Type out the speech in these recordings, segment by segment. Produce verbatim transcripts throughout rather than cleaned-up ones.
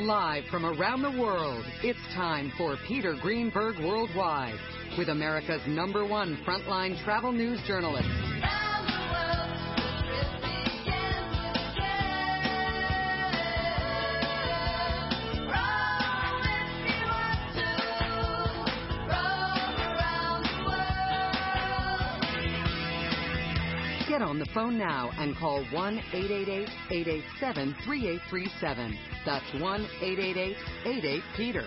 Live from around the world, it's time for Peter Greenberg Worldwide with America's number one frontline travel news journalist. Get on the phone now and call one eight eight eight, eight eight seven, three eight three seven. That's one eight eight eight, eight eight, Peter.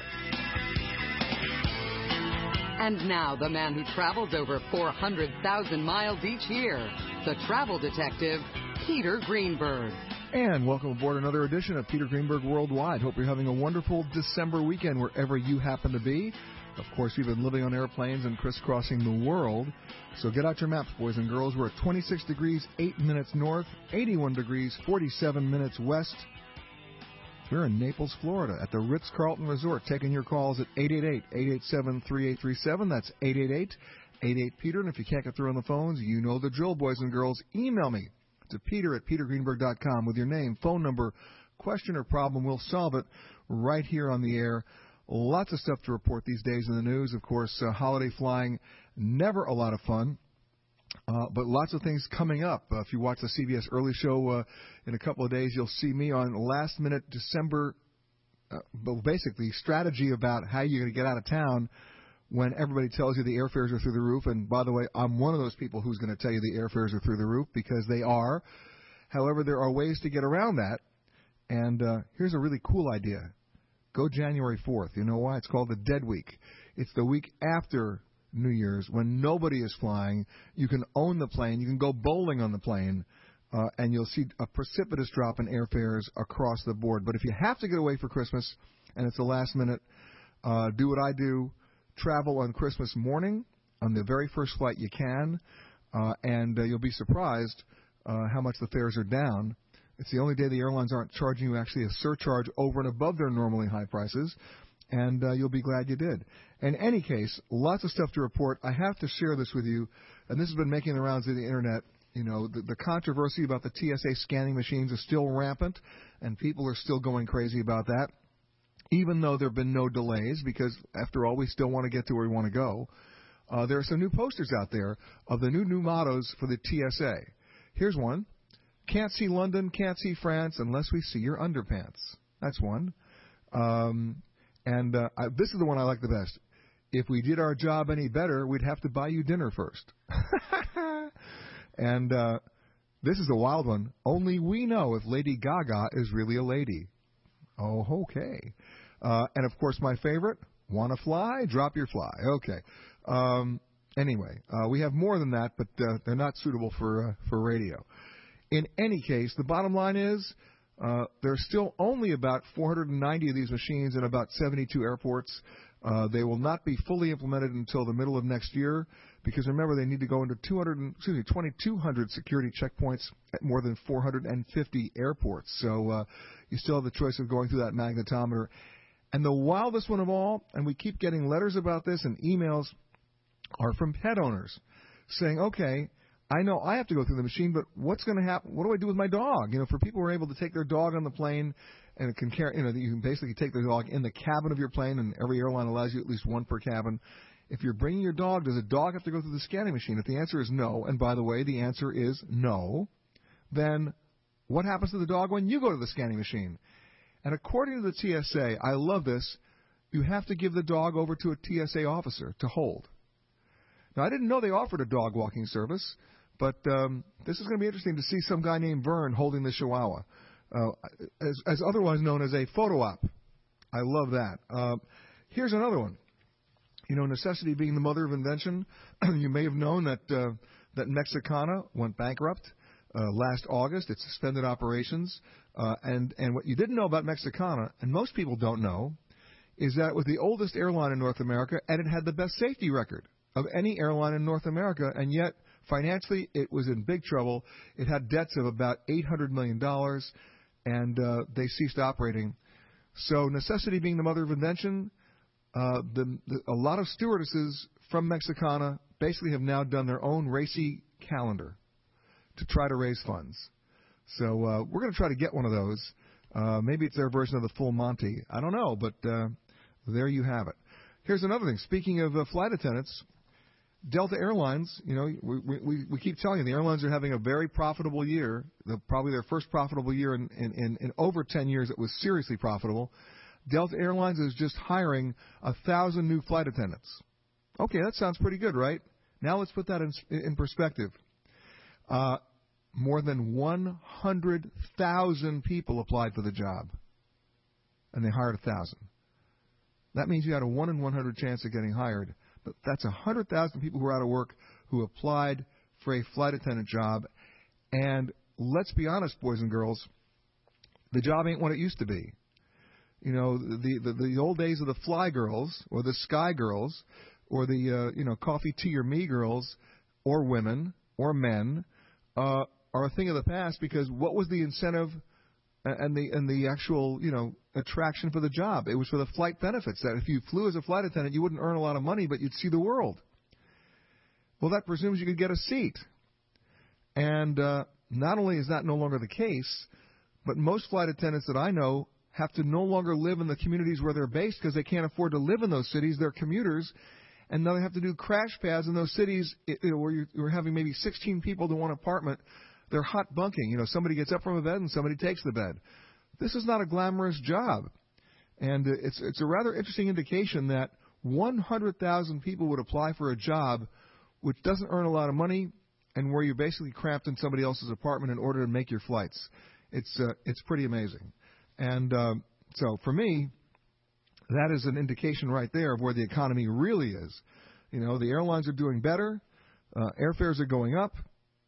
And now the man who travels over four hundred thousand miles each year, the travel detective, Peter Greenberg. And welcome aboard another edition of Peter Greenberg Worldwide. Hope you're having a wonderful December weekend wherever you happen to be. Of course, we've been living on airplanes and crisscrossing the world. So get out your maps, boys and girls. We're at twenty-six degrees, eight minutes north, eighty-one degrees, forty-seven minutes west. We're in Naples, Florida, at the Ritz-Carlton Resort, taking your calls at eight eight eight, eight eight seven, three eight three seven. That's eight eight eight, eight eight, Peter. And if you can't get through on the phones, you know the drill, boys and girls. Email me to peter at peter greenberg dot com with your name, phone number, question, or problem. We'll solve it right here on the air. Lots of stuff to report these days in the news. Of course, uh, holiday flying, never a lot of fun, uh, but lots of things coming up. Uh, if you watch the C B S Early Show uh, in a couple of days, you'll see me on last-minute December, uh, but basically strategy about how you're going to get out of town when everybody tells you the airfares are through the roof. And by the way, I'm one of those people who's going to tell you the airfares are through the roof because they are. However, there are ways to get around that, and uh, here's a really cool idea. Go January fourth. You know why? It's called the Dead Week. It's the week after New Year's when nobody is flying. You can own the plane. You can go bowling on the plane, uh, and you'll see a precipitous drop in airfares across the board. But if you have to get away for Christmas and it's the last minute, uh, do what I do. Travel on Christmas morning on the very first flight you can, uh, and uh, you'll be surprised uh, how much the fares are down. It's the only day the airlines aren't charging you actually a surcharge over and above their normally high prices, and uh, you'll be glad you did. In any case, lots of stuff to report. I have to share this with you, and this has been making the rounds of the Internet. You know, the, the controversy about the T S A scanning machines is still rampant, and people are still going crazy about that, even though there have been no delays, because, after all, we still want to get to where we want to go. Uh, there are some new posters out there of the new, new mottos for the T S A. Here's one. Can't see London, can't see France unless we see your underpants. That's one. Um, and uh, I, this is the one I like the best. If we did our job any better, we'd have to buy you dinner first. and uh, this is a wild one. Only we know if Lady Gaga is really a lady. Oh, okay. Uh, and, of course, my favorite, want to fly? Drop your fly. Okay. Um, anyway, uh, we have more than that, but uh, they're not suitable for uh, for radio. In any case, the bottom line is uh, there's still only about four hundred ninety of these machines in about seventy-two airports. Uh, they will not be fully implemented until the middle of next year because, remember, they need to go into two hundred, excuse me, twenty-two hundred security checkpoints at more than four hundred fifty airports. So uh, you still have the choice of going through that magnetometer. And the wildest one of all, and we keep getting letters about this and emails, are from pet owners saying, okay, I know I have to go through the machine, but what's going to happen? What do I do with my dog? You know, for people who are able to take their dog on the plane, and it can carry, you know, you can basically take the dog in the cabin of your plane, and every airline allows you at least one per cabin. If you're bringing your dog, does a dog have to go through the scanning machine? If the answer is no, and by the way, the answer is no, then what happens to the dog when you go to the scanning machine? And according to the T S A, I love this, you have to give the dog over to a T S A officer to hold. Now, I didn't know they offered a dog walking service. But um, this is going to be interesting to see some guy named Vern holding the Chihuahua, uh, as, as otherwise known as a photo op. I love that. Uh, here's another one. You know, necessity being the mother of invention. You may have known that uh, that Mexicana went bankrupt uh, last August. It suspended operations. Uh, and, and what you didn't know about Mexicana, and most people don't know, is that it was the oldest airline in North America, and it had the best safety record of any airline in North America, and yet financially, it was in big trouble. It had debts of about eight hundred million dollars, and uh, they ceased operating. So necessity being the mother of invention, uh, the, the, a lot of stewardesses from Mexicana basically have now done their own racy calendar to try to raise funds. So uh, we're going to try to get one of those. Uh, maybe it's their version of the full Monty. I don't know, but uh, there you have it. Here's another thing. Speaking of uh, flight attendants, Delta Airlines, you know, we, we, we keep telling you the airlines are having a very profitable year, the, probably their first profitable year in, in, in, in over ten years it was seriously profitable. Delta Airlines is just hiring a thousand new flight attendants. Okay, that sounds pretty good, right? Now let's put that in, in perspective. Uh, more than one hundred thousand people applied for the job, and they hired a thousand. That means you had a one in one hundred chance of getting hired. But that's one hundred thousand people who are out of work who applied for a flight attendant job. And let's be honest, boys and girls, the job ain't what it used to be. You know, the the, the old days of the fly girls or the sky girls or the, uh, you know, coffee, tea, or me girls or women or men uh, are a thing of the past, because what was the incentive and the and the actual, you know, attraction for the job? It was for the flight benefits, that if you flew as a flight attendant, you wouldn't earn a lot of money, but you'd see the world. Well, that presumes you could get a seat. And uh, not only is that no longer the case, but most flight attendants that I know have to no longer live in the communities where they're based because they can't afford to live in those cities. They're commuters, and now they have to do crash pads in those cities, you know, where you're, you're having maybe sixteen people to one apartment. They're hot bunking. You know, somebody gets up from a bed and somebody takes the bed. This is not a glamorous job. And it's it's a rather interesting indication that one hundred thousand people would apply for a job which doesn't earn a lot of money and where you're basically cramped in somebody else's apartment in order to make your flights. It's uh, it's pretty amazing. And uh, so for me, that is an indication right there of where the economy really is. You know, the airlines are doing better. Uh, airfares are going up.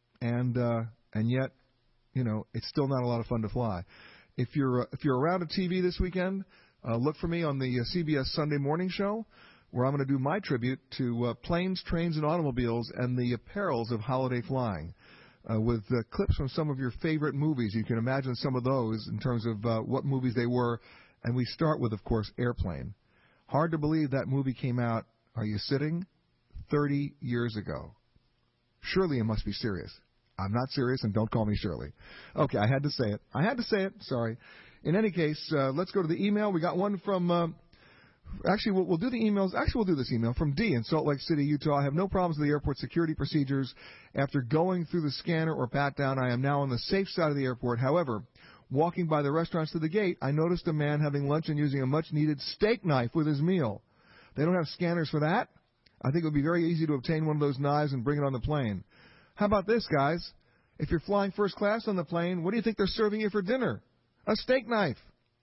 And uh, and yet, you know, it's still not a lot of fun to fly. If you're uh, if you're around a T V this weekend, uh, look for me on the uh, C B S Sunday Morning Show, where I'm going to do my tribute to uh, planes, trains, and automobiles and the perils of holiday flying, uh, with uh, clips from some of your favorite movies. You can imagine some of those in terms of uh, what movies they were. And we start with, of course, Airplane. Hard to believe that movie came out, are you sitting, thirty years ago. Surely it must be serious. I'm not serious, and don't call me Shirley. Okay, I had to say it. I had to say it. Sorry. In any case, uh, let's go to the email. We got one from, uh, actually, we'll, we'll do the emails. Actually, we'll do this email from D in Salt Lake City, Utah. I have no problems with the airport security procedures. After going through the scanner or pat-down, I am now on the safe side of the airport. However, walking by the restaurants to the gate, I noticed a man having lunch and using a much-needed steak knife with his meal. They don't have scanners for that? I think it would be very easy to obtain one of those knives and bring it on the plane. How about this, guys? If you're flying first class on the plane, what do you think they're serving you for dinner? A steak knife.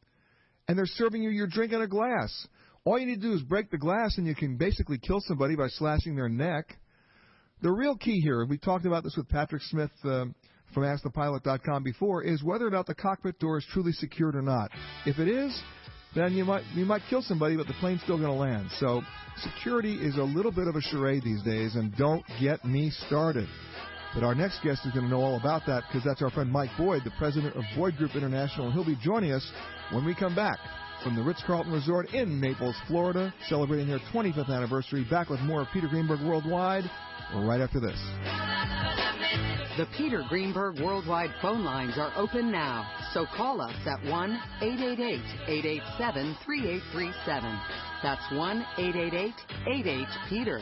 And they're serving you your drink in a glass. All you need to do is break the glass, and you can basically kill somebody by slashing their neck. The real key here, we talked about this with Patrick Smith uh, from ask the pilot dot com before, is whether or not the cockpit door is truly secured or not. If it is, then you might you might kill somebody, but the plane's still going to land. So security is a little bit of a charade these days, and don't get me started. But our next guest is going to know all about that, because that's our friend Mike Boyd, the president of Boyd Group International, and he'll be joining us when we come back from the Ritz-Carlton Resort in Naples, Florida, celebrating their twenty-fifth anniversary. Back with more of Peter Greenberg Worldwide right after this. The Peter Greenberg Worldwide phone lines are open now, so call us at one eight eight eight, eight eight seven, three eight three seven. That's one eight eight eight, eight eight, Peter.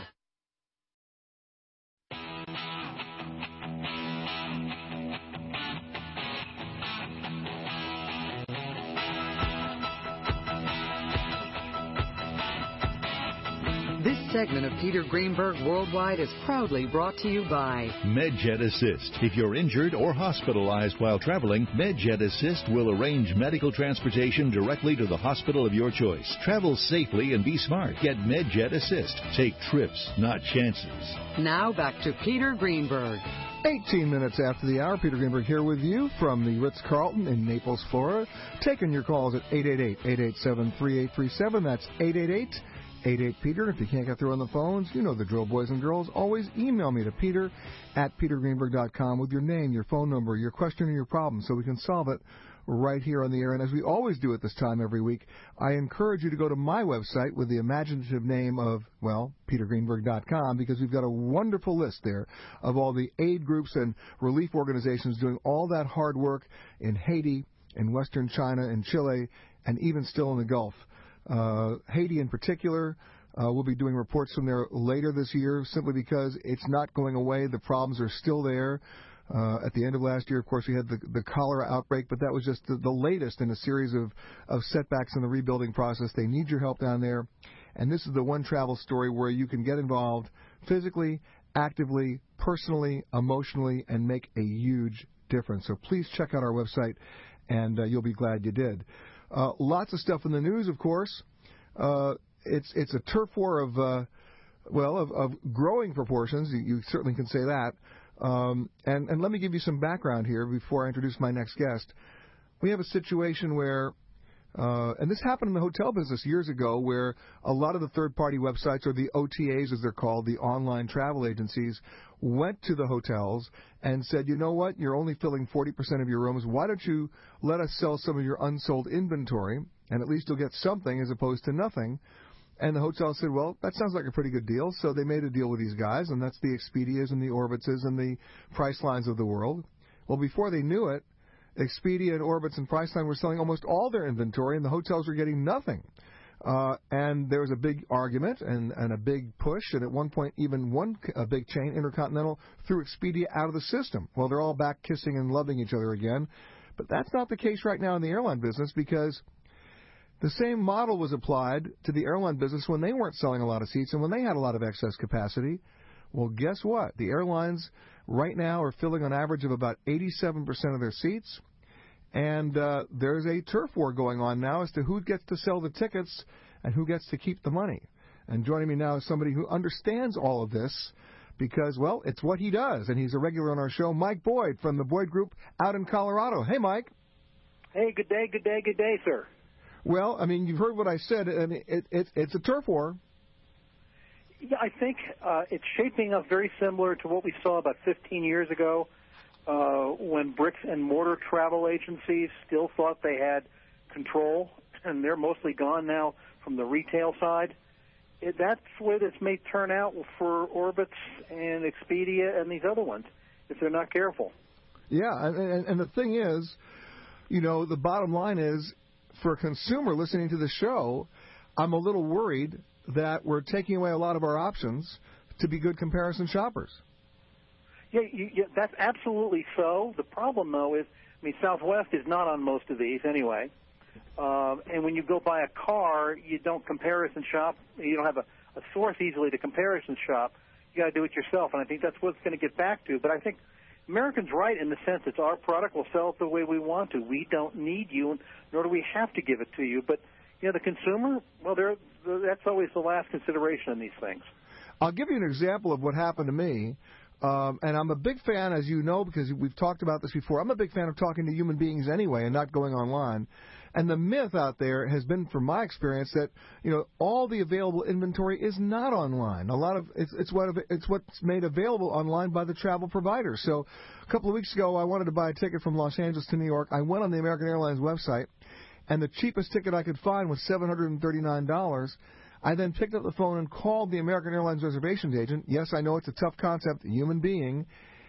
This segment of Peter Greenberg Worldwide is proudly brought to you by MedJet Assist. If you're injured or hospitalized while traveling, MedJet Assist will arrange medical transportation directly to the hospital of your choice. Travel safely and be smart. Get MedJet Assist. Take trips, not chances. Now back to Peter Greenberg. eighteen minutes after the hour, Peter Greenberg here with you from the Ritz-Carlton in Naples, Florida. Taking your calls at eight eight eight, eight eight seven, three eight three seven. That's eight eight eight, eight eight, Peter. If you can't get through on the phones, you know the drill, boys and girls. Always email me to Peter at peter greenberg dot com with your name, your phone number, your question, or your problem, so we can solve it right here on the air. And as we always do at this time every week, I encourage you to go to my website with the imaginative name of, well, peter greenberg dot com, because we've got a wonderful list there of all the aid groups and relief organizations doing all that hard work in Haiti, in western China and Chile, and even still in the Gulf. Uh, Haiti in particular, uh, we'll be doing reports from there later this year simply because it's not going away. The problems are still there. Uh, at the end of last year, of course, we had the, the cholera outbreak, but that was just the, the latest in a series of, of setbacks in the rebuilding process. They need your help down there. And this is the one travel story where you can get involved physically, actively, personally, emotionally, and make a huge difference. So please check out our website, and uh, you'll be glad you did. Uh, lots of stuff in the news, of course. Uh, it's it's a turf war of, uh, well, of, of growing proportions. You, you certainly can say that. Um, and, and let me give you some background here before I introduce my next guest. We have a situation where, uh, and this happened in the hotel business years ago, where a lot of the third-party websites, or the O T As as they're called, the online travel agencies, went to the hotels and said, you know what, you're only filling forty percent of your rooms. Why don't you let us sell some of your unsold inventory, and at least you'll get something as opposed to nothing. And the hotel said, well, that sounds like a pretty good deal. So they made a deal with these guys, and that's the Expedias and the Orbitses and the Pricelines of the world. Well, before they knew it, Expedia and Orbitz and Priceline were selling almost all their inventory, and the hotels were getting nothing. Uh, and there was a big argument and, and a big push, and at one point even one a big chain, Intercontinental, threw Expedia out of the system. Well, they're all back kissing and loving each other again. But that's not the case right now in the airline business, because the same model was applied to the airline business when they weren't selling a lot of seats and when they had a lot of excess capacity. Well, guess what? The airlines right now are filling on average of about eighty-seven percent of their seats, and uh, there's a turf war going on now as to who gets to sell the tickets and who gets to keep the money. And joining me now is somebody who understands all of this because, well, it's what he does, and he's a regular on our show, Mike Boyd from the Boyd Group out in Colorado. Hey, Mike. Hey, good day, good day, good day, sir. Well, I mean, you've heard what I said, and it, it, it's a turf war. Yeah, I think uh, it's shaping up very similar to what we saw about fifteen years ago uh, when bricks and mortar travel agencies still thought they had control, and they're mostly gone now from the retail side. It, that's the way this may turn out for Orbitz and Expedia and these other ones if they're not careful. Yeah, and, and the thing is, you know, the bottom line is, for a consumer listening to the show, I'm a little worried that we're taking away a lot of our options to be good comparison shoppers. Yeah, you, yeah, that's absolutely so. The problem, though, is, I mean, Southwest is not on most of these anyway. Uh, and when you go buy a car, you don't comparison shop. You don't have a, a source easily to comparison shop. You got to do it yourself, and I think that's what it's going to get back to. But I think Americans right in the sense it's our product. We'll sell it the way we want to. We don't need you, nor do we have to give it to you. But, you know, the consumer, well, they're, that's always the last consideration in these things. I'll give you an example of what happened to me. Um, and I'm a big fan, as you know, because we've talked about this before. I'm a big fan of talking to human beings anyway and not going online. And the myth out there has been, from my experience, that, you know, all the available inventory is not online. A lot of it's, it's what it's what's made available online by the travel providers. So a couple of weeks ago, I wanted to buy a ticket from Los Angeles to New York. I went on the American Airlines website, and the cheapest ticket I could find was seven hundred thirty-nine dollars. I then picked up the phone and called the American Airlines reservations agent. Yes, I know it's a tough concept, human being.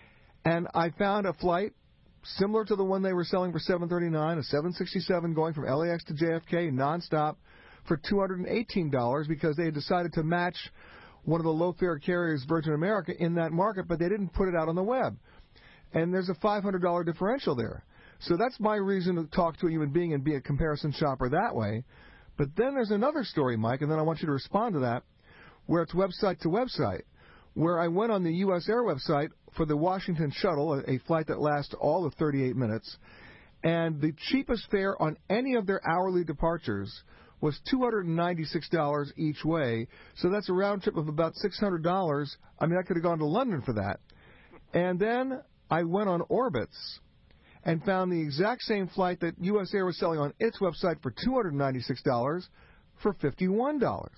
And I found a flight similar to the one they were selling for seven hundred thirty-nine dollars, a seven sixty-seven going from L A X to J F K nonstop for two hundred eighteen dollars because they had decided to match one of the low-fare carriers, Virgin America, in that market, but they didn't put it out on the web. And there's a five hundred dollars differential there. So that's my reason to talk to a human being and be a comparison shopper that way. But then there's another story, Mike, and then I want you to respond to that, where it's website to website, where I went on the U S Air website for the Washington shuttle, a, a flight that lasts all of thirty-eight minutes, and the cheapest fare on any of their hourly departures was two hundred ninety-six dollars each way, so that's a round trip of about six hundred dollars. I mean, I could have gone to London for that. And then I went on Orbitz and found the exact same flight that U S Air was selling on its website for two hundred ninety-six dollars for fifty-one dollars.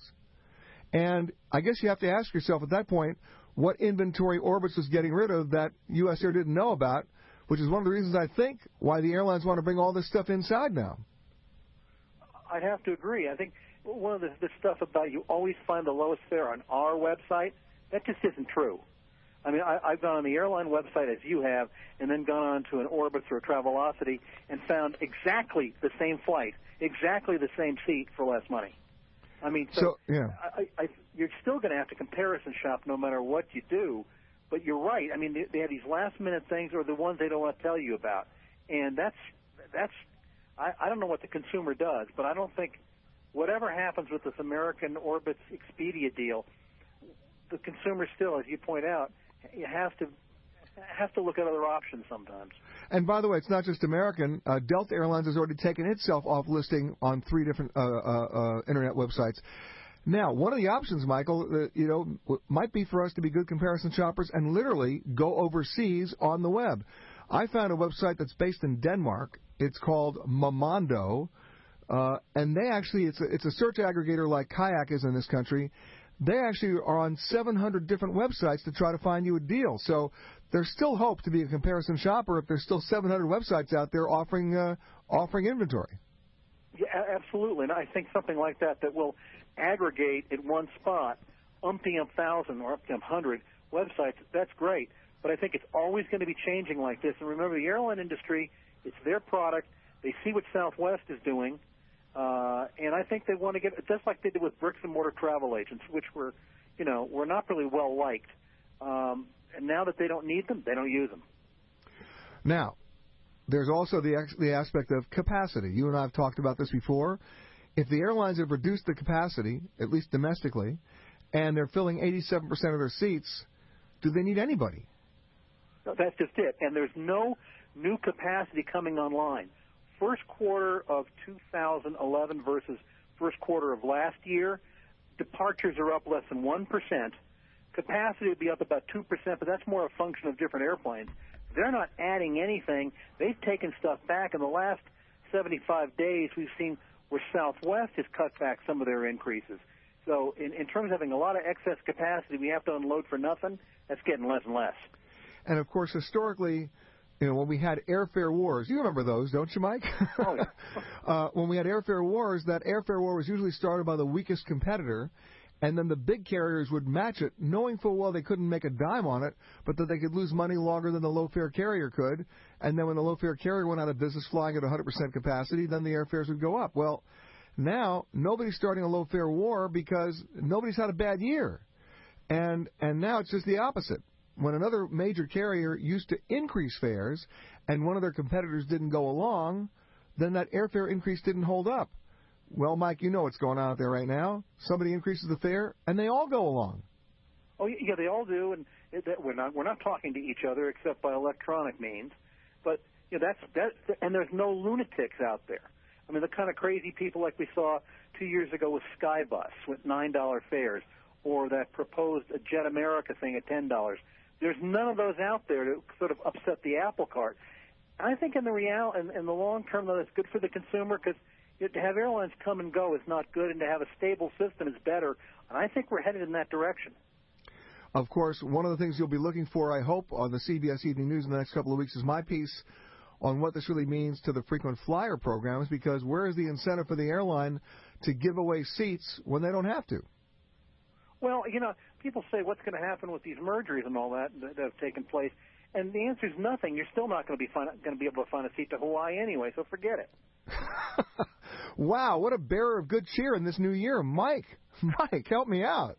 And I guess you have to ask yourself at that point what inventory Orbitz was getting rid of that U S Air didn't know about, which is one of the reasons I think why the airlines want to bring all this stuff inside now. I'd have to agree. I think one of the, the stuff about you always find the lowest fare on our website, that just isn't true. I mean, I, I've gone on the airline website as you have, and then gone on to an Orbitz or a Travelocity and found exactly the same flight, exactly the same seat for less money. I mean, so, so yeah. I, I, you're still going to have to comparison shop no matter what you do. But you're right. I mean, they, they have these last-minute things, or the ones they don't want to tell you about, and that's that's. I, I don't know what the consumer does, but I don't think whatever happens with this American Orbitz Expedia deal, the consumer still, as you point out, you have to have to look at other options sometimes. And by the way, it's not just American. Uh, Delta Airlines has already taken itself off listing on three different uh, uh, uh, internet websites. Now, one of the options, Michael, uh, you know, w- might be for us to be good comparison shoppers and literally go overseas on the web. I found a website that's based in Denmark. It's called Momondo, uh, and they actually it's a, it's a search aggregator like Kayak is in this country. They actually are on seven hundred different websites to try to find you a deal. So there's still hope to be a comparison shopper if there's still seven hundred websites out there offering uh, offering inventory. Yeah, absolutely, and I think something like that that will aggregate at one spot umpteen thousand or umpteen hundred websites, that's great. But I think it's always going to be changing like this. And remember, the airline industry, it's their product. They see what Southwest is doing, uh, and I think they want to get, just like they did with bricks and mortar travel agents, which were, you know, were not really well liked. Um, and now that they don't need them, they don't use them. Now, there's also the the aspect of capacity. You and I have talked about this before. If the airlines have reduced the capacity, at least domestically, and they're filling eighty-seven percent of their seats, do they need anybody? No, that's just it. And there's no new capacity coming online. First quarter of two thousand eleven versus first quarter of last year, departures are up less than one percent. Capacity would be up about two percent, but that's more a function of different airplanes. They're not adding anything. They've taken stuff back. In the last seventy-five days, we've seen where Southwest has cut back some of their increases. So in, in terms of having a lot of excess capacity we have to unload for nothing, that's getting less and less. And, of course, historically, you know, when we had airfare wars, you remember those, don't you, Mike? Oh, yeah. uh, when we had airfare wars, that airfare war was usually started by the weakest competitor, and then the big carriers would match it, knowing full well they couldn't make a dime on it, but that they could lose money longer than the low-fare carrier could. And then when the low-fare carrier went out of business flying at one hundred percent capacity, then the airfares would go up. Well, now nobody's starting a low-fare war because nobody's had a bad year. And and now it's just the opposite. When another major carrier used to increase fares and one of their competitors didn't go along, then that airfare increase didn't hold up. Well, Mike, you know what's going on out there right now. Somebody increases the fare, and they all go along. Oh, yeah, they all do, and it, that we're not we're not talking to each other except by electronic means. But you know, that's that, and there's no lunatics out there. I mean, the kind of crazy people like we saw two years ago with Skybus with nine dollar fares, or that proposed a Jet America thing at ten dollars. There's none of those out there to sort of upset the apple cart. I think in the real in, in the long term, though, it's good for the consumer because to have airlines come and go is not good, and to have a stable system is better. And I think we're headed in that direction. Of course, one of the things you'll be looking for, I hope, on the C B S Evening News in the next couple of weeks is my piece on what this really means to the frequent flyer programs, because where is the incentive for the airline to give away seats when they don't have to? Well, you know, people say what's going to happen with these mergers and all that that have taken place, and the answer is nothing. You're still not going to be find, going to be able to find a seat to Hawaii anyway, so forget it. Wow, what a bearer of good cheer in this new year. Mike, Mike, help me out.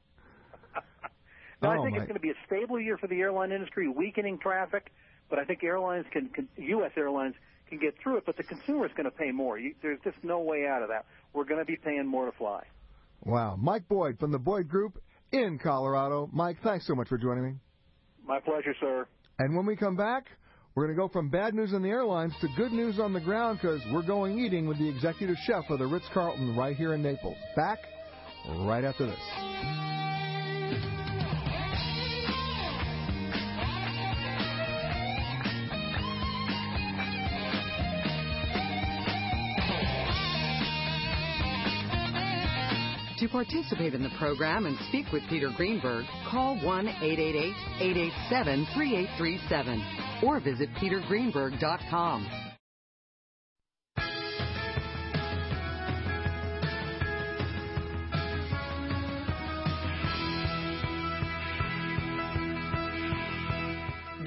no, oh, I think Mike. it's going to be a stable year for the airline industry, weakening traffic, but I think airlines can, can U S airlines can get through it, but the consumer is going to pay more. You, there's just no way out of that. We're going to be paying more to fly. Wow. Mike Boyd from the Boyd Group in Colorado. Mike, thanks so much for joining me. My pleasure, sir. And when we come back, we're going to go from bad news on the airlines to good news on the ground because we're going eating with the executive chef of the Ritz-Carlton right here in Naples. Back right after this. To participate in the program and speak with Peter Greenberg, call one eight eight eight, eight eight seven, three eight three seven or visit peter greenberg dot com.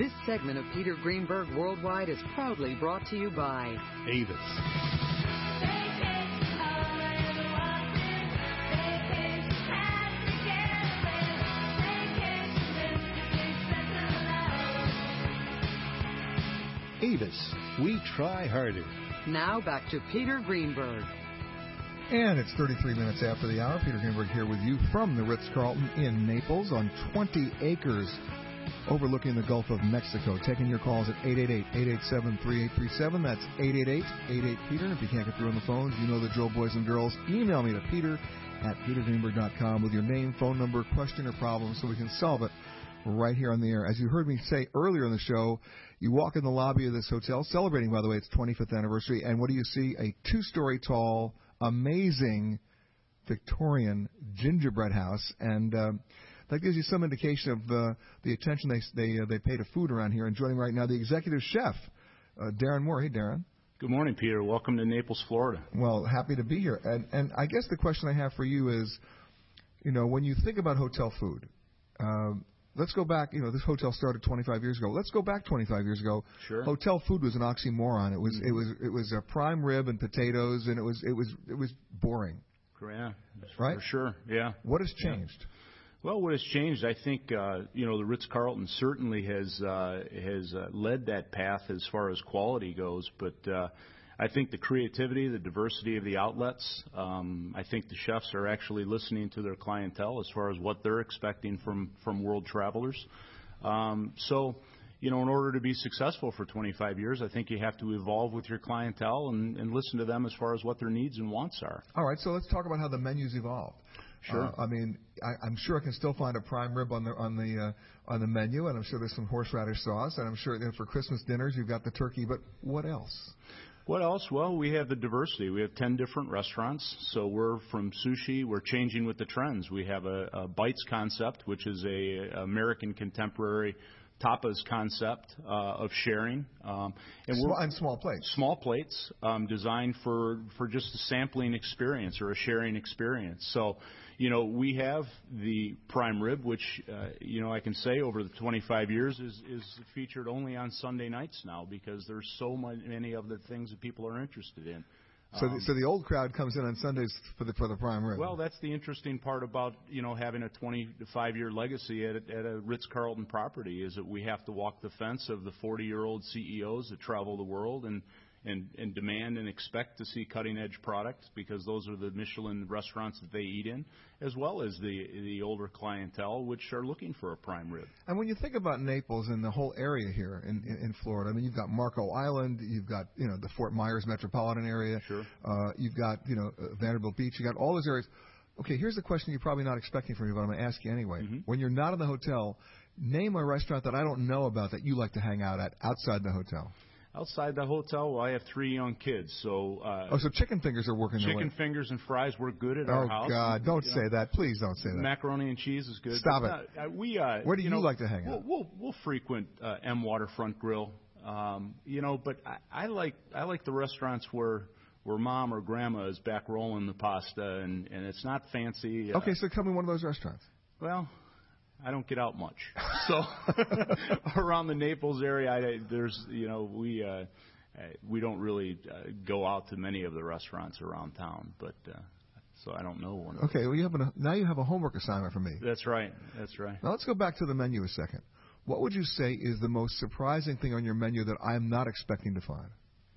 This segment of Peter Greenberg Worldwide is proudly brought to you by Avis. Avis, we try harder. Now back to Peter Greenberg. And it's thirty-three minutes after the hour. Peter Greenberg here with you from the Ritz-Carlton in Naples on twenty acres overlooking the Gulf of Mexico. Taking your calls at eight eight eight, eight eight seven, three eight three seven. That's eight eight eight, eight eight, Peter. And if you can't get through on the phones, you know the drill, boys and girls. Email me to peter at peter greenberg dot com with your name, phone number, question, or problem so we can solve it right here on the air. As you heard me say earlier in the show, you walk in the lobby of this hotel, celebrating, by the way, its twenty-fifth anniversary, and what do you see? A two-story tall, amazing Victorian gingerbread house, and uh, that gives you some indication of uh, the attention they they uh, they pay to food around here. And joining right now, the executive chef, uh, Darren Moore. Hey, Darren. Good morning, Peter. Welcome to Naples, Florida. Well, happy to be here. And and I guess the question I have for you is, you know, when you think about hotel food, um, let's go back. You know, this hotel started twenty-five years ago. Let's go back twenty-five years ago. Sure. Hotel food was an oxymoron. It was Mm-hmm. it was it was a prime rib and potatoes, and it was it was it was boring. Yeah, right? For sure. Yeah. What has changed? Yeah. Well, what has changed? I think uh, you know the Ritz-Carlton certainly has uh, has uh, led that path as far as quality goes, but. Uh, I think the creativity, the diversity of the outlets, um, I think the chefs are actually listening to their clientele as far as what they're expecting from, from world travelers. Um, so, you know, in order to be successful for twenty-five years, I think you have to evolve with your clientele and, and listen to them as far as what their needs and wants are. All right, so let's talk about how the menu's evolved. Sure. Uh, I mean, I, I'm sure I can still find a prime rib on the on the uh, on the menu, and I'm sure there's some horseradish sauce, and I'm sure that for Christmas dinners you've got the turkey. But what else? What else? Well, we have the diversity. We have ten different restaurants. So we're from sushi. We're changing with the trends. We have a, a Bites concept, which is a American contemporary tapas concept uh, of sharing. Um, and, small, we're, and small plates. Small plates um, designed for, for just a sampling experience or a sharing experience. So, you know, we have the prime rib, which, uh, you know, I can say over the twenty-five years is, is featured only on Sunday nights now because there's so many other things that people are interested in. So, um, the, so the old crowd comes in on Sundays for the for the prime rib. Well, that's the interesting part about, you know, having a twenty-five year legacy at, at a Ritz-Carlton property is that we have to walk the fence of the forty-year-old C E Os that travel the world and, and, and demand and expect to see cutting-edge products because those are the Michelin restaurants that they eat in, as well as the the older clientele, which are looking for a prime rib. And when you think about Naples and the whole area here in, in, in Florida, I mean, you've got Marco Island, you've got, you know, the Fort Myers metropolitan area. Sure. Uh, you've got, you know, uh, Vanderbilt Beach. You've got all those areas. Okay, here's the question you're probably not expecting from me, but I'm going to ask you anyway. Mm-hmm. When you're not in the hotel, name a restaurant that I don't know about that you like to hang out at outside the hotel. Outside the hotel, well, I have three young kids, so uh, oh, so chicken fingers are working their way. Chicken fingers and fries work good at oh, our house. Oh God, don't you say know, that, please don't say that. Macaroni and cheese is good. Stop but, it. Uh, we uh, where do you, you know, like to hang we'll, out? We'll we'll frequent uh, M Waterfront Grill, um, you know, but I, I like I like the restaurants where. where mom or grandma is back rolling the pasta and, and it's not fancy. Uh, okay, so tell me one of those restaurants. Well, I don't get out much. So around the Naples area, I, there's, you know, we uh, we don't really uh, go out to many of the restaurants around town, but uh, so I don't know one. Of okay, well, you have an, now you have a homework assignment for me. That's right. That's right. Now let's go back to the menu a second. What would you say is the most surprising thing on your menu that I am not expecting to find?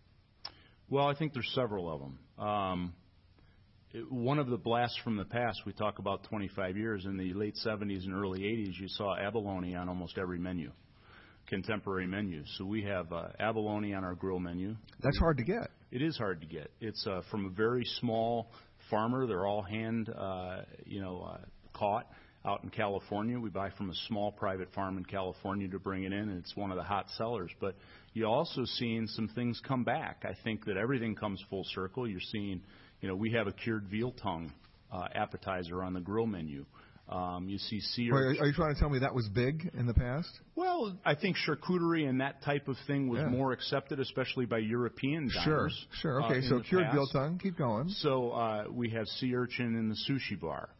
Well, I think there's several of them. Um, it, one of the blasts from the past, we talk about twenty-five years, in the late seventies and early eighties, you saw abalone on almost every menu, contemporary menu. So we have uh, abalone on our grill menu. That's hard to get. It is hard to get. It's uh, from a very small farmer. They're all hand, uh, you know, uh, caught out in California. We buy from a small private farm in California to bring it in, and it's one of the hot sellers. But you're also seeing some things come back. I think that everything comes full circle. You're seeing, you know, we have a cured veal tongue uh, appetizer on the grill menu. Um, you see sea Wait, are you trying to tell me that was big in the past? Well, I think charcuterie and that type of thing was yeah. more accepted, especially by European diners. Sure, sure. Okay, uh, so cured past. veal tongue. Keep going. So uh, we have sea urchin in the sushi bar.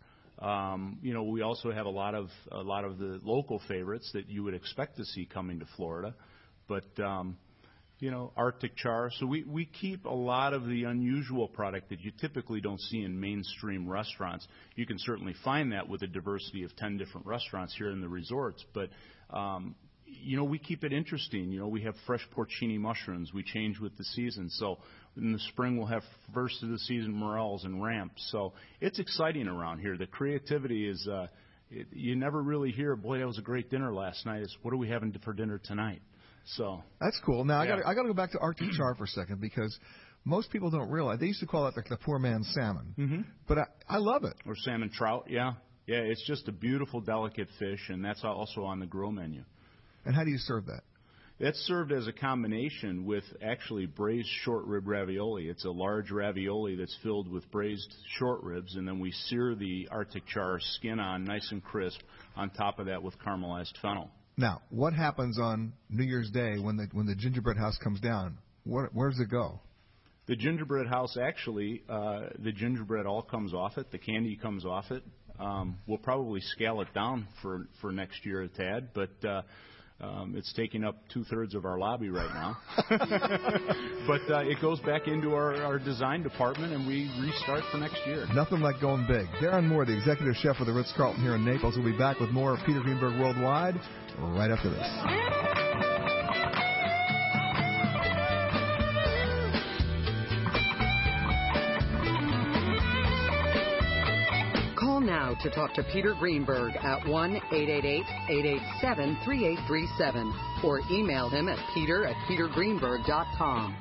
Um, you know, we also have a lot of a lot of the local favorites that you would expect to see coming to Florida, but um, you know, Arctic char. So we, we keep a lot of the unusual product that you typically don't see in mainstream restaurants. You can certainly find that with a diversity of ten different restaurants here in the resorts, but um, you know, we keep it interesting. You know, we have fresh porcini mushrooms. We change with the season. So in the spring, we'll have first of the season morels and ramps. So it's exciting around here. The creativity is, uh, it, you never really hear, boy, that was a great dinner last night. It's, what are we having for dinner tonight? So that's cool. Now, yeah. I got I got to go back to Arctic char for a second because most people don't realize. They used to call it like the poor man's salmon. Mm-hmm. But I, I love it. Or salmon trout, yeah. Yeah, it's just a beautiful, delicate fish, and that's also on the grill menu. And how do you serve that? That's served as a combination with actually braised short rib ravioli. It's a large ravioli that's filled with braised short ribs, and then we sear the Arctic char skin on nice and crisp on top of that with caramelized fennel. Now, what happens on New Year's Day when the when the gingerbread house comes down? Where, where does it go? The gingerbread house, actually, uh, the gingerbread all comes off it. The candy comes off it. Um, we'll probably scale it down for, for next year a tad, but uh, um, it's taking up two-thirds of our lobby right now. But uh, it goes back into our, our design department, and we restart for next year. Nothing like going big. Darren Moore, the executive chef of the Ritz-Carlton here in Naples, will be back with more of Peter Greenberg Worldwide right after this. Call now to talk to Peter Greenberg at one eight eight eight, eight eight seven, three eight three seven or email him at peter at peter greenberg dot com.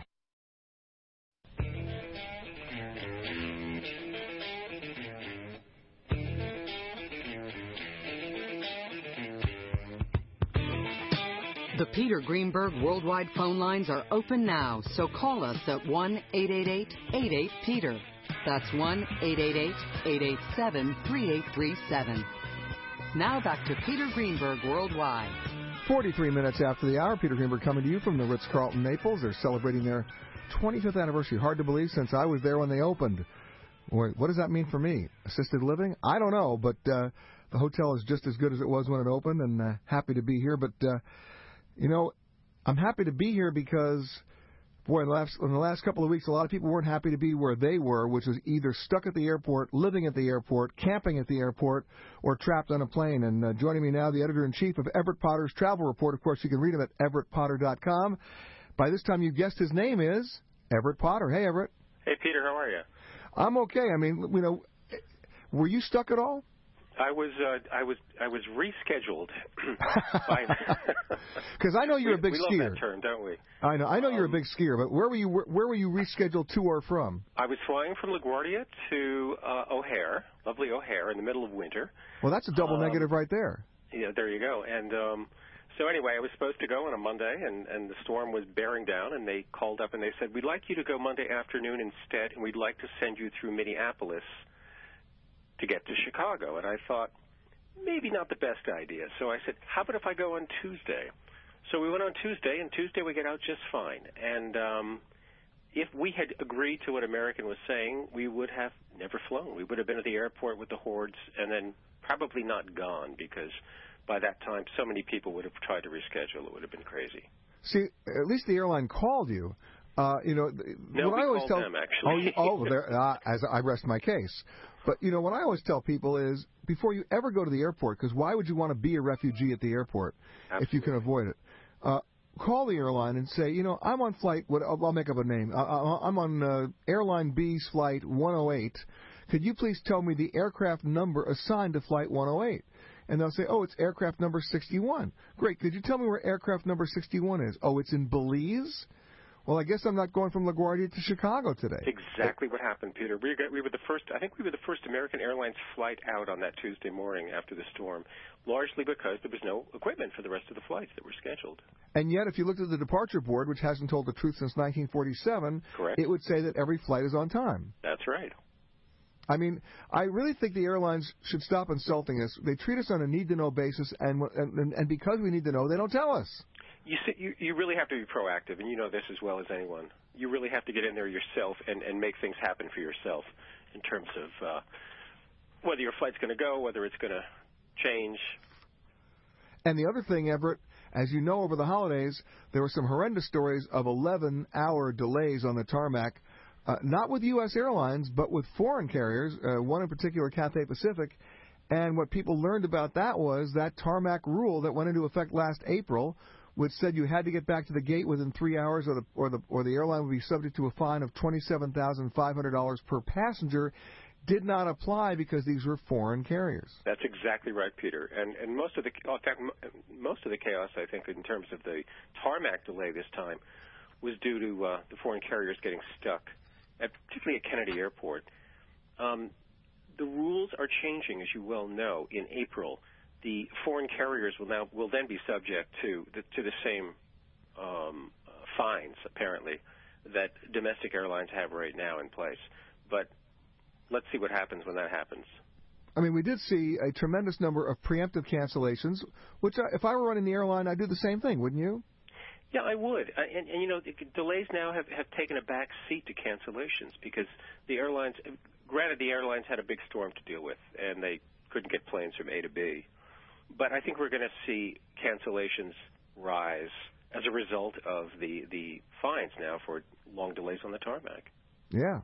The Peter Greenberg Worldwide phone lines are open now, so call us at one eight eight eight, eight eight, Peter. That's one eight eight eight, eight eight seven, three eight three seven. Now back to Peter Greenberg Worldwide. forty-three minutes after the hour, Peter Greenberg coming to you from the Ritz-Carlton Naples. They're celebrating their twenty-fifth anniversary. Hard to believe since I was there when they opened. What does that mean for me? Assisted living? I don't know, but uh, the hotel is just as good as it was when it opened, and uh, happy to be here. But, uh, you know, I'm happy to be here because, boy, in the, last, in the last couple of weeks, a lot of people weren't happy to be where they were, which was either stuck at the airport, living at the airport, camping at the airport, or trapped on a plane. And uh, joining me now, the editor-in-chief of Everett Potter's Travel Report. Of course, you can read him at everett potter dot com. By this time, you've guessed his name is Everett Potter. Hey, Everett. Hey, Peter. How are you? I'm okay. I mean, you know, were you stuck at all? I was uh, I was I was rescheduled. Because I know you're we, a big we skier. We love that term, don't we? I know. I know um, you're a big skier, but where were you? Where, where were you rescheduled to or from? I was flying from LaGuardia to uh, O'Hare, lovely O'Hare, in the middle of winter. Well, that's a double um, negative right there. Yeah, there you go. And um, so anyway, I was supposed to go on a Monday, and, and the storm was bearing down, and they called up and they said, we'd like you to go Monday afternoon instead, and we'd like to send you through Minneapolis to get to Chicago. And I thought, maybe not the best idea. So I said, how about if I go on Tuesday? So we went on Tuesday, and Tuesday we get out just fine. And um, if we had agreed to what American was saying, we would have never flown. We would have been at the airport with the hordes and then probably not gone because by that time so many people would have tried to reschedule. It would have been crazy. See, at least the airline called you. Uh, you know, no, what we I always called tell them, actually. oh, oh there, uh, as I rest my case. But, you know, what I always tell people is before you ever go to the airport, because why would you want to be a refugee at the airport Absolutely. if you can avoid it? Uh, call the airline and say, you know, I'm on flight, what, I'll, I'll make up a name. I, I, I'm on uh, Airline B's flight one oh eight. Could you please tell me the aircraft number assigned to flight one oh eight? And they'll say, oh, it's aircraft number sixty-one. Great. Could you tell me where aircraft number sixty-one is? Oh, it's in Belize? Well, I guess I'm not going from LaGuardia to Chicago today. Exactly what happened, Peter. We, got, we were the first, I think we were the first American Airlines flight out on that Tuesday morning after the storm, largely because there was no equipment for the rest of the flights that were scheduled. And yet, if you looked at the departure board, which hasn't told the truth since nineteen forty-seven, correct, it would say that every flight is on time. That's right. I mean, I really think the airlines should stop insulting us. They treat us on a need-to-know basis, and, and, and because we need to know, they don't tell us. You, see, you you really have to be proactive, and you know this as well as anyone. You really have to get in there yourself and, and make things happen for yourself in terms of uh, whether your flight's going to go, whether it's going to change. And the other thing, Everett, as you know, over the holidays, there were some horrendous stories of eleven-hour delays on the tarmac, uh, not with U S airlines, but with foreign carriers, uh, one in particular, Cathay Pacific. And what people learned about that was that tarmac rule that went into effect last April, which said you had to get back to the gate within three hours or the, or the, or the airline would be subject to a fine of twenty-seven thousand five hundred dollars per passenger, did not apply because these were foreign carriers. That's exactly right, Peter. And and most of the in fact, most of the chaos, I think, in terms of the tarmac delay this time, was due to uh, the foreign carriers getting stuck, at, particularly at Kennedy Airport. Um, the rules are changing, as you well know. In April, the foreign carriers will now will then be subject to the, to the same um, uh, fines, apparently, that domestic airlines have right now in place, but let's see what happens when that happens. I mean, we did see a tremendous number of preemptive cancellations, which I, if I were running the airline, I'd do the same thing, wouldn't you? Yeah, I would. I, and, and, you know, the delays now have, have taken a back seat to cancellations because the airlines, granted, the airlines had a big storm to deal with, and they couldn't get planes from A to B. But I think we're going to see cancellations rise as a result of the, the fines now for long delays on the tarmac. Yeah.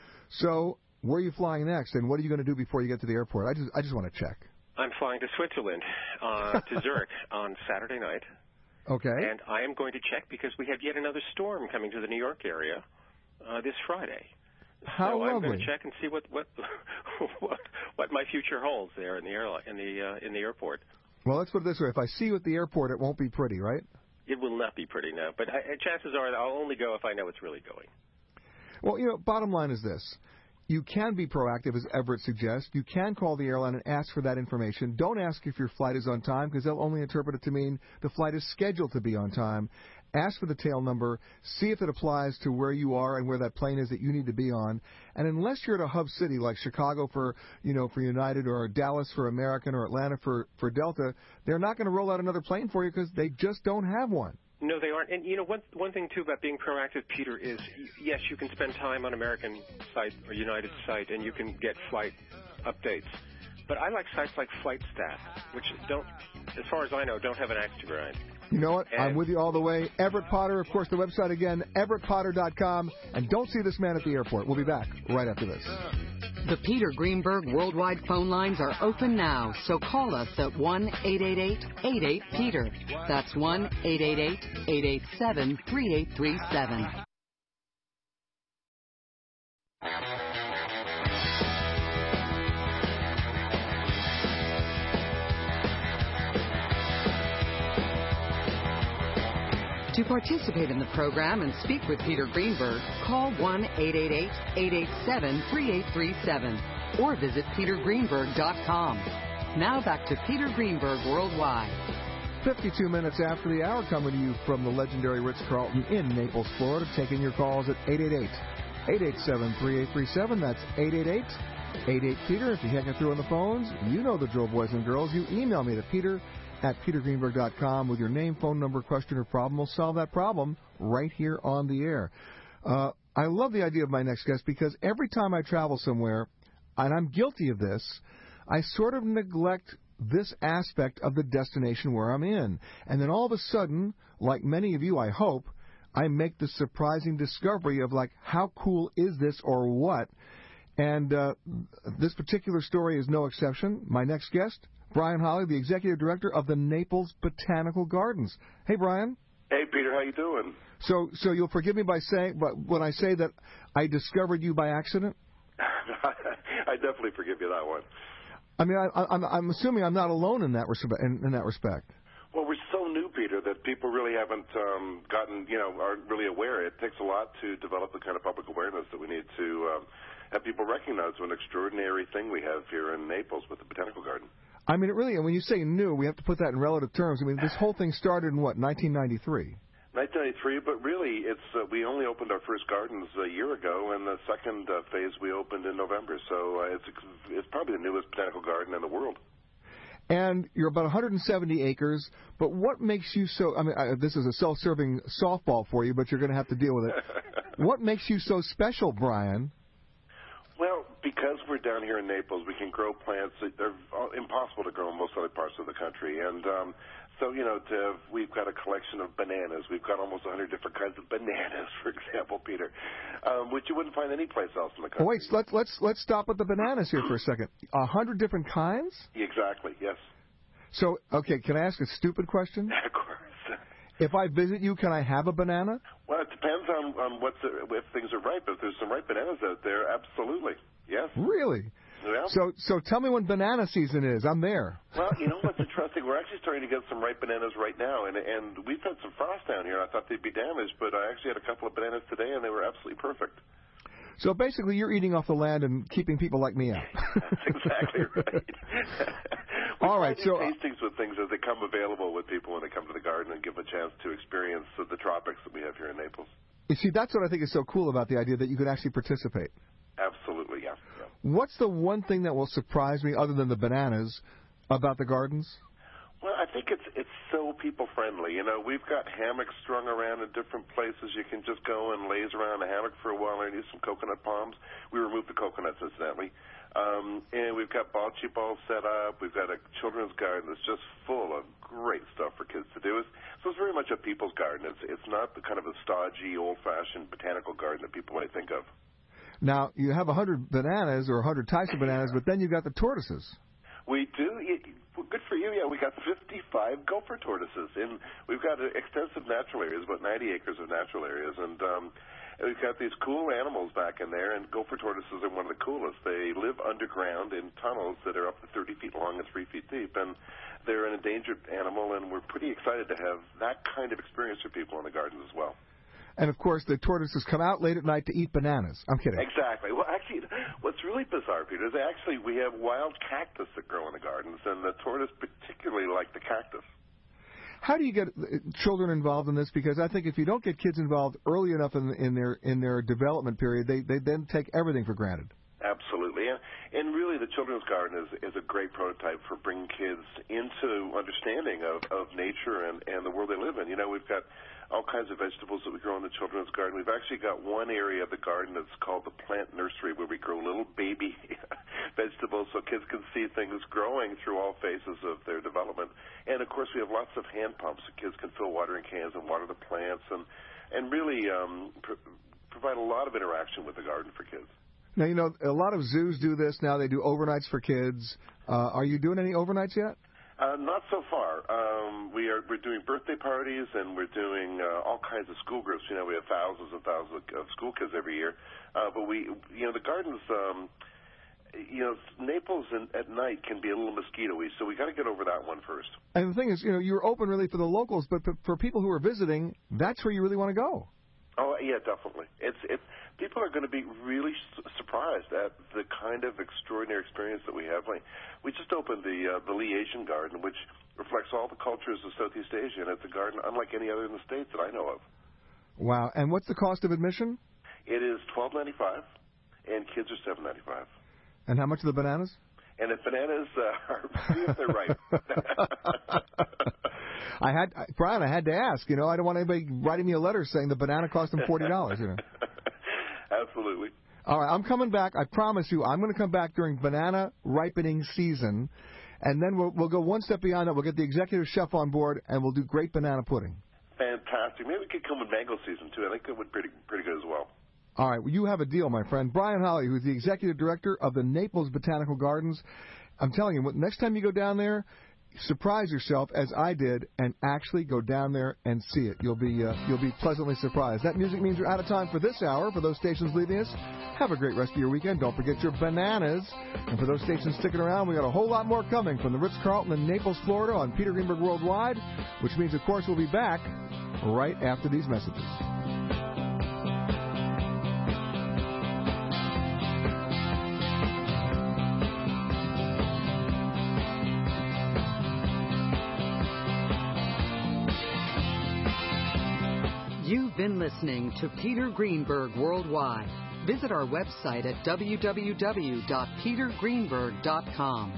So where are you flying next, and what are you going to do before you get to the airport? I just I just want to check. I'm flying to Switzerland, uh, to Zurich on Saturday night. Okay. And I am going to check because we have yet another storm coming to the New York area uh, this Friday. How so lovely. I'm going to check and see what what what, what my future holds there in the airline in the uh, in the airport. Well, let's put it this way: if I see you at the airport, it won't be pretty, right? It will not be pretty, no. But I, chances are that I'll only go if I know it's really going. Well, you know, bottom line is this. You can be proactive, as Everett suggests. You can call the airline and ask for that information. Don't ask if your flight is on time, because they'll only interpret it to mean the flight is scheduled to be on time. Ask for the tail number. See if it applies to where you are and where that plane is that you need to be on. And unless you're at a hub city like Chicago for, you know, for United, or Dallas for American, or Atlanta for, for Delta, they're not going to roll out another plane for you because they just don't have one. No, they aren't. And, you know, one, one thing, too, about being proactive, Peter, is, yes, you can spend time on American site or United site, and you can get flight updates. But I like sites like FlightStat, which don't, as far as I know, don't have an axe to grind. You know what? And I'm with you all the way. Everett Potter, of course, the website again, everett potter dot com. And don't see this man at the airport. We'll be back right after this. The Peter Greenberg worldwide phone lines are open now, so call us at one eight eight eight, eight eight, Peter. That's one eight eight eight, eight eight seven, three eight three seven. To participate in the program and speak with Peter Greenberg, call one eight eight eight, eight eight seven, three eight three seven or visit peter greenberg dot com. Now back to Peter Greenberg Worldwide. fifty-two minutes after the hour, coming to you from the legendary Ritz-Carlton in Naples, Florida. Taking your calls at eight eight eight, eight eight seven, three eight three seven. That's eight eight eight, eight eight, Peter. If you can't get through on the phones, you know the drill, boys and girls. You email me to Peter at peter greenberg dot com with your name, phone number, question, or problem. We'll solve that problem right here on the air. Uh, I love the idea of my next guest because every time I travel somewhere, and I'm guilty of this, I sort of neglect this aspect of the destination where I'm in. And then all of a sudden, like many of you, I hope, I make the surprising discovery of, like, how cool is this or what? And uh, this particular story is no exception. My next guest, Brian Holly, the executive director of the Naples Botanical Gardens. Hey, Brian. Hey, Peter. How you doing? So, so you'll forgive me by saying, but when I say that I discovered you by accident. I definitely forgive you that one. I mean, I, I'm, I'm assuming I'm not alone in that respect. In, in that respect. Well, we're so new, Peter, that people really haven't um, gotten, you know, aren't really aware. It takes a lot to develop the kind of public awareness that we need to um, have people recognize what an extraordinary thing we have here in Naples with the Botanical Garden. I mean, it really, and when you say new, we have to put that in relative terms. I mean, this whole thing started in, what, nineteen ninety-three? nineteen ninety-three, but really, it's uh, we only opened our first gardens a year ago, and the second uh, phase we opened in November. So uh, it's it's probably the newest botanical garden in the world. And you're about one hundred seventy acres, but what makes you so, I mean, I, this is a self-serving softball for you, but you're going to have to deal with it. What makes you so special, Brian? Well, because we're down here in Naples, we can grow plants that they're impossible to grow in most other parts of the country. And um, so, you know, to, we've got a collection of bananas. We've got almost one hundred different kinds of bananas, for example, Peter, um, which you wouldn't find anyplace else in the country. Oh, wait, let's let's let's stop with the bananas here for a second. A hundred different kinds? Exactly. Yes. So, okay, can I ask a stupid question? Of course. If I visit you, can I have a banana? Well, it depends on, on what's the, if things are ripe. If there's some ripe bananas out there, absolutely. Yes. Really? Yeah. So so tell me when banana season is. I'm there. Well, you know what's interesting? We're actually starting to get some ripe bananas right now, and and we've had some frost down here. I thought they'd be damaged, but I actually had a couple of bananas today, and they were absolutely perfect. So basically, you're eating off the land and keeping people like me out. That's exactly right. All right, so tastings with things as they come available with people when they come to the garden and give them a chance to experience the, the tropics that we have here in Naples. You see, that's what I think is so cool about the idea that you can actually participate. Absolutely, yeah. yeah. What's the one thing that will surprise me, other than the bananas, about the gardens? Well, I think it's it's so people friendly. You know, we've got hammocks strung around in different places. You can just go and laze around a hammock for a while and use some coconut palms. We removed the coconuts, incidentally. Um, and we've got bocce balls set up. We've got a children's garden that's just full of great stuff for kids to do. It's, so it's very much a people's garden. It's it's not the kind of a stodgy, old-fashioned botanical garden that people might think of. Now, you have one hundred bananas or one hundred types of bananas, but then you've got the tortoises. We do. Good for you. Yeah, we got fifty-five gopher tortoises, and we've got extensive natural areas, about ninety acres of natural areas, and um, we've got these cool animals back in there. And gopher tortoises are one of the coolest. They live underground in tunnels that are up to thirty feet long and three feet deep, and they're an endangered animal. And we're pretty excited to have that kind of experience for people in the gardens as well. And, of course, the tortoises come out late at night to eat bananas. I'm kidding. Exactly. Well, actually, what's really bizarre, Peter, is actually we have wild cactus that grow in the gardens, and the tortoise particularly like the cactus. How do you get children involved in this? Because I think if you don't get kids involved early enough in, in their in their development period, they, they then take everything for granted. Absolutely. And, and really, the Children's Garden is, is a great prototype for bringing kids into understanding of, of nature and, and the world they live in. You know, we've got all kinds of vegetables that we grow in the Children's Garden. We've actually got one area of the garden that's called the plant nursery, where we grow little baby vegetables so kids can see things growing through all phases of their development. And, of course, we have lots of hand pumps so kids can fill watering cans and water the plants and, and really um, pr- provide a lot of interaction with the garden for kids. Now, you know, a lot of zoos do this now. They do overnights for kids. Uh, are you doing any overnights yet? Uh, not so far. Um, we are we're doing birthday parties, and we're doing uh, all kinds of school groups. You know, we have thousands and thousands of, of school kids every year. Uh, but we, you know, the gardens, um, you know, Naples in, at night can be a little mosquito-y, so we got to get over that one first. And the thing is, you know, you're open really for the locals, but for people who are visiting, that's where you really want to go. Oh yeah, definitely. It's it's people are going to be really su- surprised at the kind of extraordinary experience that we have. Like, we just opened the uh, the Lee Asian Garden, which reflects all the cultures of Southeast Asia, and it's a garden unlike any other in the States that I know of. Wow! And what's the cost of admission? It is twelve ninety-five, and kids are seven ninety-five. And how much are the bananas? And the bananas uh, are free if they're ripe. I had, Brian, I had to ask. You know, I don't want anybody writing me a letter saying the banana cost them forty dollars, you know. Absolutely. All right, I'm coming back. I promise you, I'm going to come back during banana ripening season, and then we'll, we'll go one step beyond that. We'll get the executive chef on board, and we'll do great banana pudding. Fantastic. Maybe we could come with mango season, too. I think it would be pretty, pretty good as well. All right, well, you have a deal, my friend. Brian Holly, who's the executive director of the Naples Botanical Gardens. I'm telling you, next time you go down there, surprise yourself, as I did, and actually go down there and see it. You'll be uh, you'll be pleasantly surprised. That music means we're out of time for this hour. For those stations leaving us, have a great rest of your weekend. Don't forget your bananas. And for those stations sticking around, we got a whole lot more coming from the Ritz-Carlton in Naples, Florida on Peter Greenberg Worldwide, which means, of course, we'll be back right after these messages. You've been listening to Peter Greenberg Worldwide. Visit our website at w w w dot peter greenberg dot com.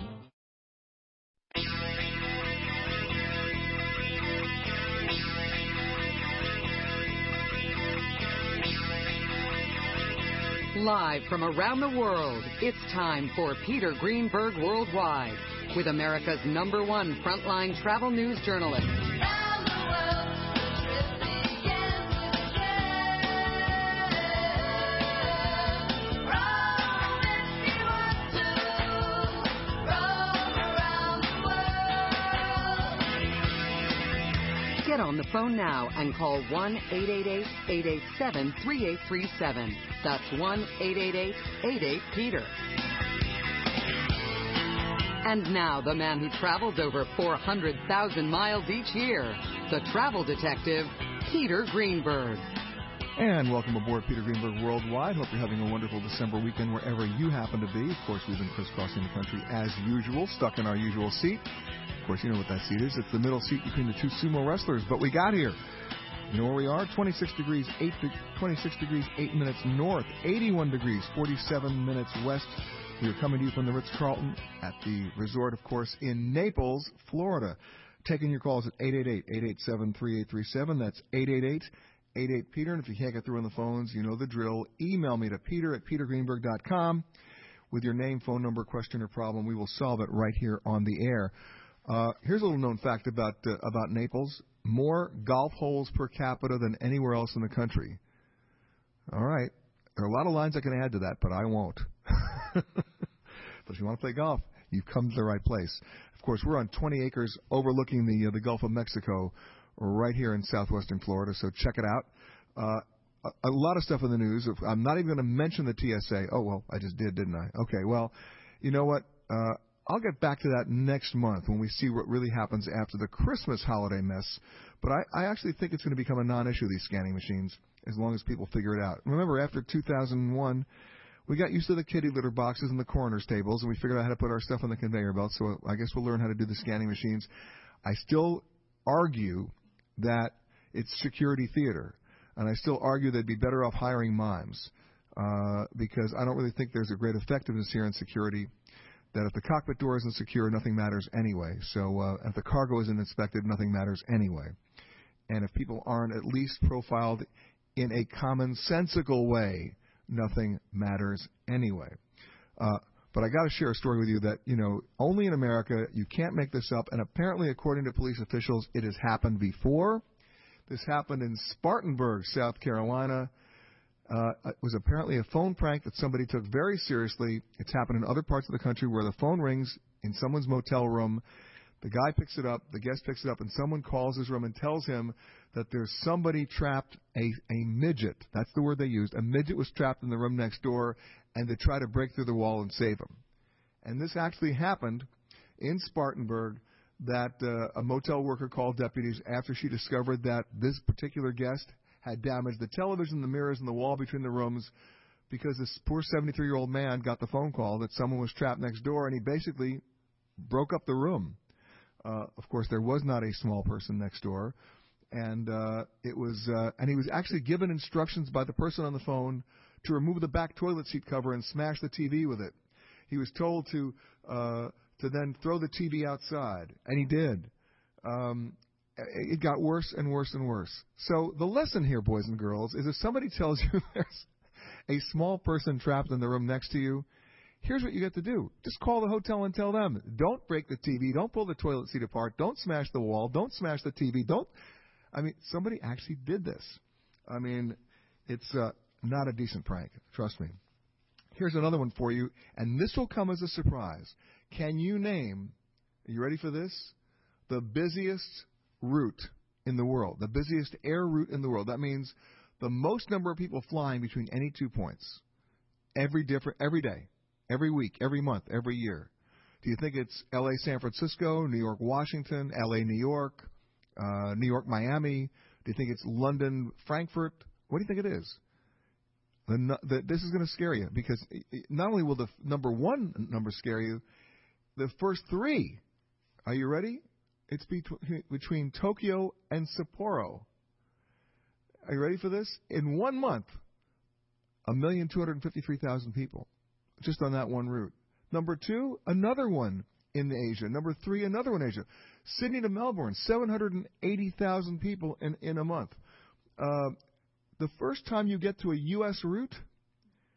Live from around the world, it's time for Peter Greenberg Worldwide with America's number one frontline travel news journalist. Get on the phone now and call one eight eight eight, eight eight seven, three eight three seven. That's one eight eight eight, eight eight, Peter. And now the man who travels over four hundred thousand miles each year, the travel detective, Peter Greenberg. And welcome aboard Peter Greenberg Worldwide. Hope you're having a wonderful December weekend wherever you happen to be. Of course, we've been crisscrossing the country as usual, stuck in our usual seat. Of course, you know what that seat is. It's the middle seat between the two sumo wrestlers. But we got here. You know where we are? twenty-six degrees, eight, twenty-six degrees, eight minutes north, eighty-one degrees, forty-seven minutes west. We are coming to you from the Ritz-Carlton at the resort, of course, in Naples, Florida. Taking your calls at eight eight eight, eight eight seven, three eight three seven. That's eight eight eight, eight eight, Peter. And if you can't get through on the phones, you know the drill. Email me to peter at peter greenberg dot com with your name, phone number, question, or problem. We will solve it right here on the air. Uh, here's a little known fact about uh, about Naples. More golf holes per capita than anywhere else in the country. All right. There are a lot of lines I can add to that, but I won't. But if you want to play golf, you've come to the right place. Of course, we're on twenty acres overlooking the uh, the Gulf of Mexico right here in southwestern Florida, so check it out. Uh, a, a lot of stuff in the news. I'm not even going to mention the T S A. Oh, well, I just did, didn't I? Okay, well, you know what? Uh, I'll get back to that next month when we see what really happens after the Christmas holiday mess. But I, I actually think it's going to become a non-issue, these scanning machines, as long as people figure it out. Remember, after two thousand one, we got used to the kitty litter boxes and the coroner's tables, and we figured out how to put our stuff on the conveyor belt, so I guess we'll learn how to do the scanning machines. I still argue that it's security theater, and I still argue they'd be better off hiring mimes, uh, because I don't really think there's a great effectiveness here in security. That if the cockpit door isn't secure, nothing matters anyway. So uh, if the cargo isn't inspected, nothing matters anyway. And if people aren't at least profiled in a commonsensical way, nothing matters anyway. Uh, but I got to share a story with you that, you know, only in America, you can't make this up. And apparently, according to police officials, it has happened before. This happened in Spartanburg, South Carolina. Uh, it was apparently a phone prank that somebody took very seriously. It's happened in other parts of the country where the phone rings in someone's motel room. The guy picks it up, the guest picks it up, and someone calls his room and tells him that there's somebody trapped, a, a midget. That's the word they used. A midget was trapped in the room next door, and they try to break through the wall and save him. And this actually happened in Spartanburg, that uh, a motel worker called deputies after she discovered that this particular guest had damaged the television, the mirrors, and the wall between the rooms because this poor seventy-three-year-old man got the phone call that someone was trapped next door, and he basically broke up the room. Uh, of course, there was not a small person next door, and uh, it was, uh, and he was actually given instructions by the person on the phone to remove the back toilet seat cover and smash the T V with it. He was told to uh, to then throw the T V outside, and he did. Um, It got worse and worse and worse. So the lesson here, boys and girls, is if somebody tells you there's a small person trapped in the room next to you, here's what you get to do. Just call the hotel and tell them. Don't break the T V. Don't pull the toilet seat apart. Don't smash the wall. Don't smash the T V. Don't. I mean, somebody actually did this. I mean, it's uh, not a decent prank. Trust me. Here's another one for you, and this will come as a surprise. Can you name, are you ready for this? The busiest route in the world, the busiest air route in the world. That means the most number of people flying between any two points every different every day, every week, every month, every year. Do you think it's L A San Francisco, New York Washington, L A New York, uh, New York Miami? Do you think it's London Frankfurt? What do you think it is? The, the, this is going to scare you because not only will the number one number scare you, the first three. Are you ready? It's between, between Tokyo and Sapporo. Are you ready for this? In one month, one million two hundred fifty-three thousand people just on that one route. Number two, another one in Asia. Number three, another one in Asia. Sydney to Melbourne, seven hundred eighty thousand people in, in a month. Uh, the first time you get to a U S route,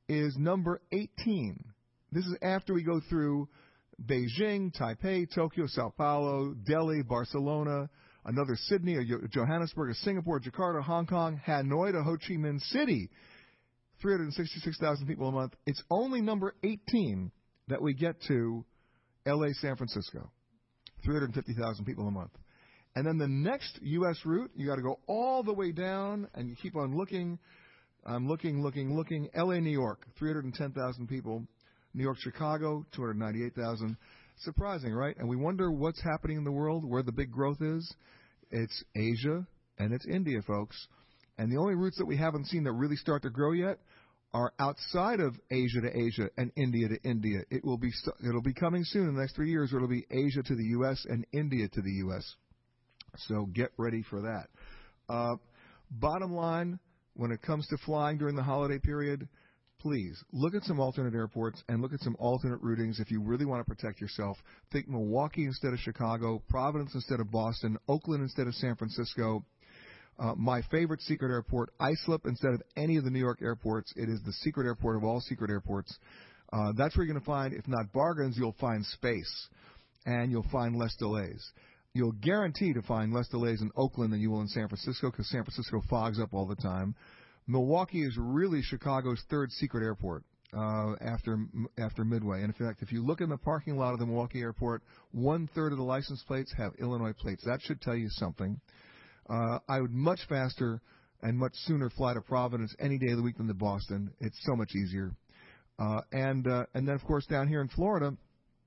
is number eighteen. This is after we go through Beijing, Taipei, Tokyo, Sao Paulo, Delhi, Barcelona, another Sydney, a Johannesburg, a Singapore, Jakarta, Hong Kong, Hanoi to Ho Chi Minh City. three hundred sixty-six thousand people a month. It's only number eighteen that we get to L A, San Francisco. three hundred fifty thousand people a month. And then the next U S route, you got to go all the way down, and you keep on looking. I'm looking, looking, looking. L A, New York, three hundred ten thousand people. New York, Chicago, two hundred ninety-eight thousand. Surprising, right? And we wonder what's happening in the world, where the big growth is. It's Asia and it's India, folks. And the only routes that we haven't seen that really start to grow yet are outside of Asia to Asia and India to India. It will be it'll be coming soon in the next three years. Where it'll be Asia to the U S and India to the U S. So get ready for that. Uh, bottom line, when it comes to flying during the holiday period, please look at some alternate airports and look at some alternate routings if you really want to protect yourself. Think Milwaukee instead of Chicago, Providence instead of Boston, Oakland instead of San Francisco. Uh, my favorite secret airport, Islip, instead of any of the New York airports. It is the secret airport of all secret airports. Uh, that's where you're going to find, if not bargains, you'll find space, and you'll find less delays. You'll guarantee to find less delays in Oakland than you will in San Francisco because San Francisco fogs up all the time. Milwaukee is really Chicago's third secret airport uh, after after Midway. And in fact, if you look in the parking lot of the Milwaukee airport, one-third of the license plates have Illinois plates. That should tell you something. Uh, I would much faster and much sooner fly to Providence any day of the week than to Boston. It's so much easier. Uh, and uh, and then, of course, down here in Florida,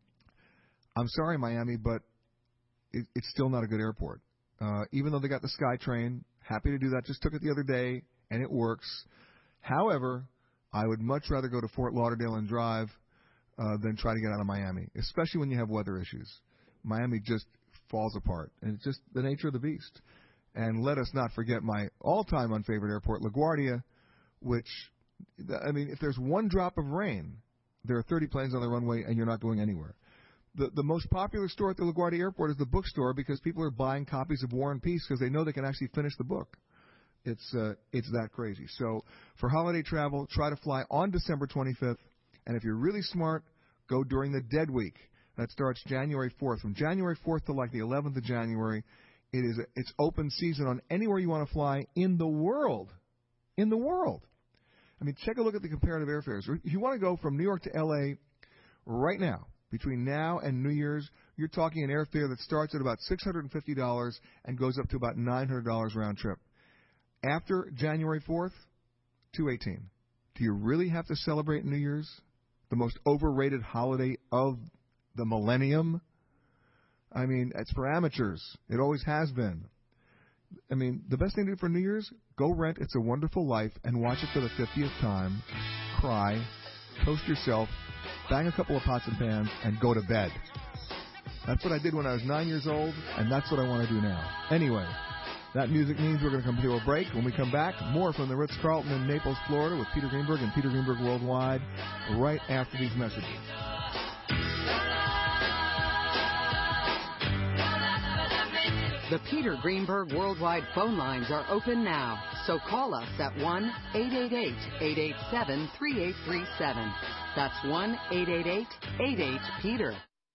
I'm sorry, Miami, but it, it's still not a good airport. Uh, even though they got the SkyTrain, happy to do that. Just took it the other day, and it works. However, I would much rather go to Fort Lauderdale and drive uh, than try to get out of Miami, especially when you have weather issues. Miami just falls apart, and it's just the nature of the beast. And let us not forget my all-time unfavorite airport, LaGuardia, which, I mean, if there's one drop of rain, there are thirty planes on the runway, and you're not going anywhere. The the most popular store at the LaGuardia Airport is the bookstore because people are buying copies of War and Peace because they know they can actually finish the book. It's uh, it's that crazy. So for holiday travel, try to fly on December twenty-fifth, and if you're really smart, go during the dead week. That starts January fourth. From January fourth to like the eleventh of January, it is a, it's open season on anywhere you want to fly in the world. In the world. I mean, take a look at the comparative airfares. If you want to go from New York to L A right now, between now and New Year's, you're talking an airfare that starts at about six hundred fifty dollars and goes up to about nine hundred dollars round trip. After January fourth, two hundred eighteen dollars. Do you really have to celebrate New Year's? The most overrated holiday of the millennium? I mean, it's for amateurs. It always has been. I mean, the best thing to do for New Year's, go rent It's a Wonderful Life and watch it for the fiftieth time, cry, toast yourself, bang a couple of pots and pans, and go to bed. That's what I did when I was nine years old, and that's what I want to do now. Anyway, that music means we're going to come to a break. When we come back, more from the Ritz-Carlton in Naples, Florida with Peter Greenberg and Peter Greenberg Worldwide right after these messages. The Peter Greenberg Worldwide phone lines are open now, so call us at one eight eight eight, eight eight seven, three eight three seven. That's one eight eight eight, eight eight, Peter.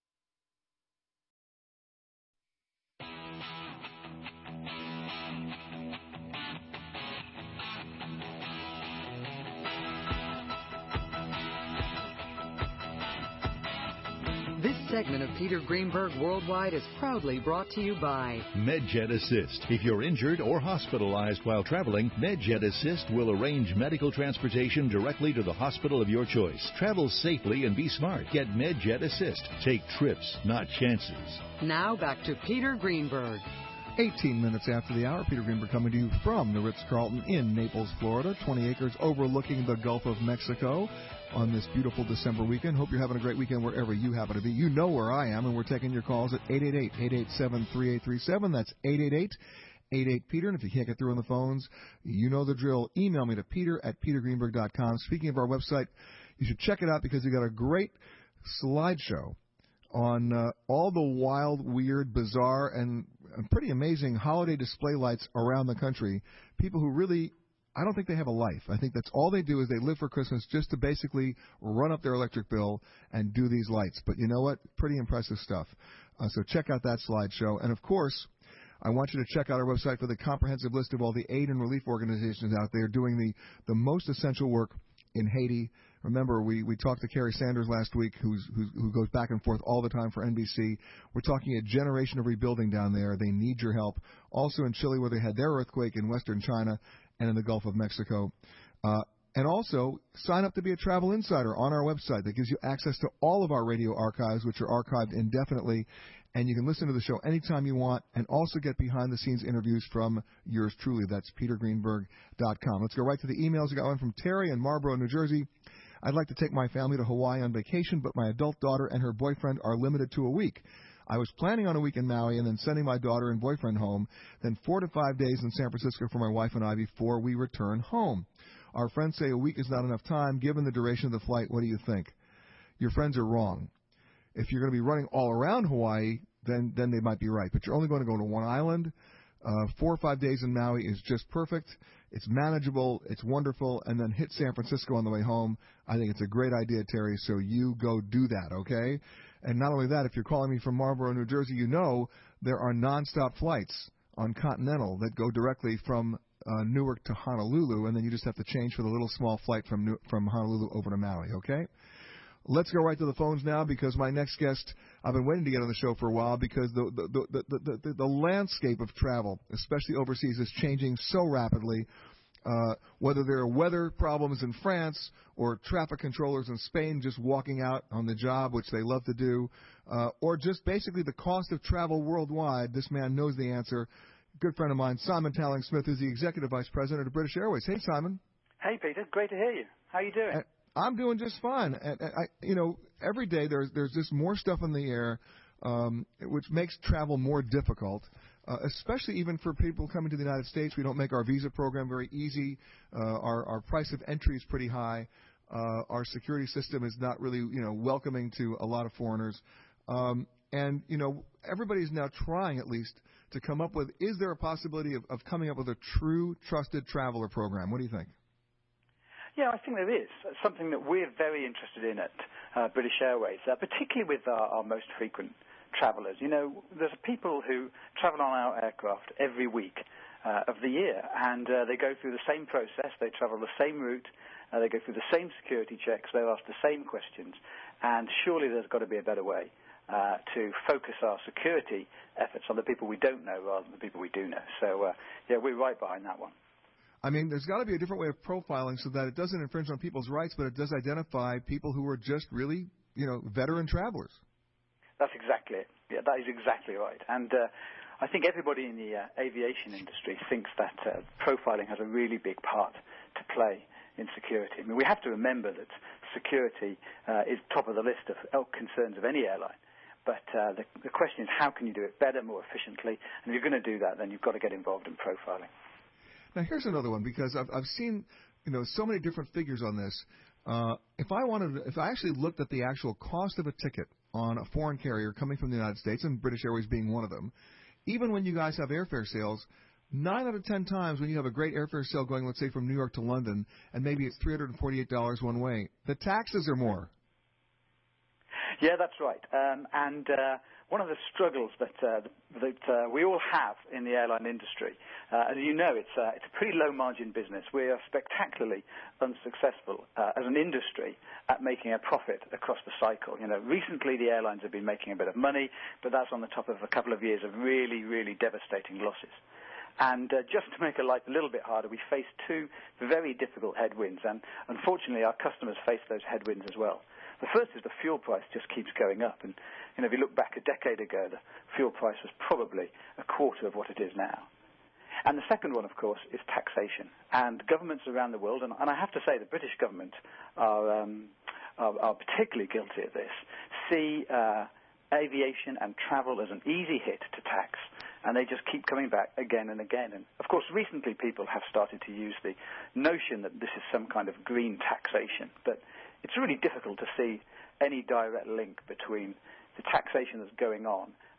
This segment of Peter Greenberg Worldwide is proudly brought to you by MedJet Assist. If you're injured or hospitalized while traveling, MedJet Assist will arrange medical transportation directly to the hospital of your choice. Travel safely and be smart. Get MedJet Assist. Take trips, not chances. Now back to Peter Greenberg. eighteen minutes after the hour, Peter Greenberg coming to you from the Ritz-Carlton in Naples, Florida, twenty acres overlooking the Gulf of Mexico on this beautiful December weekend. Hope you're having a great weekend wherever you happen to be. You know where I am, and we're taking your calls at eight eight eight, eight eight seven, three eight three seven. That's eight eight eight, eight eight, Peter. And if you can't get through on the phones, you know the drill. Email me to peter at peter greenberg dot com. Speaking of our website, you should check it out because we've got a great slideshow on uh, all the wild, weird, bizarre, and pretty amazing holiday display lights around the country. People who really I don't think they have a life. I think that's all they do is they live for Christmas just to basically run up their electric bill and do these lights. But you know what? Pretty impressive stuff. Uh, so check out that slideshow. And, of course, I want you to check out our website for the comprehensive list of all the aid and relief organizations out there doing the, the most essential work in Haiti. Remember, we, we talked to Kerry Sanders last week, who's, who's, who goes back and forth all the time for N B C. We're talking a generation of rebuilding down there. They need your help. Also in Chile, where they had their earthquake, in western China, and in the Gulf of Mexico. Uh, and also, sign up to be a travel insider on our website. That gives you access to all of our radio archives, which are archived indefinitely. And you can listen to the show anytime you want and also get behind-the-scenes interviews from yours truly. That's peter greenberg dot com. Let's go right to the emails. We got one from Terry in Marlboro, New Jersey. I'd like to take my family to Hawaii on vacation, but my adult daughter and her boyfriend are limited to a week. I was planning on a week in Maui and then sending my daughter and boyfriend home, then four to five days in San Francisco for my wife and I before we return home. Our friends say a week is not enough time. Given the duration of the flight, what do you think? Your friends are wrong. If you're going to be running all around Hawaii, then then they might be right. But you're only going to go to one island. Uh, four or five days in Maui is just perfect. It's manageable. It's wonderful. And then hit San Francisco on the way home. I think it's a great idea, Terry, so you go do that, okay? And not only that, if you're calling me from Marlboro, New Jersey, you know there are nonstop flights on Continental that go directly from uh, Newark to Honolulu, and then you just have to change for the little small flight from New- from Honolulu over to Maui, okay? Let's go right to the phones now because my next guest, I've been waiting to get on the show for a while because the the the the, the, the landscape of travel, especially overseas, is changing so rapidly. Uh, whether there are weather problems in France or traffic controllers in Spain just walking out on the job, which they love to do, uh, or just basically the cost of travel worldwide, this man knows the answer. Good friend of mine, Simon Talling Smith, is the Executive Vice President of British Airways. Hey, Simon. Hey, Peter. Great to hear you. How are you doing? And I'm doing just fine. And, and I, you know, every day there's there's just more stuff in the air, um, which makes travel more difficult. Uh, especially even for people coming to the United States. We don't make our visa program very easy. Uh, our, our price of entry is pretty high. Uh, our security system is not really, you know, welcoming to a lot of foreigners. Um, and, you know, everybody's now trying at least to come up with, is there a possibility of, of coming up with a true trusted traveler program? What do you think? Yeah, I think there is. It's something that we're very interested in at uh, British Airways, uh, particularly with our, our most frequent travelers. You know, there's people who travel on our aircraft every week uh, of the year, and uh, they go through the same process. They travel the same route. Uh, they go through the same security checks. They ask the same questions. And surely there's got to be a better way uh, to focus our security efforts on the people we don't know rather than the people we do know. So, uh, yeah, we're right behind that one. I mean, there's got to be a different way of profiling so that it doesn't infringe on people's rights, but it does identify people who are just really, you know, veteran travelers. That's exactly it. Yeah, that is exactly right. And uh, I think everybody in the uh, aviation industry thinks that uh, profiling has a really big part to play in security. I mean, we have to remember that security uh, is top of the list of concerns of any airline. But uh, the, the question is, how can you do it better, more efficiently? And if you're going to do that, then you've got to get involved in profiling. Now, here's another one, because I've, I've seen, you know, so many different figures on this. Uh, if I wanted, if I actually looked at the actual cost of a ticket on a foreign carrier coming from the United States, and British Airways being one of them, even when you guys have airfare sales, nine out of ten times when you have a great airfare sale going, let's say, from New York to London, and maybe it's three hundred forty-eight dollars one way, the taxes are more. Yeah, that's right. Um, and uh, one of the struggles that uh, that uh, we all have in the airline industry, uh, as you know, it's uh, it's a pretty low-margin business. We are spectacularly unsuccessful uh, as an industry at making a profit across the cycle. You know, recently the airlines have been making a bit of money, but that's on the top of a couple of years of really, really devastating losses. And uh, just to make life a little bit harder, we face two very difficult headwinds, and unfortunately our customers face those headwinds as well. The first is the fuel price just keeps going up, and you know, if you look back a decade ago, the fuel price was probably a quarter of what it is now. And the second one, of course, is taxation. And governments around the world, and, and I have to say the British government are, um, are, are particularly guilty of this, see uh, aviation and travel as an easy hit to tax, and they just keep coming back again and again. And, of course, recently people have started to use the notion that this is some kind of green taxation, but it's really difficult to see any direct link between the taxation that's going on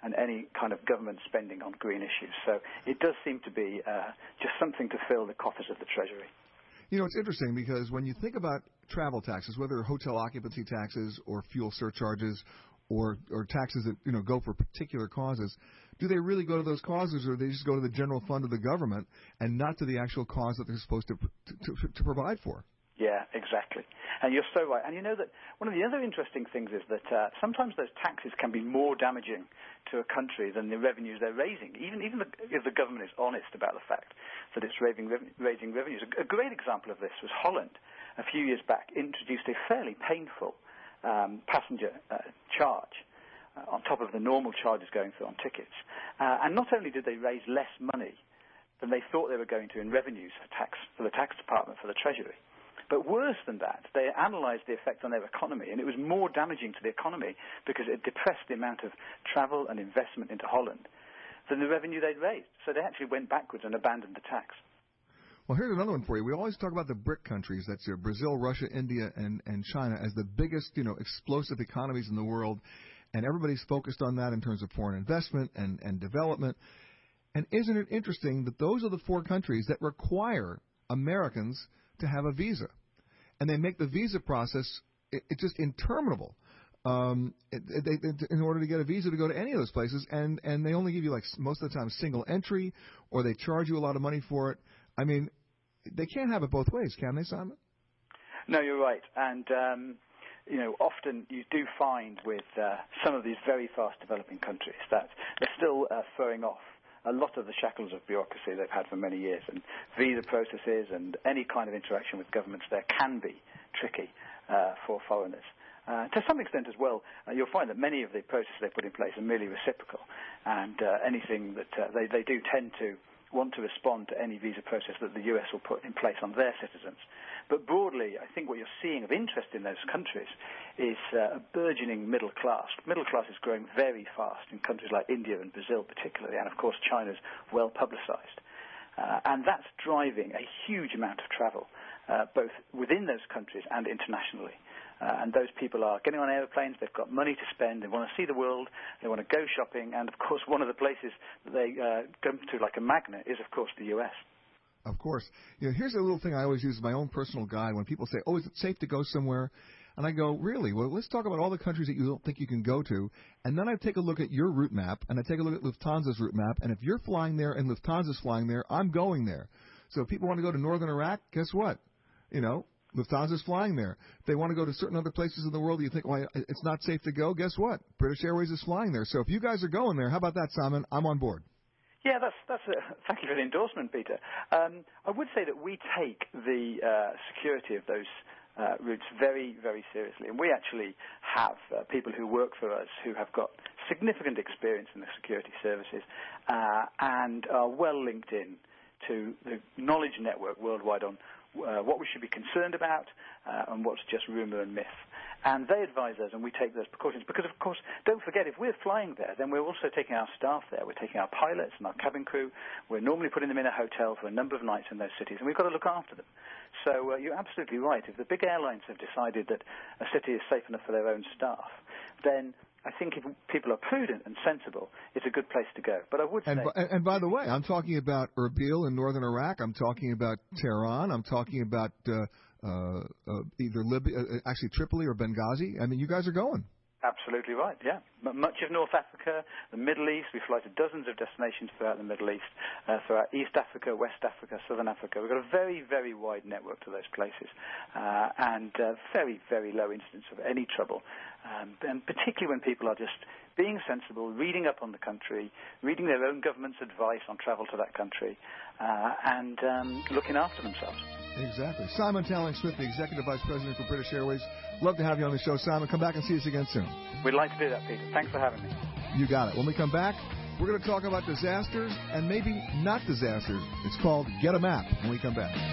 and any kind of government spending on green issues. So it does seem to be uh, just something to fill the coffers of the Treasury. You know, it's interesting because when you think about travel taxes, whether hotel occupancy taxes or fuel surcharges or or taxes that, you know, go for particular causes, do they really go to those causes, or do they just go to the general fund of the government and not to the actual cause that they're supposed to to, to, to provide for? Yeah, exactly. And you're so right. And you know that one of the other interesting things is that uh, sometimes those taxes can be more damaging to a country than the revenues they're raising, even even the, if the government is honest about the fact that it's raising, raising revenues. A, a great example of this was Holland, a few years back, introduced a fairly painful um, passenger uh, charge uh, on top of the normal charges going through on tickets. Uh, and not only did they raise less money than they thought they were going to in revenues for, tax, for the tax department, for the Treasury, but worse than that, they analysed the effect on their economy, and it was more damaging to the economy because it depressed the amount of travel and investment into Holland than the revenue they'd raised. So they actually went backwards and abandoned the tax. Well, here's another one for you. We always talk about the BRIC countries, that's uh, Brazil, Russia, India, and, and China, as the biggest, you know, explosive economies in the world, and everybody's focused on that in terms of foreign investment and, and development. And isn't it interesting that those are the four countries that require Americans to have a visa, and they make the visa process it, it's just interminable. Um, it, it, it, in order to get a visa to go to any of those places, and and they only give you, like, most of the time single entry, or they charge you a lot of money for it. I mean, they can't have it both ways, can they, Simon? No, you're right, and um, you know, often you do find with uh, some of these very fast developing countries that they're still uh, throwing off a lot of the shackles of bureaucracy they've had for many years, and visa processes and any kind of interaction with governments there can be tricky uh, for foreigners. Uh, to some extent as well, uh, you'll find that many of the processes they put in place are merely reciprocal, and uh, anything that uh, they, they do tend to want to respond to any visa process that the U S will put in place on their citizens. But broadly, I think what you're seeing of interest in those countries is uh, a burgeoning middle class. Middle class is growing very fast in countries like India and Brazil particularly, and of course China's well publicized. Uh, and that's driving a huge amount of travel, uh, both within those countries and internationally. Uh, and those people are getting on airplanes, they've got money to spend, they want to see the world, they want to go shopping, and of course one of the places that they uh, come to like a magnet is of course the U S. Of course. You know, here's a little thing I always use as my own personal guide when people say, oh, is it safe to go somewhere? And I go, really? Well, let's talk about all the countries that you don't think you can go to. And then I take a look at your route map, and I take a look at Lufthansa's route map. And if you're flying there and Lufthansa's flying there, I'm going there. So if people want to go to northern Iraq, guess what? You know, Lufthansa's flying there. If they want to go to certain other places in the world, you think, well, it's not safe to go, guess what? British Airways is flying there. So if you guys are going there, how about that, Simon? I'm on board. Yeah, that's that's a, thank you for the endorsement, Peter. Um, I would say that we take the uh, security of those uh, routes very, very seriously, and we actually have uh, people who work for us who have got significant experience in the security services uh, and are well linked in to the knowledge network worldwide on uh, what we should be concerned about uh, and what's just rumor and myth. And they advise us, and we take those precautions. Because, of course, don't forget, if we're flying there, then we're also taking our staff there. We're taking our pilots and our cabin crew. We're normally putting them in a hotel for a number of nights in those cities, and we've got to look after them. So uh, you're absolutely right. If the big airlines have decided that a city is safe enough for their own staff, then I think if people are prudent and sensible, it's a good place to go. But I would and say... By, and by the way, I'm talking about Erbil in northern Iraq. I'm talking about Tehran. I'm talking about... Uh, Uh, uh, either Libya, uh, actually Tripoli or Benghazi. I mean, you guys are going. Absolutely right, yeah. M- much of North Africa, the Middle East, we fly to dozens of destinations throughout the Middle East, uh, throughout East Africa, West Africa, Southern Africa. We've got a very, very wide network to those places, uh, and uh, very, very low incidence of any trouble, um, and particularly when people are just being sensible, reading up on the country, reading their own government's advice on travel to that country, uh, and um, looking after themselves. Exactly. Simon Talling-Smith, the Executive Vice President for British Airways. Love to have you on the show, Simon. Come back and see us again soon. We'd like to do that, Peter. Thanks for having me. You got it. When we come back, we're going to talk about disasters and maybe not disasters. It's called Get a Map when we come back.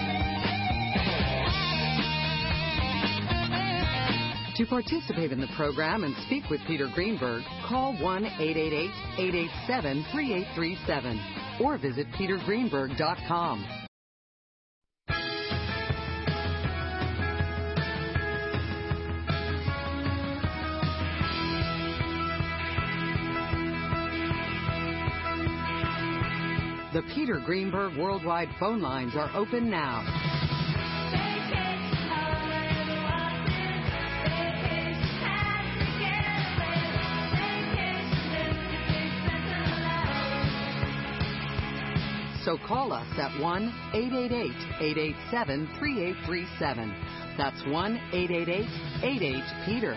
To participate in the program and speak with Peter Greenberg, call one eight eight eight, eight eight seven, three eight three seven or visit peter greenberg dot com. The Peter Greenberg Worldwide phone lines are open now. So call us at one eight eight eight, eight eight seven, three eight three seven. That's one eight eight eight, eight eight, Peter.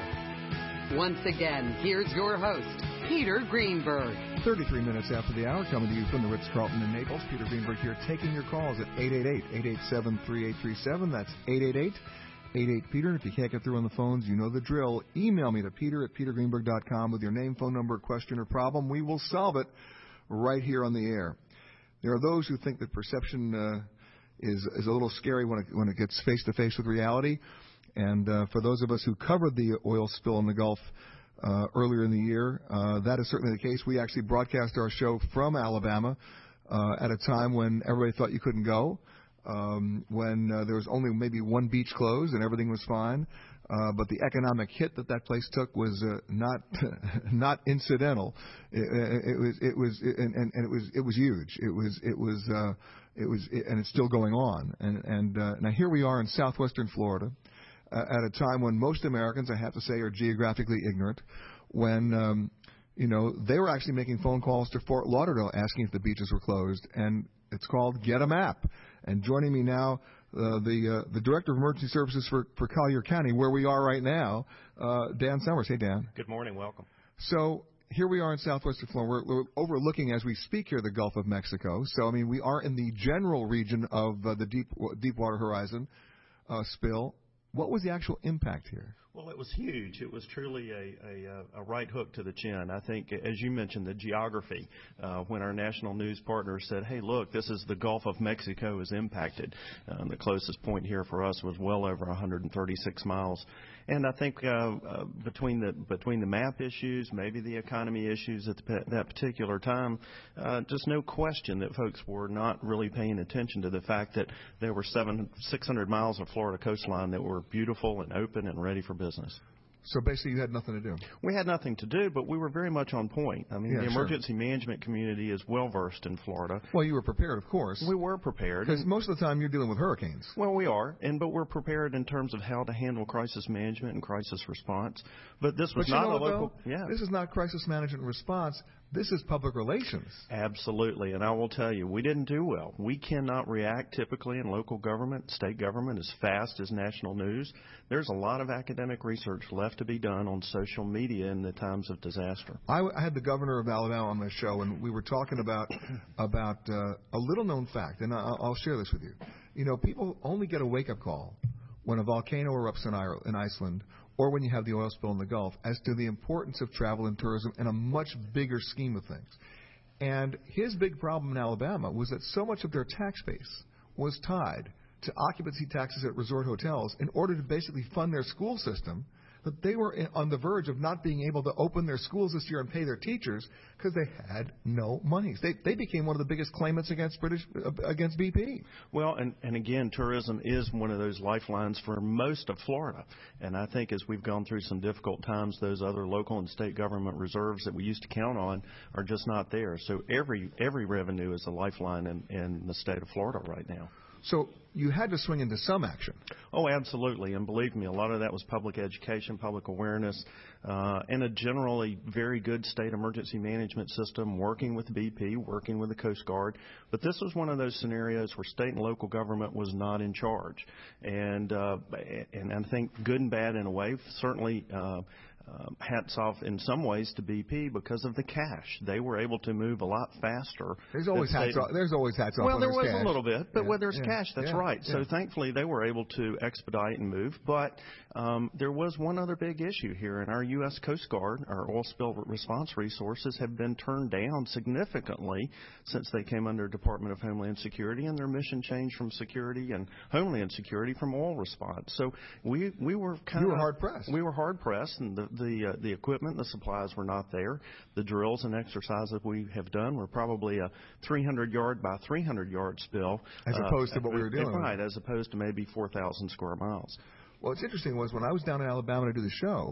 Once again, here's your host, Peter Greenberg. thirty-three minutes after the hour, coming to you from the Ritz-Carlton in Naples. Peter Greenberg here, taking your calls at eight eight eight, eight eight seven, three eight three seven. That's eight eight eight, eight eight, Peter. And if you can't get through on the phones, you know the drill. Email me to peter at peter greenberg dot com with your name, phone number, question, or problem. We will solve it right here on the air. There are those who think that perception uh, is is a little scary when it, when it gets face-to-face with reality. And uh, for those of us who covered the oil spill in the Gulf uh, earlier in the year, uh, that is certainly the case. We actually broadcast our show from Alabama uh, at a time when everybody thought you couldn't go, um, when uh, there was only maybe one beach closed and everything was fine. Uh, but the economic hit that that place took was uh, not not incidental. It, it, it was it was it, and, and it was it was huge. It was it was uh, it was it, and it's still going on. And and uh, now here we are in southwestern Florida uh, at a time when most Americans, I have to say, are geographically ignorant. When um, you know they were actually making phone calls to Fort Lauderdale asking if the beaches were closed, and it's called Get a Map. And joining me now. Uh, the uh, the Director of Emergency Services for, for Collier County, where we are right now, uh, Dan Summers. Hey, Dan. Good morning. Welcome. So here we are in southwestern Florida. We're, we're overlooking, as we speak here, the Gulf of Mexico. So, I mean, we are in the general region of uh, the deep Deepwater Horizon uh, spill. What was the actual impact here? Well, it was huge. It was truly a, a, a right hook to the chin. I think, as you mentioned, the geography, uh, when our national news partners said, hey, look, this is the Gulf of Mexico is impacted. Um, the closest point here for us was well over one hundred thirty-six miles. And I think uh, uh, between the between the map issues, maybe the economy issues at the, that particular time, uh, just no question that folks were not really paying attention to the fact that there were seven, six hundred miles of Florida coastline that were beautiful and open and ready for business. So basically you had nothing to do. We had nothing to do, but we were very much on point. I mean, yeah, the emergency sure. management community is well-versed in Florida. Well, you were prepared, of course. We were prepared. Because most of the time you're dealing with hurricanes. Well, we are, and but we're prepared in terms of how to handle crisis management and crisis response. But this was but not you know a what, local... Though? Yeah. This is not crisis management and response. This is public relations. Absolutely, and I will tell you, we didn't do well. We cannot react typically in local government, state government, as fast as national news. There's a lot of academic research left to be done on social media in the times of disaster. I, I had the governor of Alabama on my show, and we were talking about about uh, a little-known fact, and I'll, I'll share this with you. You know, people only get a wake-up call when a volcano erupts in, Ireland, in Iceland or when you have the oil spill in the Gulf as to the importance of travel and tourism in a much bigger scheme of things. And his big problem in Alabama was that so much of their tax base was tied to occupancy taxes at resort hotels in order to basically fund their school system, that they were on the verge of not being able to open their schools this year and pay their teachers because they had no money. They they became one of the biggest claimants against British uh, against B P. Well, and, and again, tourism is one of those lifelines for most of Florida. And I think as we've gone through some difficult times, those other local and state government reserves that we used to count on are just not there. So every every revenue is a lifeline in, in the state of Florida right now. So you had to swing into some action. Oh, absolutely. And believe me, a lot of that was public education, public awareness, uh, and a generally very good state emergency management system, working with B P, working with the Coast Guard. But this was one of those scenarios where state and local government was not in charge. And, uh, and I think good and bad in a way, certainly uh, Um, hats off in some ways to B P because of the cash. They were able to move a lot faster. There's always hats off. There's always hats off. Well, there was cash. a little bit, but yeah, when there's yeah, cash, that's yeah, right. Yeah. So thankfully they were able to expedite and move. But um, there was one other big issue here, and our U S Coast Guard, our oil spill response resources, have been turned down significantly since they came under Department of Homeland Security, and their mission changed from security and Homeland Security from oil response. So we we were kind of you were hard pressed. We were hard pressed, and the the uh, the equipment. The supplies were not there. The drills and exercises we have done were probably a three hundred yard by three hundred yard spill. As opposed uh, to what we were doing. Right, as opposed to maybe four thousand square miles. Well, what's interesting was when I was down in Alabama to do the show,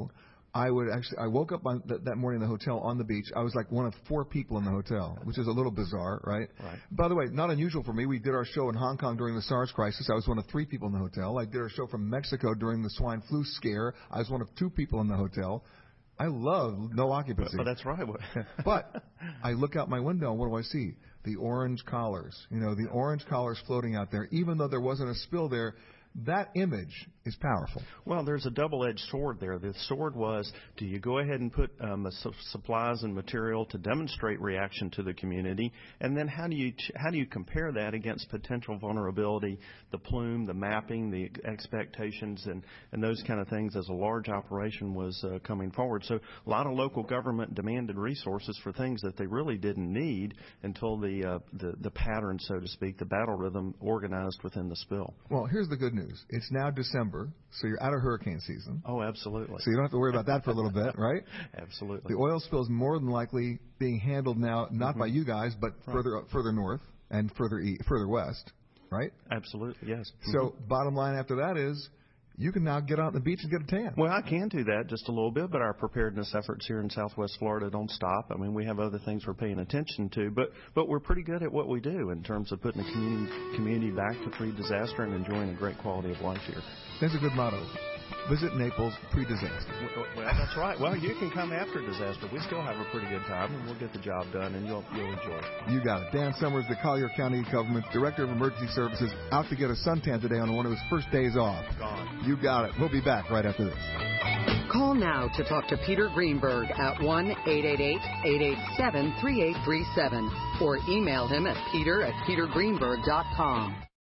I would actually, I woke up on th- that morning in the hotel on the beach. I was like one of four people in the hotel, which is a little bizarre, right? Right. By the way, not unusual for me. We did our show in Hong Kong during the SARS crisis. I was one of three people in the hotel. I did our show from Mexico during the swine flu scare. I was one of two people in the hotel. I love no occupancy. But, but that's right. But I look out my window and what do I see? The orange collars. You know, the orange collars floating out there. Even though there wasn't a spill there, that image is powerful. Well, there's a double-edged sword there. The sword was, do you go ahead and put um, the su- supplies and material to demonstrate reaction to the community, and then how do you ch- how do you compare that against potential vulnerability, the plume, the mapping, the expectations, and, and those kind of things as a large operation was uh, coming forward. So a lot of local government demanded resources for things that they really didn't need until the uh, the, the pattern, so to speak, the battle rhythm organized within the spill. Well, here's the good news. It's now December, so you're out of hurricane season. Oh, absolutely. So you don't have to worry about that for a little bit, right? Absolutely. The oil spill is more than likely being handled now, not mm-hmm. by you guys, but right. further further north and further east, further west, right? Absolutely, yes. So mm-hmm. bottom line after that is you can now get out on the beach and get a tan. Well, I can do that just a little bit, but our preparedness efforts here in Southwest Florida don't stop. I mean, we have other things we're paying attention to, but but we're pretty good at what we do in terms of putting the community, community back to pre-disaster and enjoying a great quality of life here. That's a good motto. Visit Naples pre-disaster. Well, well, that's right. Well, you can come after disaster. We still have a pretty good time, and we'll get the job done, and you'll you'll enjoy it. You got it. Dan Summers, the Collier County Government Director of Emergency Services, out to get a suntan today on one of his first days off. Gone. You got it. We'll be back right after this. Call now to talk to Peter Greenberg at one eight eight eight, eight eight seven, three eight three seven or email him at peter at peter greenberg dot com.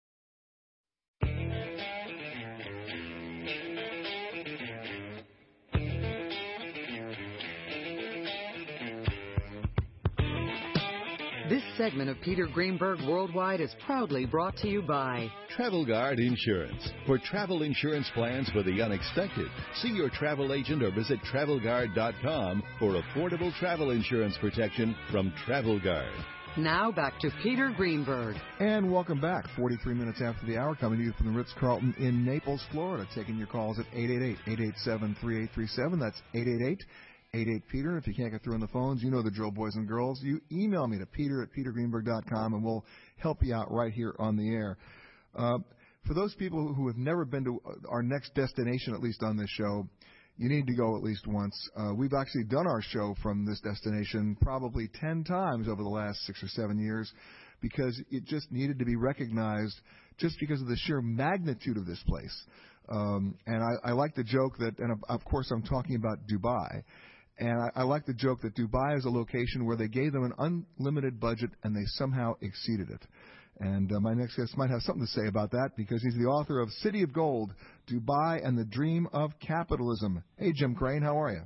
This segment of Peter Greenberg Worldwide is proudly brought to you by Travel Guard Insurance. For travel insurance plans for the unexpected, see your travel agent or visit travel guard dot com for affordable travel insurance protection from Travel Guard. Now back to Peter Greenberg. And welcome back. forty-three minutes after the hour, coming to you from the Ritz-Carlton in Naples, Florida. Taking your calls at eight eight eight, eight eight seven, three eight three seven. That's eight eight eight, eight eight Peter. If you can't get through on the phones, you know the drill, boys and girls. You email me to peter at peter greenberg dot com, and we'll help you out right here on the air. Uh, for those people who have never been to our next destination, at least on this show, you need to go at least once. Uh, we've actually done our show from this destination probably ten times over the last six or seven years because it just needed to be recognized just because of the sheer magnitude of this place. Um, and I, I like the joke that, and of, of course I'm talking about Dubai, and I, I like the joke that Dubai is a location where they gave them an unlimited budget and they somehow exceeded it. And uh, my next guest might have something to say about that because he's the author of City of Gold, Dubai and the Dream of Capitalism. Hey, Jim Crane, how are you?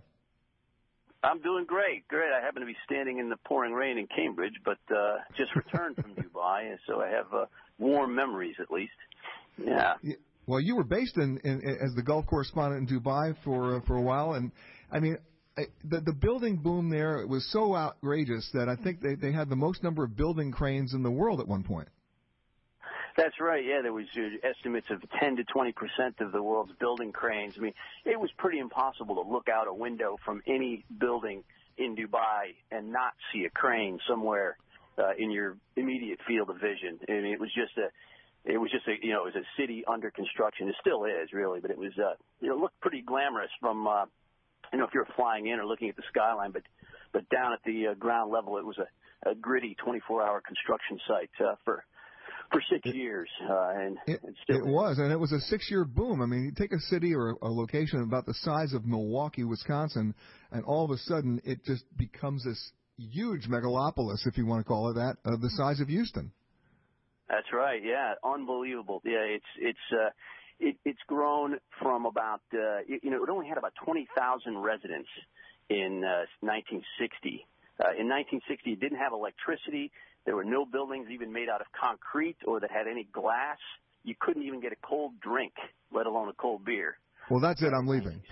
I'm doing great, great. I happen to be standing in the pouring rain in Cambridge, but uh, just returned from Dubai, so I have uh, warm memories at least. Yeah. yeah. Well, you were based in, in as the Gulf correspondent in Dubai for uh, for a while, and I mean, the the building boom there was so outrageous that I think they they had the most number of building cranes in the world at one point. That's right. Yeah, there was uh, estimates of ten to twenty percent of the world's building cranes. I mean, it was pretty impossible to look out a window from any building in Dubai and not see a crane somewhere uh, in your immediate field of vision. I mean, it was just a, it was just a, you know, it was a city under construction. It still is really, but it was, uh, you know, looked pretty glamorous from, uh, you know, if you're flying in or looking at the skyline, but, but down at the uh, ground level, it was a, a gritty twenty-four hour construction site uh, for. For six years, uh, and it, it, still it was, and it was a six-year boom. I mean, you take a city or a location about the size of Milwaukee, Wisconsin, and all of a sudden it just becomes this huge megalopolis, if you want to call it that, of uh, the size of Houston. That's right. Yeah, unbelievable. Yeah, it's it's uh, it, it's grown from about uh, you know it only had about twenty thousand residents in uh, nineteen sixty. Uh, in nineteen sixty, it didn't have electricity. There were no buildings even made out of concrete or that had any glass. You couldn't even get a cold drink, let alone a cold beer. Well, that's it. I'm leaving.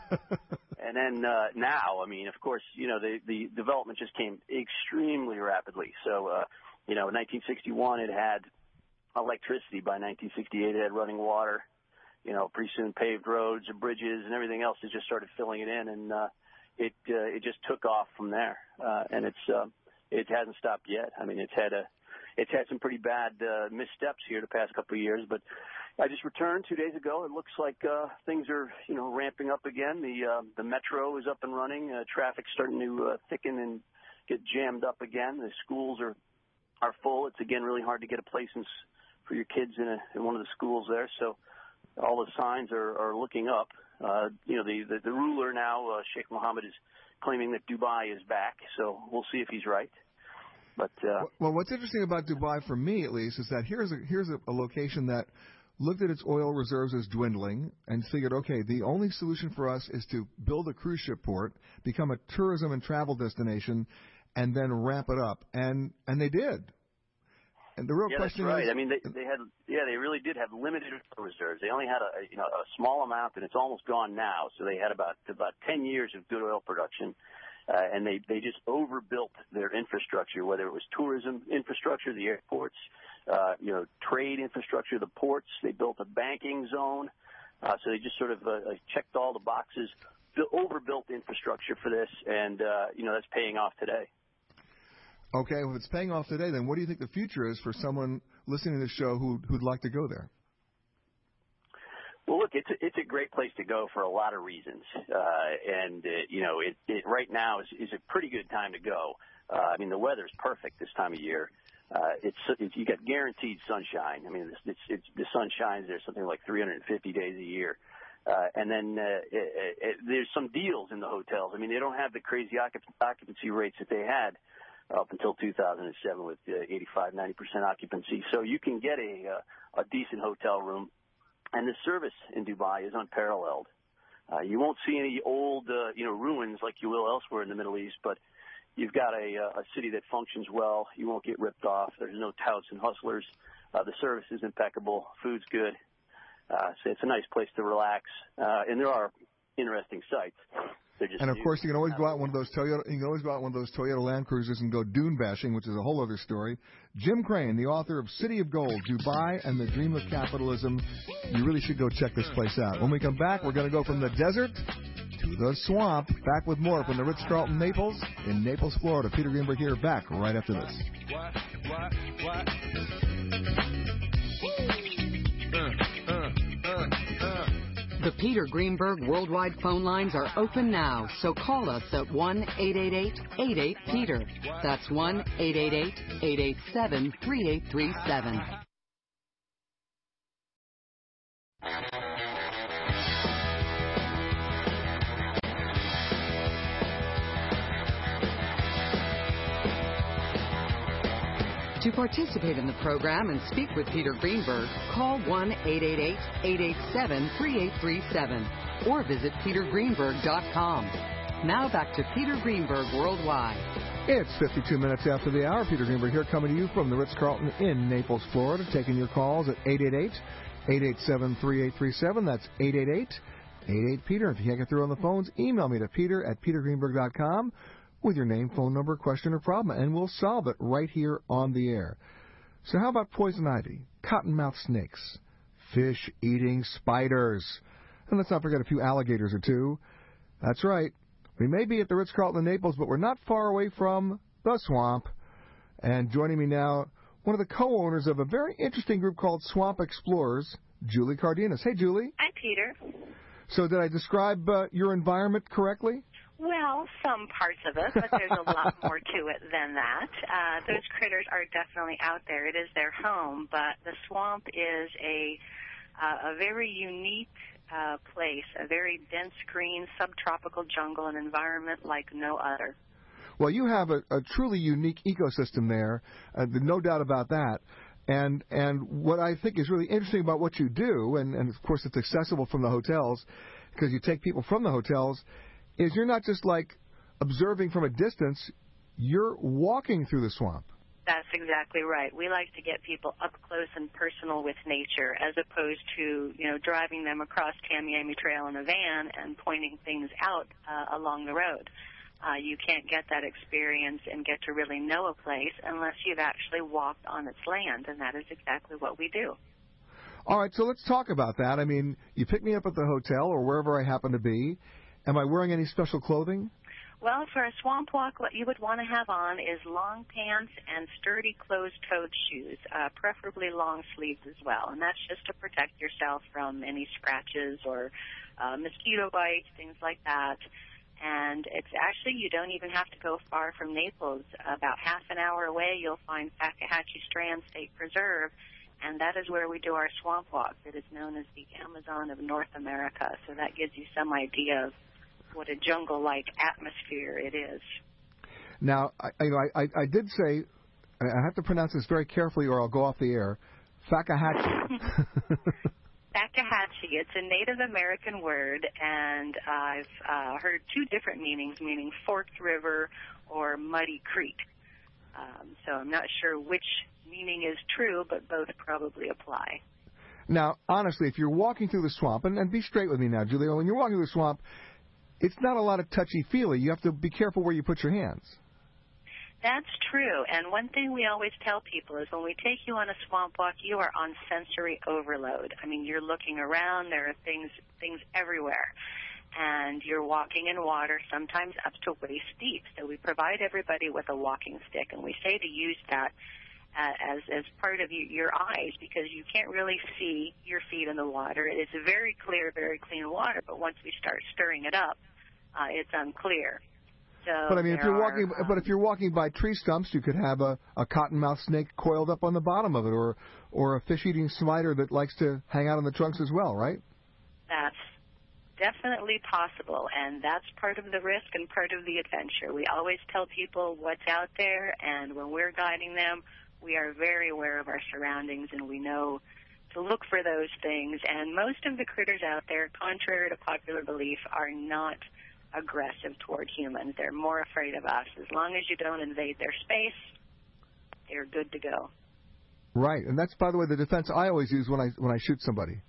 And then uh, now, I mean, of course, you know, the, the development just came extremely rapidly. So, uh, you know, in nineteen sixty-one, it had electricity. By nineteen sixty-eight, it had running water. you know, pretty soon paved roads and bridges and everything else has just started filling it in, and uh, it uh, it just took off from there. Uh, and it's uh, it hasn't stopped yet. I mean, it's had a it's had some pretty bad uh, missteps here the past couple of years, but I just returned two days ago. It looks like uh, things are, you know, ramping up again. The uh, the metro is up and running. Uh, traffic's starting to uh, thicken and get jammed up again. The schools are are full. It's again really hard to get a place in, for your kids in, a, in one of the schools there. So all the signs are, are looking up. Uh, you know, the, the the ruler now, uh, Sheikh Mohammed, is claiming that Dubai is back. So we'll see if he's right. But uh, well, what's interesting about Dubai, for me at least, is that here's a here's a, a location that looked at its oil reserves as dwindling and figured, okay, the only solution for us is to build a cruise ship port, become a tourism and travel destination, and then ramp it up. And and they did. And the real yeah, question that's right. is, I mean, they, they had, yeah, they really did have limited reserves. They only had a, you know, a small amount, and it's almost gone now. So they had about about ten years of good oil production, uh, and they they just overbuilt their infrastructure, whether it was tourism infrastructure, the airports, uh, you know, trade infrastructure, the ports. They built a banking zone, uh, so they just sort of uh, checked all the boxes, overbuilt infrastructure for this, and uh, you know, that's paying off today. Okay, well, if it's paying off today, then what do you think the future is for someone listening to the show who, who'd like to go there? Well, look, it's a, it's a great place to go for a lot of reasons, uh, and uh, you know, it, it right now is, is a pretty good time to go. Uh, I mean, the weather's perfect this time of year. Uh, it's, it's you got guaranteed sunshine. I mean, it's, it's, it's the sun shines there something like three hundred fifty days a year. Uh, and then uh, it, it, there's some deals in the hotels. I mean, they don't have the crazy occupancy rates that they had up until two thousand seven with uh, eighty-five, ninety percent occupancy. So you can get a, uh, a decent hotel room. And the service in Dubai is unparalleled. Uh, you won't see any old, uh, you know, ruins like you will elsewhere in the Middle East, but you've got a, a city that functions well. You won't get ripped off. There's no touts and hustlers. Uh, the service is impeccable. Food's good. Uh, so it's a nice place to relax. Uh, and there are interesting sights. And of course, you can always go out in one of those Toyota. You can always go out in one of those Toyota Land Cruisers and go dune bashing, which is a whole other story. Jim Crane, the author of City of Gold, Dubai and the Dream of Capitalism. You really should go check this place out. When we come back, we're going to go from the desert to the swamp. Back with more from the Ritz-Carlton Naples in Naples, Florida. Peter Greenberg here, back right after this. What? What? What? Uh, uh, uh, uh. The Peter Greenberg worldwide phone lines are open now, so call us at one eight eight eight, eight eight, Peter. That's one eight eight eight, eight eight seven, three eight three seven. To participate in the program and speak with Peter Greenberg, call one eight eight eight, eight eight seven, three eight three seven or visit peter greenberg dot com. Now back to Peter Greenberg Worldwide. It's fifty-two minutes after the hour. Peter Greenberg here, coming to you from the Ritz-Carlton in Naples, Florida, taking your calls at eight eight eight, eight eight seven, three eight three seven. That's eight eight eight, eight eight, Peter. If you can't get through on the phones, email me to peter at peter greenberg dot com. with your name, phone number, question, or problem, and we'll solve it right here on the air. So how about poison ivy, cottonmouth snakes, fish-eating spiders, and let's not forget a few alligators or two. That's right. We may be at the Ritz-Carlton in Naples, but we're not far away from the swamp. And joining me now, one of the co-owners of a very interesting group called Swamp Explorers, Julie Cardenas. Hey, Julie. Hi, Peter. So did I describe uh, your environment correctly? Well, some parts of it, but there's a lot more to it than that. Uh, those critters are definitely out there. It is their home, but the swamp is a uh, a very unique uh, place, a very dense green subtropical jungle, an environment like no other. Well, you have a, a truly unique ecosystem there, uh, no doubt about that. And and what I think is really interesting about what you do, and, and of course it's accessible from the hotels, because you take people from the hotels, is you're not just like observing from a distance, you're walking through the swamp. That's exactly right. We like to get people up close and personal with nature as opposed to, you know, driving them across Tamiami Trail in a van and pointing things out uh, along the road. Uh, you can't get that experience and get to really know a place unless you've actually walked on its land, and that is exactly what we do. All right, so let's talk about that. I mean, you pick me up at the hotel or wherever I happen to be. Am I wearing any special clothing? Well, for a swamp walk, what you would want to have on is long pants and sturdy closed-toed shoes, uh, preferably long sleeves as well. And that's just to protect yourself from any scratches or uh, mosquito bites, things like that. And it's actually, you don't even have to go far from Naples. About half an hour away, you'll find Fakahatchee Strand State Preserve, and that is where we do our swamp walk. It is known as the Amazon of North America, so that gives you some idea of what a jungle-like atmosphere it is. Now, I, you know, I, I did say, I have to pronounce this very carefully or I'll go off the air, Fakahatchee. Fakahatchee, it's a Native American word, and I've uh, heard two different meanings, meaning forked river or muddy creek. Um, so I'm not sure which meaning is true, but both probably apply. Now, honestly, if you're walking through the swamp, and, and be straight with me now, Julia, when you're walking through the swamp, it's not a lot of touchy-feely. You have to be careful where you put your hands. That's true. And one thing we always tell people is when we take you on a swamp walk, you are on sensory overload. I mean, you're looking around. There are things things everywhere. And you're walking in water, sometimes up to waist deep. So we provide everybody with a walking stick, and we say to use that uh, as, as part of you, your eyes, because you can't really see your feet in the water. It's very clear, very clean water, but once we start stirring it up, uh, it's unclear. So but I mean, if you're are, walking, um, but if you're walking by tree stumps, you could have a, a cottonmouth snake coiled up on the bottom of it, or or a fish-eating spider that likes to hang out on the trunks as well, right? That's definitely possible, and that's part of the risk and part of the adventure. We always tell people what's out there, and when we're guiding them, we are very aware of our surroundings, and we know to look for those things. And most of the critters out there, contrary to popular belief, are not aggressive toward humans. They're more afraid of us. As long as you don't invade their space, they're good to go. Right, and that's, by the way, the defense I always use when I when I shoot somebody.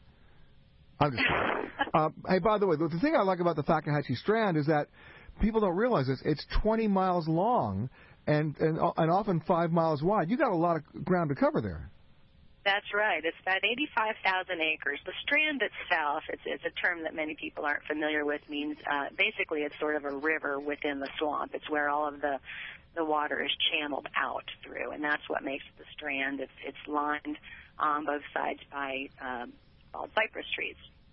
I'm just uh, hey, by the way, the thing I like about the Fakahatchee Strand is that people don't realize this. It's twenty miles long and, and and often five miles wide. You got a lot of ground to cover there. That's right. It's about eighty-five thousand acres. The Strand itself, it's, it's a term that many people aren't familiar with, means uh, basically it's sort of a river within the swamp. It's where all of the the water is channeled out through, and that's what makes the Strand. It's, it's lined on both sides by um, bald cypress trees.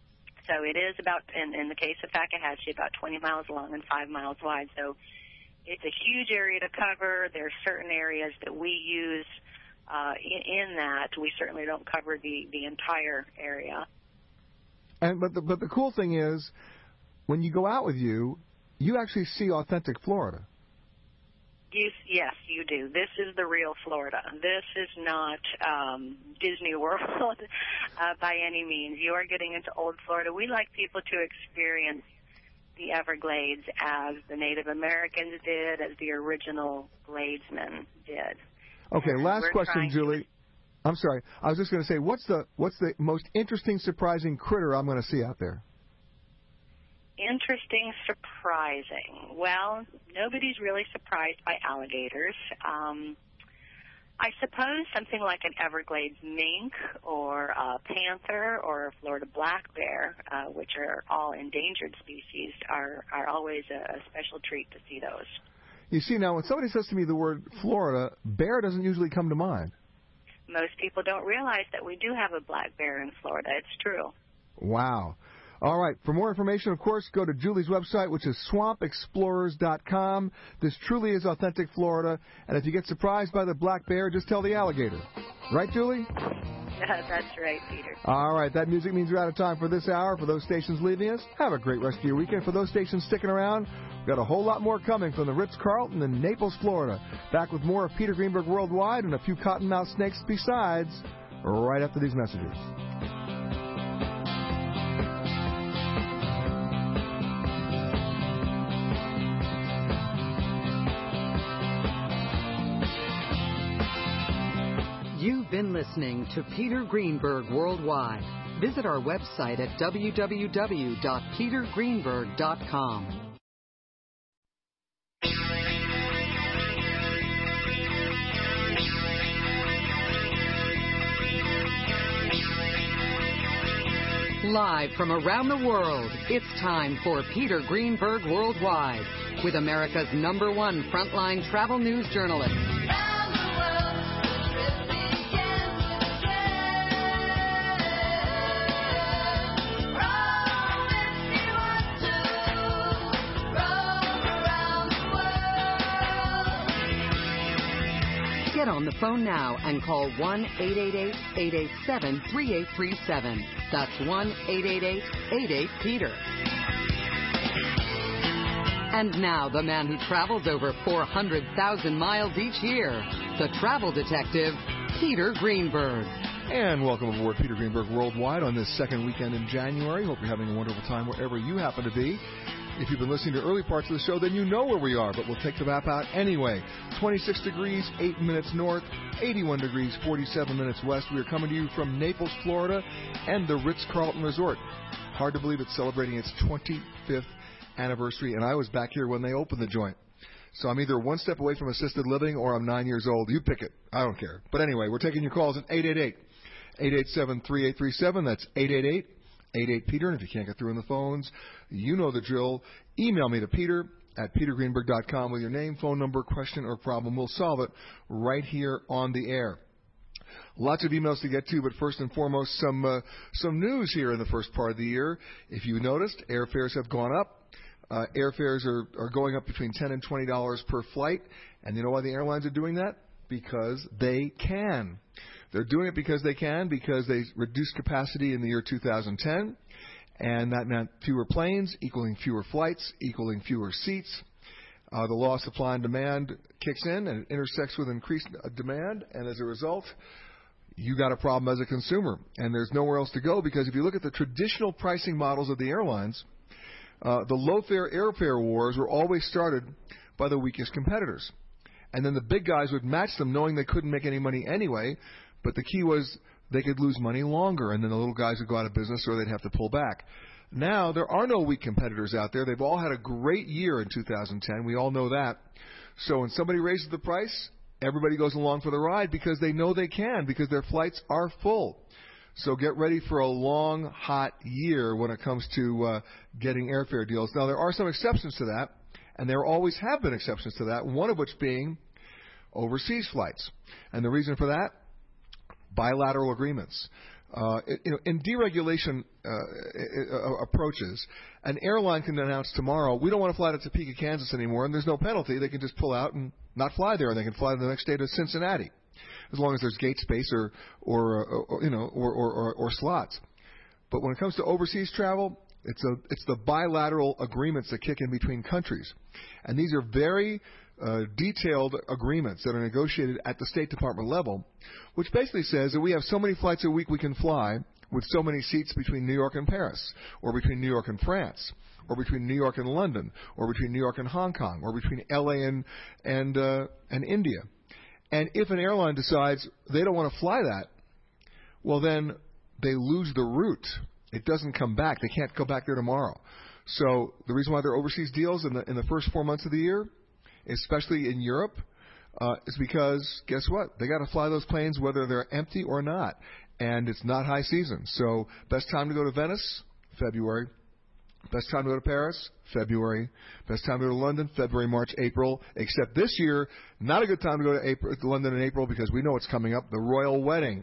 So it is about, in, in the case of Fakahatchee, about twenty miles long and five miles wide. So it's a huge area to cover. There are certain areas that we use uh, in, in that. We certainly don't cover the, the entire area. And but the, but the cool thing is, when you go out with you, you actually see authentic Florida. You, yes, you do. This is the real Florida. This is not um, Disney World uh, by any means. You are getting into old Florida. We like people to experience the Everglades as the Native Americans did, as the original Gladesmen did. Okay, and last question, Julie. To... I'm sorry. I was just going to say, what's the what's the most interesting, surprising critter I'm going to see out there? Interesting, surprising. Well, nobody's really surprised by alligators. Um, I suppose something like an Everglades mink or a panther or a Florida black bear, uh, which are all endangered species, are, are always a, a special treat to see those. You see, now, when somebody says to me the word Florida, bear doesn't usually come to mind. Most people don't realize that we do have a black bear in Florida. It's true. Wow. All right. For more information, of course, go to Julie's website, which is swamp explorers dot com. This truly is authentic Florida. And if you get surprised by the black bear, just tell the alligator. Right, Julie? That's right, Peter. All right. That music means we're out of time for this hour. For those stations leaving us, have a great rest of your weekend. For those stations sticking around, we've got a whole lot more coming from the Ritz-Carlton in Naples, Florida. Back with more of Peter Greenberg Worldwide and a few cottonmouth snakes besides, right after these messages. You've been listening to Peter Greenberg Worldwide. Visit our website at w w w dot peter greenberg dot com. Live from around the world, it's time for Peter Greenberg Worldwide with America's number one frontline travel news journalist. Get on the phone now and call one eight eight eight, eight eight seven, three eight three seven. That's one eight eight eight, eight eight, Peter. And now the man who travels over four hundred thousand miles each year, the travel detective, Peter Greenberg. And welcome aboard Peter Greenberg Worldwide on this second weekend in January. Hope you're having a wonderful time wherever you happen to be. If you've been listening to early parts of the show, then you know where we are, but we'll take the map out anyway. twenty-six degrees, eight minutes north, eighty-one degrees, forty-seven minutes west. We are coming to you from Naples, Florida, and the Ritz-Carlton Resort. Hard to believe it's celebrating its twenty-fifth anniversary, and I was back here when they opened the joint. So I'm either one step away from assisted living or I'm nine years old. You pick it. I don't care. But anyway, we're taking your calls at eight eight eight, eight eight seven, three eight three seven. That's eight eight eight, eight eight, Peter. And if you can't get through on the phones, you know the drill. Email me to Peter at peter greenberg dot com with your name, phone number, question, or problem. We'll solve it right here on the air. Lots of emails to get to, but first and foremost, some uh, some news here in the first part of the year. If you noticed, airfares have gone up. Uh, airfares are, are going up between ten and twenty dollars per flight. And you know why the airlines are doing that? Because they can. They're doing it because they can, because they reduced capacity in the year two thousand ten. And that meant fewer planes, equaling fewer flights, equaling fewer seats. Uh, the law of supply and demand kicks in, and it intersects with increased demand. And as a result, you got a problem as a consumer. And there's nowhere else to go, because if you look at the traditional pricing models of the airlines, uh, the low-fare airfare wars were always started by the weakest competitors. And then the big guys would match them, knowing they couldn't make any money anyway. But the key was they could lose money longer, and then the little guys would go out of business or they'd have to pull back. Now, there are no weak competitors out there. They've all had a great year in two thousand ten. We all know that. So when somebody raises the price, everybody goes along for the ride because they know they can, because their flights are full. So get ready for a long, hot year when it comes to uh, getting airfare deals. Now, there are some exceptions to that, and there always have been exceptions to that, one of which being overseas flights. And the reason for that? Bilateral agreements. Uh, it, you know, in deregulation uh, uh, approaches, an airline can announce tomorrow, we don't want to fly to Topeka, Kansas anymore, and there's no penalty. They can just pull out and not fly there, and they can fly the next day to Cincinnati, as long as there's gate space or, or, uh, or you know, or, or, or, or slots. But when it comes to overseas travel, it's a it's the bilateral agreements that kick in between countries, and these are very Uh, detailed agreements that are negotiated at the State Department level, which basically says that we have so many flights a week we can fly with so many seats between New York and Paris, or between New York and France, or between New York and London, or between New York and Hong Kong, or between L A and and uh, and India. And if an airline decides they don't want to fly that, well, then they lose the route. It doesn't come back. They can't go back there tomorrow. So the reason why there are overseas deals in the in the first four months of the year, especially in Europe, uh, is because, guess what? They got to fly those planes whether they're empty or not. And it's not high season. So best time to go to Venice, February. Best time to go to Paris, February. Best time to go to London, February, March, April. Except this year, not a good time to go to, April, to London in April, because we know what's coming up, the royal wedding.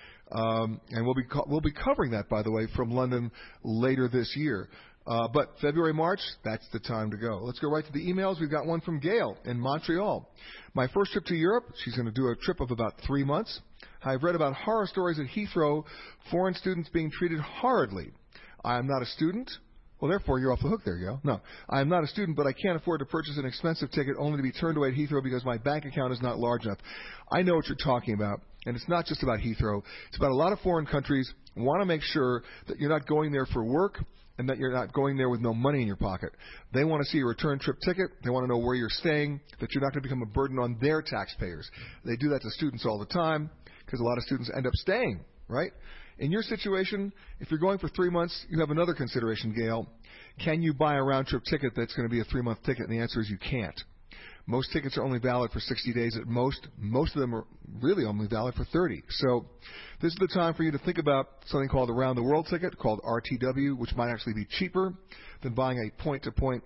Um, and we'll be co- we'll be covering that, by the way, from London later this year. Uh, but February, March, that's the time to go. Let's go right to the emails. We've got one from Gail in Montreal. My first trip to Europe, she's going to do a trip of about three months. I've read about horror stories at Heathrow, foreign students being treated horridly. I am not a student. Well, therefore, you're off the hook there, Gail. No, I am not a student, but I can't afford to purchase an expensive ticket only to be turned away at Heathrow because my bank account is not large enough. I know what you're talking about, and it's not just about Heathrow. It's about a lot of foreign countries want to make sure that you're not going there for work, and that you're not going there with no money in your pocket. They want to see a return trip ticket. They want to know where you're staying, that you're not going to become a burden on their taxpayers. They do that to students all the time because a lot of students end up staying, right? In your situation, if you're going for three months, you have another consideration, Gail. Can you buy a round-trip ticket that's going to be a three-month ticket? And the answer is you can't. Most tickets are only valid for sixty days at most. Most of them are really only valid for thirty. So this is the time for you to think about something called a Round the World ticket, called R T W, which might actually be cheaper than buying a point-to-point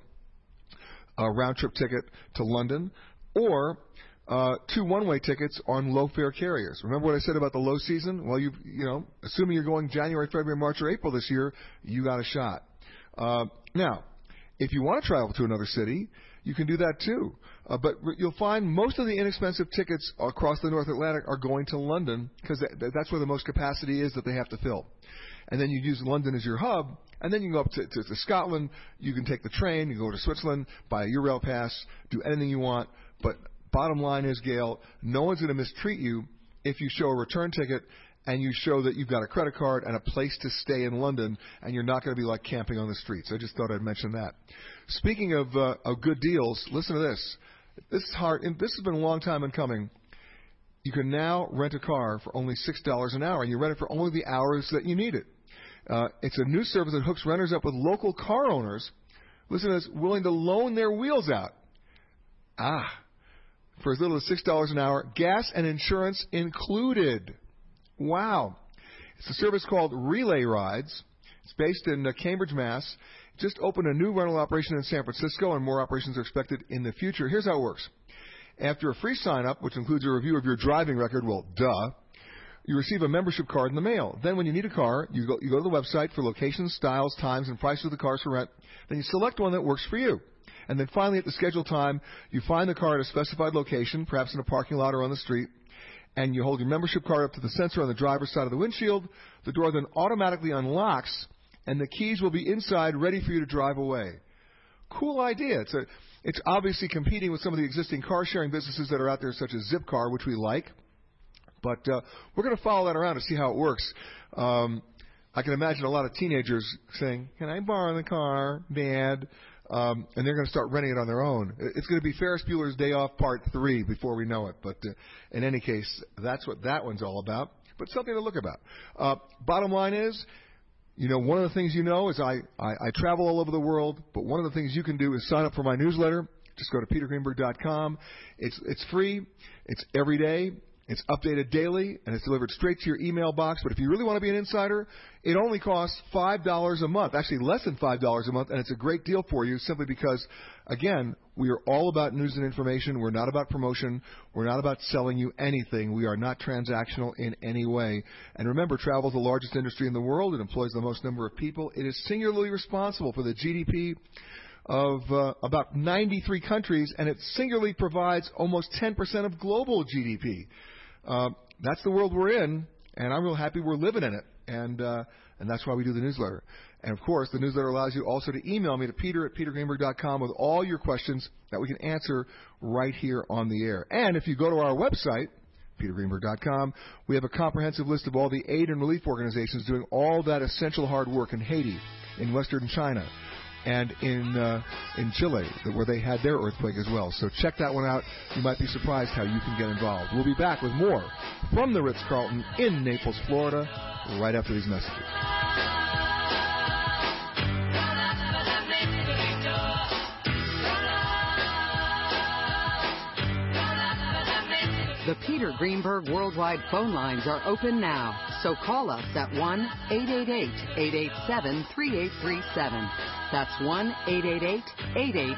uh, round-trip ticket to London, or uh, two one-way tickets on low-fare carriers. Remember what I said about the low season? Well, you you know, assuming you're going January, February, March, or April this year, you got a shot. Uh, now, if you want to travel to another city, you can do that too. Uh, but you'll find most of the inexpensive tickets across the North Atlantic are going to London because that's where the most capacity is that they have to fill. And then you use London as your hub, and then you can go up to, to, to Scotland. You can take the train, you can go to Switzerland, buy a Eurail pass, do anything you want. But bottom line is, Gail, no one's going to mistreat you if you show a return ticket and you show that you've got a credit card and a place to stay in London, and you're not going to be like camping on the streets. I just thought I'd mention that. Speaking of, uh, of good deals, listen to this. This is hard. And this has been a long time in coming. You can now rent a car for only six dollars an hour, and you rent it for only the hours that you need it. Uh, it's a new service that hooks renters up with local car owners, listen to this, willing to loan their wheels out. Ah, for as little as six dollars an hour, gas and insurance included. Wow. It's a service called Relay Rides. It's based in uh, Cambridge, Mass. Just opened a new rental operation in San Francisco, and more operations are expected in the future. Here's how it works. After a free sign-up, which includes a review of your driving record, well, duh, you receive a membership card in the mail. Then when you need a car, you go, you go to the website for locations, styles, times, and prices of the cars for rent. Then you select one that works for you. And then finally, at the scheduled time, you find the car at a specified location, perhaps in a parking lot or on the street, and you hold your membership card up to the sensor on the driver's side of the windshield. The door then automatically unlocks, and the keys will be inside ready for you to drive away. Cool idea. It's a, it's obviously competing with some of the existing car-sharing businesses that are out there, such as Zipcar, which we like. But uh, we're going to follow that around to see how it works. Um, I can imagine a lot of teenagers saying, "Can I borrow the car, Dad?" Um, and they're going to start renting it on their own. It's going to be Ferris Bueller's Day Off Part three before we know it. But uh, in any case, that's what that one's all about. But something to look about. Uh, bottom line is, you know, one of the things you know is I, I, I travel all over the world, but one of the things you can do is sign up for my newsletter. Just go to peter greenberg dot com. It's, it's free. It's every day. It's updated daily, and it's delivered straight to your email box. But if you really want to be an insider, it only costs five dollars a month, actually less than five dollars a month, and it's a great deal for you simply because, again, we are all about news and information. We're not about promotion. We're not about selling you anything. We are not transactional in any way. And remember, travel is the largest industry in the world. It employs the most number of people. It is singularly responsible for the G D P of uh, about ninety-three countries, and it singularly provides almost ten percent of global G D P. Uh, that's the world we're in, and I'm real happy we're living in it, and uh, and that's why we do the newsletter. And, of course, the newsletter allows you also to email me to peter at peter greenberg dot com with all your questions that we can answer right here on the air. And if you go to our website, peter greenberg dot com, we have a comprehensive list of all the aid and relief organizations doing all that essential hard work in Haiti, in Western China, and in uh, in Chile, where they had their earthquake as well. So check that one out. You might be surprised how you can get involved. We'll be back with more from the Ritz-Carlton in Naples, Florida, right after these messages. The Peter Greenberg Worldwide phone lines are open now, so call us at one eight eight eight, eight eight seven, three eight three seven. That's one eight eight eight, eight eight.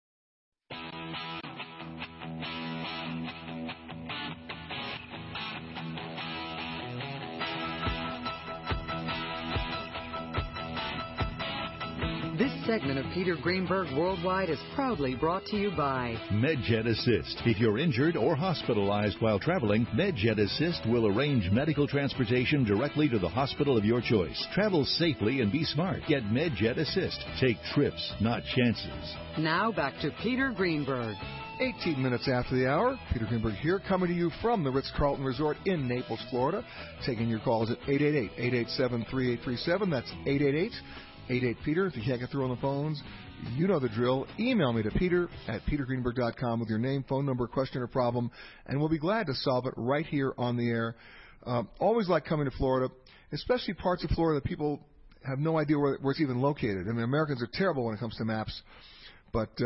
This segment of Peter Greenberg Worldwide is proudly brought to you by MedJet Assist. If you're injured or hospitalized while traveling, MedJet Assist will arrange medical transportation directly to the hospital of your choice. Travel safely and be smart. Get MedJet Assist. Take trips, not chances. Now back to Peter Greenberg. eighteen minutes after the hour, Peter Greenberg here, coming to you from the Ritz-Carlton Resort in Naples, Florida. Taking your calls at eight eight eight, eight eight seven, three eight three seven. That's eight eight eight, eight eight, Peter. If you can't get through on the phones, you know the drill. Email me to peter at peter greenberg dot com with your name, phone number, question, or problem, and we'll be glad to solve it right here on the air. Um, always like coming to Florida, especially parts of Florida that people have no idea where, where it's even located. I mean, Americans are terrible when it comes to maps, but uh,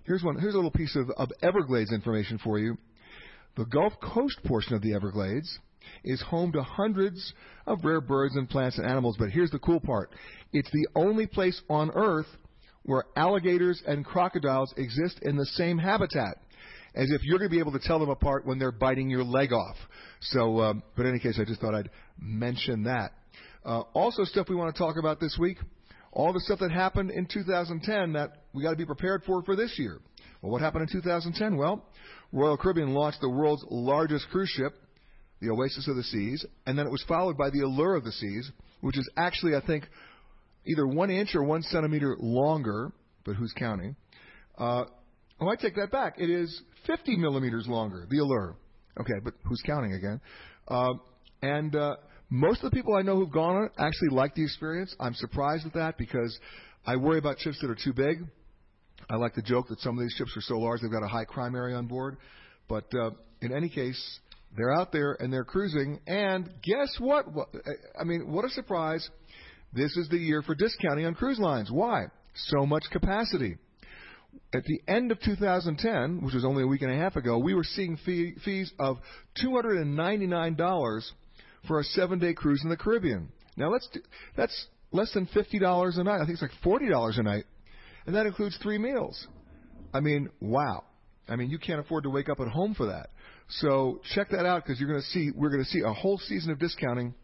here's one. Here's a little piece of, of Everglades information for you. The Gulf Coast portion of the Everglades is home to hundreds of rare birds and plants and animals. But here's the cool part. It's the only place on Earth where alligators and crocodiles exist in the same habitat, as if you're going to be able to tell them apart when they're biting your leg off. So, um, but in any case, I just thought I'd mention that. Uh, also, stuff we want to talk about this week, all the stuff that happened in two thousand ten that we got to be prepared for for this year. Well, what happened in two thousand ten? Well, Royal Caribbean launched the world's largest cruise ship, the Oasis of the Seas, and then it was followed by the Allure of the Seas, which is actually, I think, either one inch or one centimeter longer, but who's counting? Uh, oh, I take that back. It is fifty millimeters longer, the Allure. Okay, but who's counting again? Uh, and uh, most of the people I know who've gone on it actually like the experience. I'm surprised at that because I worry about ships that are too big. I like to joke that some of these ships are so large they've got a high crime area on board. But uh, in any case, they're out there and they're cruising. And guess what? I mean, what a surprise. This is the year for discounting on cruise lines. Why? So much capacity. At the end of two thousand ten, which was only a week and a half ago, we were seeing fee, fees of two hundred ninety-nine dollars for a seven-day cruise in the Caribbean. Now, let's do, that's less than fifty dollars a night. I think it's like forty dollars a night. And that includes three meals. I mean, wow. I mean, you can't afford to wake up at home for that. So check that out because you're going to see we're going to see a whole season of discounting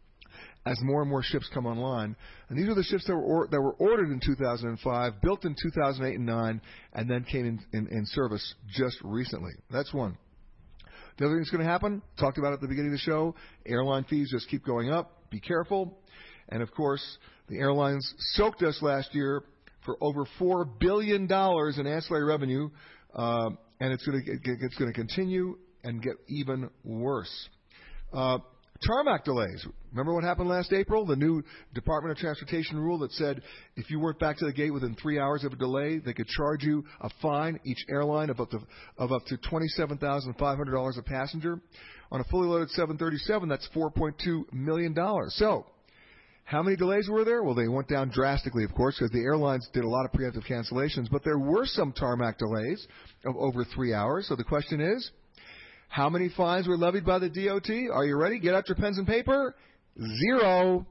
as more and more ships come online. And these are the ships that were or, that were ordered in two thousand five, built in two thousand eight and nine, and then came in, in, in service just recently. That's one. The other thing that's going to happen, talked about at the beginning of the show, airline fees just keep going up. Be careful. And, of course, the airlines soaked us last year for over four billion dollars in ancillary revenue, uh, and it's going to it's going to continue and get even worse. Uh, tarmac delays. Remember what happened last April? The new Department of Transportation rule that said if you weren't back to the gate within three hours of a delay, they could charge you a fine, each airline, of up to of up to twenty-seven thousand five hundred dollars a passenger. On a fully loaded seven thirty-seven, that's four point two million dollars. So, how many delays were there? Well, they went down drastically, of course, because the airlines did a lot of preemptive cancellations. But there were some tarmac delays of over three hours. So the question is, how many fines were levied by the D O T? Are you ready? Get out your pens and paper. Zero.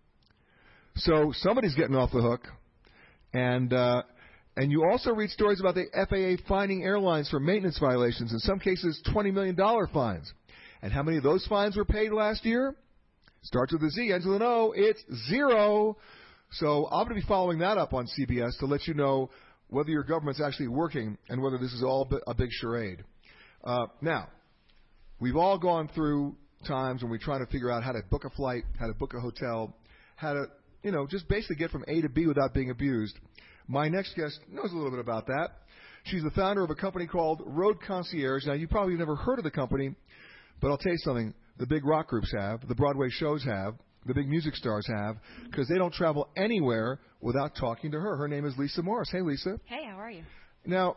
So somebody's getting off the hook. And uh, and you also read stories about the F A A fining airlines for maintenance violations, in some cases twenty million dollars fines. And how many of those fines were paid last year? Starts with a Z, ends with an O. It's zero. So I'm going to be following that up on C B S to let you know whether your government's actually working and whether this is all a big charade. Uh, now, we've all gone through times when we're trying to figure out how to book a flight, how to book a hotel, how to, you know, just basically get from A to B without being abused. My next guest knows a little bit about that. She's the founder of a company called Road Concierge. Now, you probably never heard of the company, but I'll tell you something. The big rock groups have, the Broadway shows have, the big music stars have, because they don't travel anywhere without talking to her. Her name is Lisa Morris. Hey, Lisa. Hey, how are you? Now,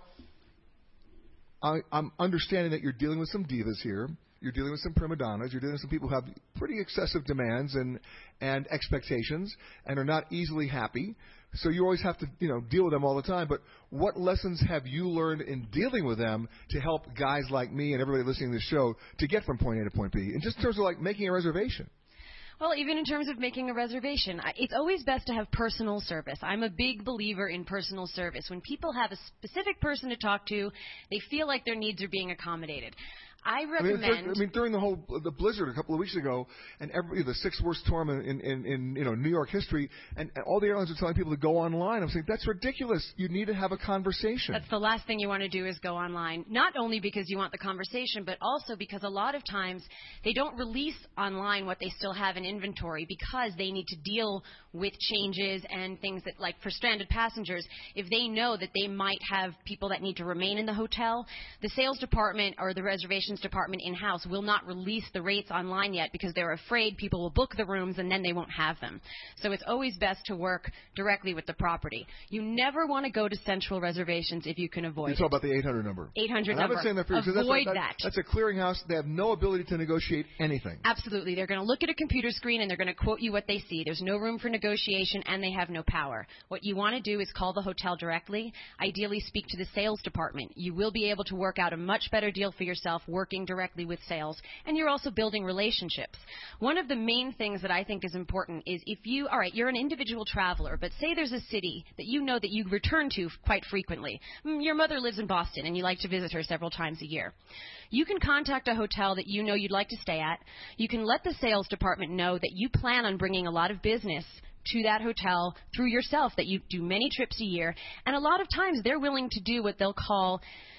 I, I'm understanding that you're dealing with some divas here. You're dealing with some prima donnas. You're dealing with some people who have pretty excessive demands and, and expectations and are not easily happy. So you always have to, you know, deal with them all the time. But what lessons have you learned in dealing with them to help guys like me and everybody listening to this show to get from point A to point B? In just terms of like making a reservation. Well, even in terms of making a reservation, it's always best to have personal service. I'm a big believer in personal service. When people have a specific person to talk to, they feel like their needs are being accommodated. I recommend. I mean, I mean, during the whole the blizzard a couple of weeks ago, and every the sixth worst storm in, in, in you know New York history, and, and all the airlines are telling people to go online. I'm saying that's ridiculous. You need to have a conversation. That's the last thing you want to do is go online. Not only because you want the conversation, but also because a lot of times they don't release online what they still have in inventory because they need to deal with changes and things that, like for stranded passengers, if they know that they might have people that need to remain in the hotel, the sales department or the reservation reservations department in-house will not release the rates online yet because they're afraid people will book the rooms and then they won't have them. So it's always best to work directly with the property. You never want to go to central reservations if you can avoid you it. talk about the eight hundred number. eight hundred and number. I've been saying that for years. Avoid that's, that. That's a clearinghouse. They have no ability to negotiate anything. Absolutely. They're going to look at a computer screen and they're going to quote you what they see. There's no room for negotiation and they have no power. What you want to do is call the hotel directly. Ideally, speak to the sales department. You will be able to work out a much better deal for yourself working directly with sales, and you're also building relationships. One of the main things that I think is important is if you, all right, you're an individual traveler, but say there's a city that you know that you return to quite frequently. Your mother lives in Boston and you like to visit her several times a year. You can contact a hotel that you know you'd like to stay at. You can let the sales department know that you plan on bringing a lot of business to that hotel through yourself, that you do many trips a year. And a lot of times they're willing to do what they'll call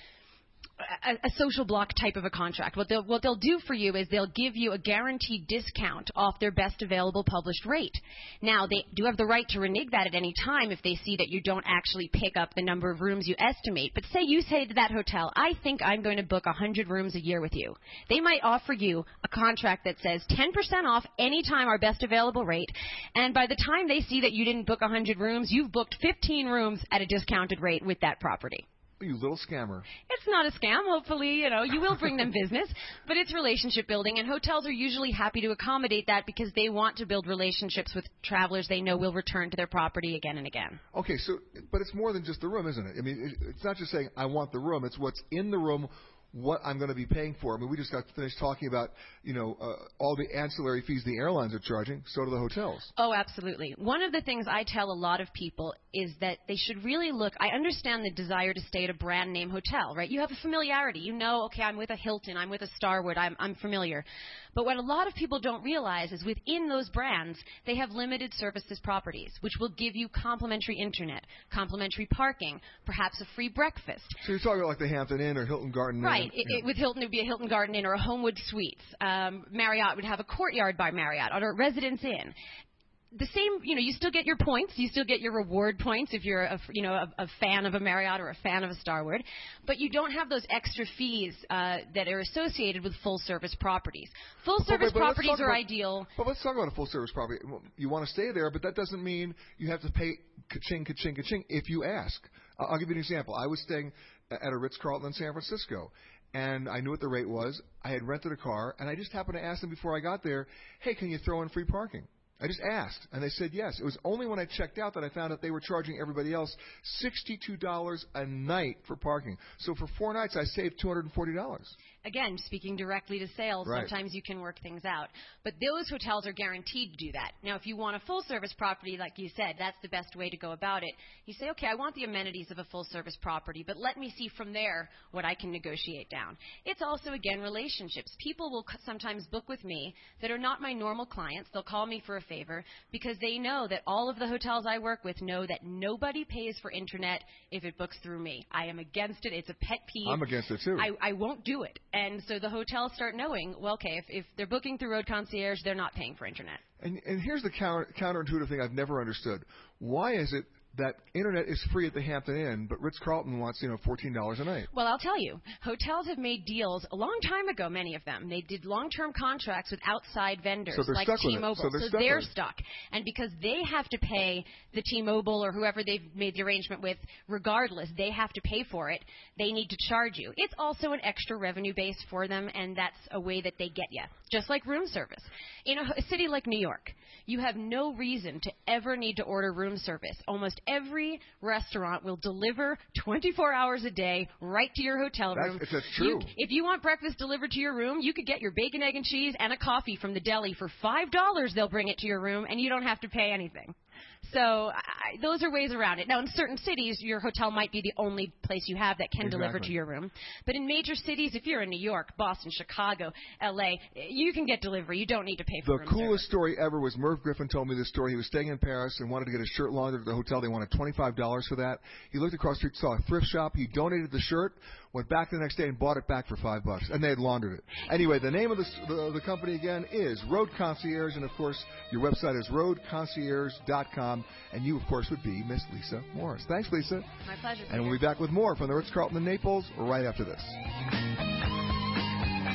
a, a social block type of a contract. What they'll, what they'll do for you is they'll give you a guaranteed discount off their best available published rate. Now, they do have the right to renege that at any time if they see that you don't actually pick up the number of rooms you estimate. But say you say to that hotel, I think I'm going to book one hundred rooms a year with you. They might offer you a contract that says ten percent off any time our best available rate. And by the time they see that you didn't book one hundred rooms, you've booked fifteen rooms at a discounted rate with that property. You little scammer. It's not a scam. Hopefully, you know, you will bring them business, but it's relationship building, and hotels are usually happy to accommodate that because they want to build relationships with travelers they know will return to their property again and again. Okay, so, but it's more than just the room, isn't it? I mean, it's not just saying, I want the room. It's what's in the room, what I'm going to be paying for. I mean, we just got finished talking about, you know, uh, all the ancillary fees the airlines are charging, so do the hotels. Oh, absolutely. One of the things I tell a lot of people is that they should really look, I understand the desire to stay at a brand name hotel, right? You have a familiarity. You know, okay, I'm with a Hilton, I'm with a Starwood, I'm, I'm familiar. But what a lot of people don't realize is within those brands, they have limited services properties, which will give you complimentary internet, complimentary parking, perhaps a free breakfast. So you're talking about like the Hampton Inn or Hilton Garden Inn? Right. It, it, with Hilton, it would be a Hilton Garden Inn or a Homewood Suites. Um, Marriott would have a Courtyard by Marriott or a Residence Inn. The same, you know, you still get your points. You still get your reward points if you're, a, you know, a, a fan of a Marriott or a fan of a Starwood. But you don't have those extra fees uh, that are associated with full-service properties. Full-service but, but properties are about, ideal. But let's talk about a full-service property. You want to stay there, but that doesn't mean you have to pay ka-ching, ka-ching, ka-ching if you ask. I'll give you an example. I was staying at a Ritz-Carlton in San Francisco, and I knew what the rate was. I had rented a car, and I just happened to ask them before I got there, hey, can you throw in free parking? I just asked, and they said yes. It was only when I checked out that I found out they were charging everybody else sixty-two dollars a night for parking. So for four nights, I saved two hundred forty dollars. Again, speaking directly to sales, right. Sometimes you can work things out. But those hotels are guaranteed to do that. Now, if you want a full-service property, like you said, that's the best way to go about it. You say, okay, I want the amenities of a full-service property, but let me see from there what I can negotiate down. It's also, again, relationships. People will sometimes book with me that are not my normal clients. They'll call me for a favor because they know that all of the hotels I work with know that nobody pays for internet if it books through me. I am against it. It's a pet peeve. I'm against it, too. I, I won't do it. And so the hotels start knowing, well, okay, if, if they're booking through Road Concierge, they're not paying for internet. And, and here's the counter, counterintuitive thing I've never understood. Why is it that internet is free at the Hampton Inn, but Ritz-Carlton wants, you know, fourteen dollars a night? Well, I'll tell you. Hotels have made deals a long time ago, many of them. They did long-term contracts with outside vendors so they're like stuck T-Mobile. With it. So they're, so stuck, they're with it. stuck. And because they have to pay the T-Mobile or whoever they've made the arrangement with, regardless, they have to pay for it, they need to charge you. It's also an extra revenue base for them, and that's a way that they get you, just like room service. In a, a city like New York, you have no reason to ever need to order room service. Almost every restaurant will deliver twenty-four hours a day right to your hotel room. That's, that's true. You, if you want breakfast delivered to your room, you could get your bacon, egg, and cheese and a coffee from the deli for five dollars. They'll bring it to your room, and you don't have to pay anything. So I, those are ways around it. Now, in certain cities, your hotel might be the only place you have that can exactly. deliver to your room. But in major cities, if you're in New York, Boston, Chicago, L A, you can get delivery. You don't need to pay for The room coolest service. story ever was Merv Griffin told me this story. He was staying in Paris and wanted to get his shirt laundered at the hotel. They wanted twenty-five dollars for that. He looked across the street, saw a thrift shop. He donated the shirt, went back the next day and bought it back for five bucks, and they had laundered it. Anyway, the name of the, the, the company again is Road Concierge, and of course, your website is road concierge dot com, and you, of course, would be Miss Lisa Morris. Thanks, Lisa. My pleasure. And we'll be back with more from the Ritz-Carlton in Naples right after this.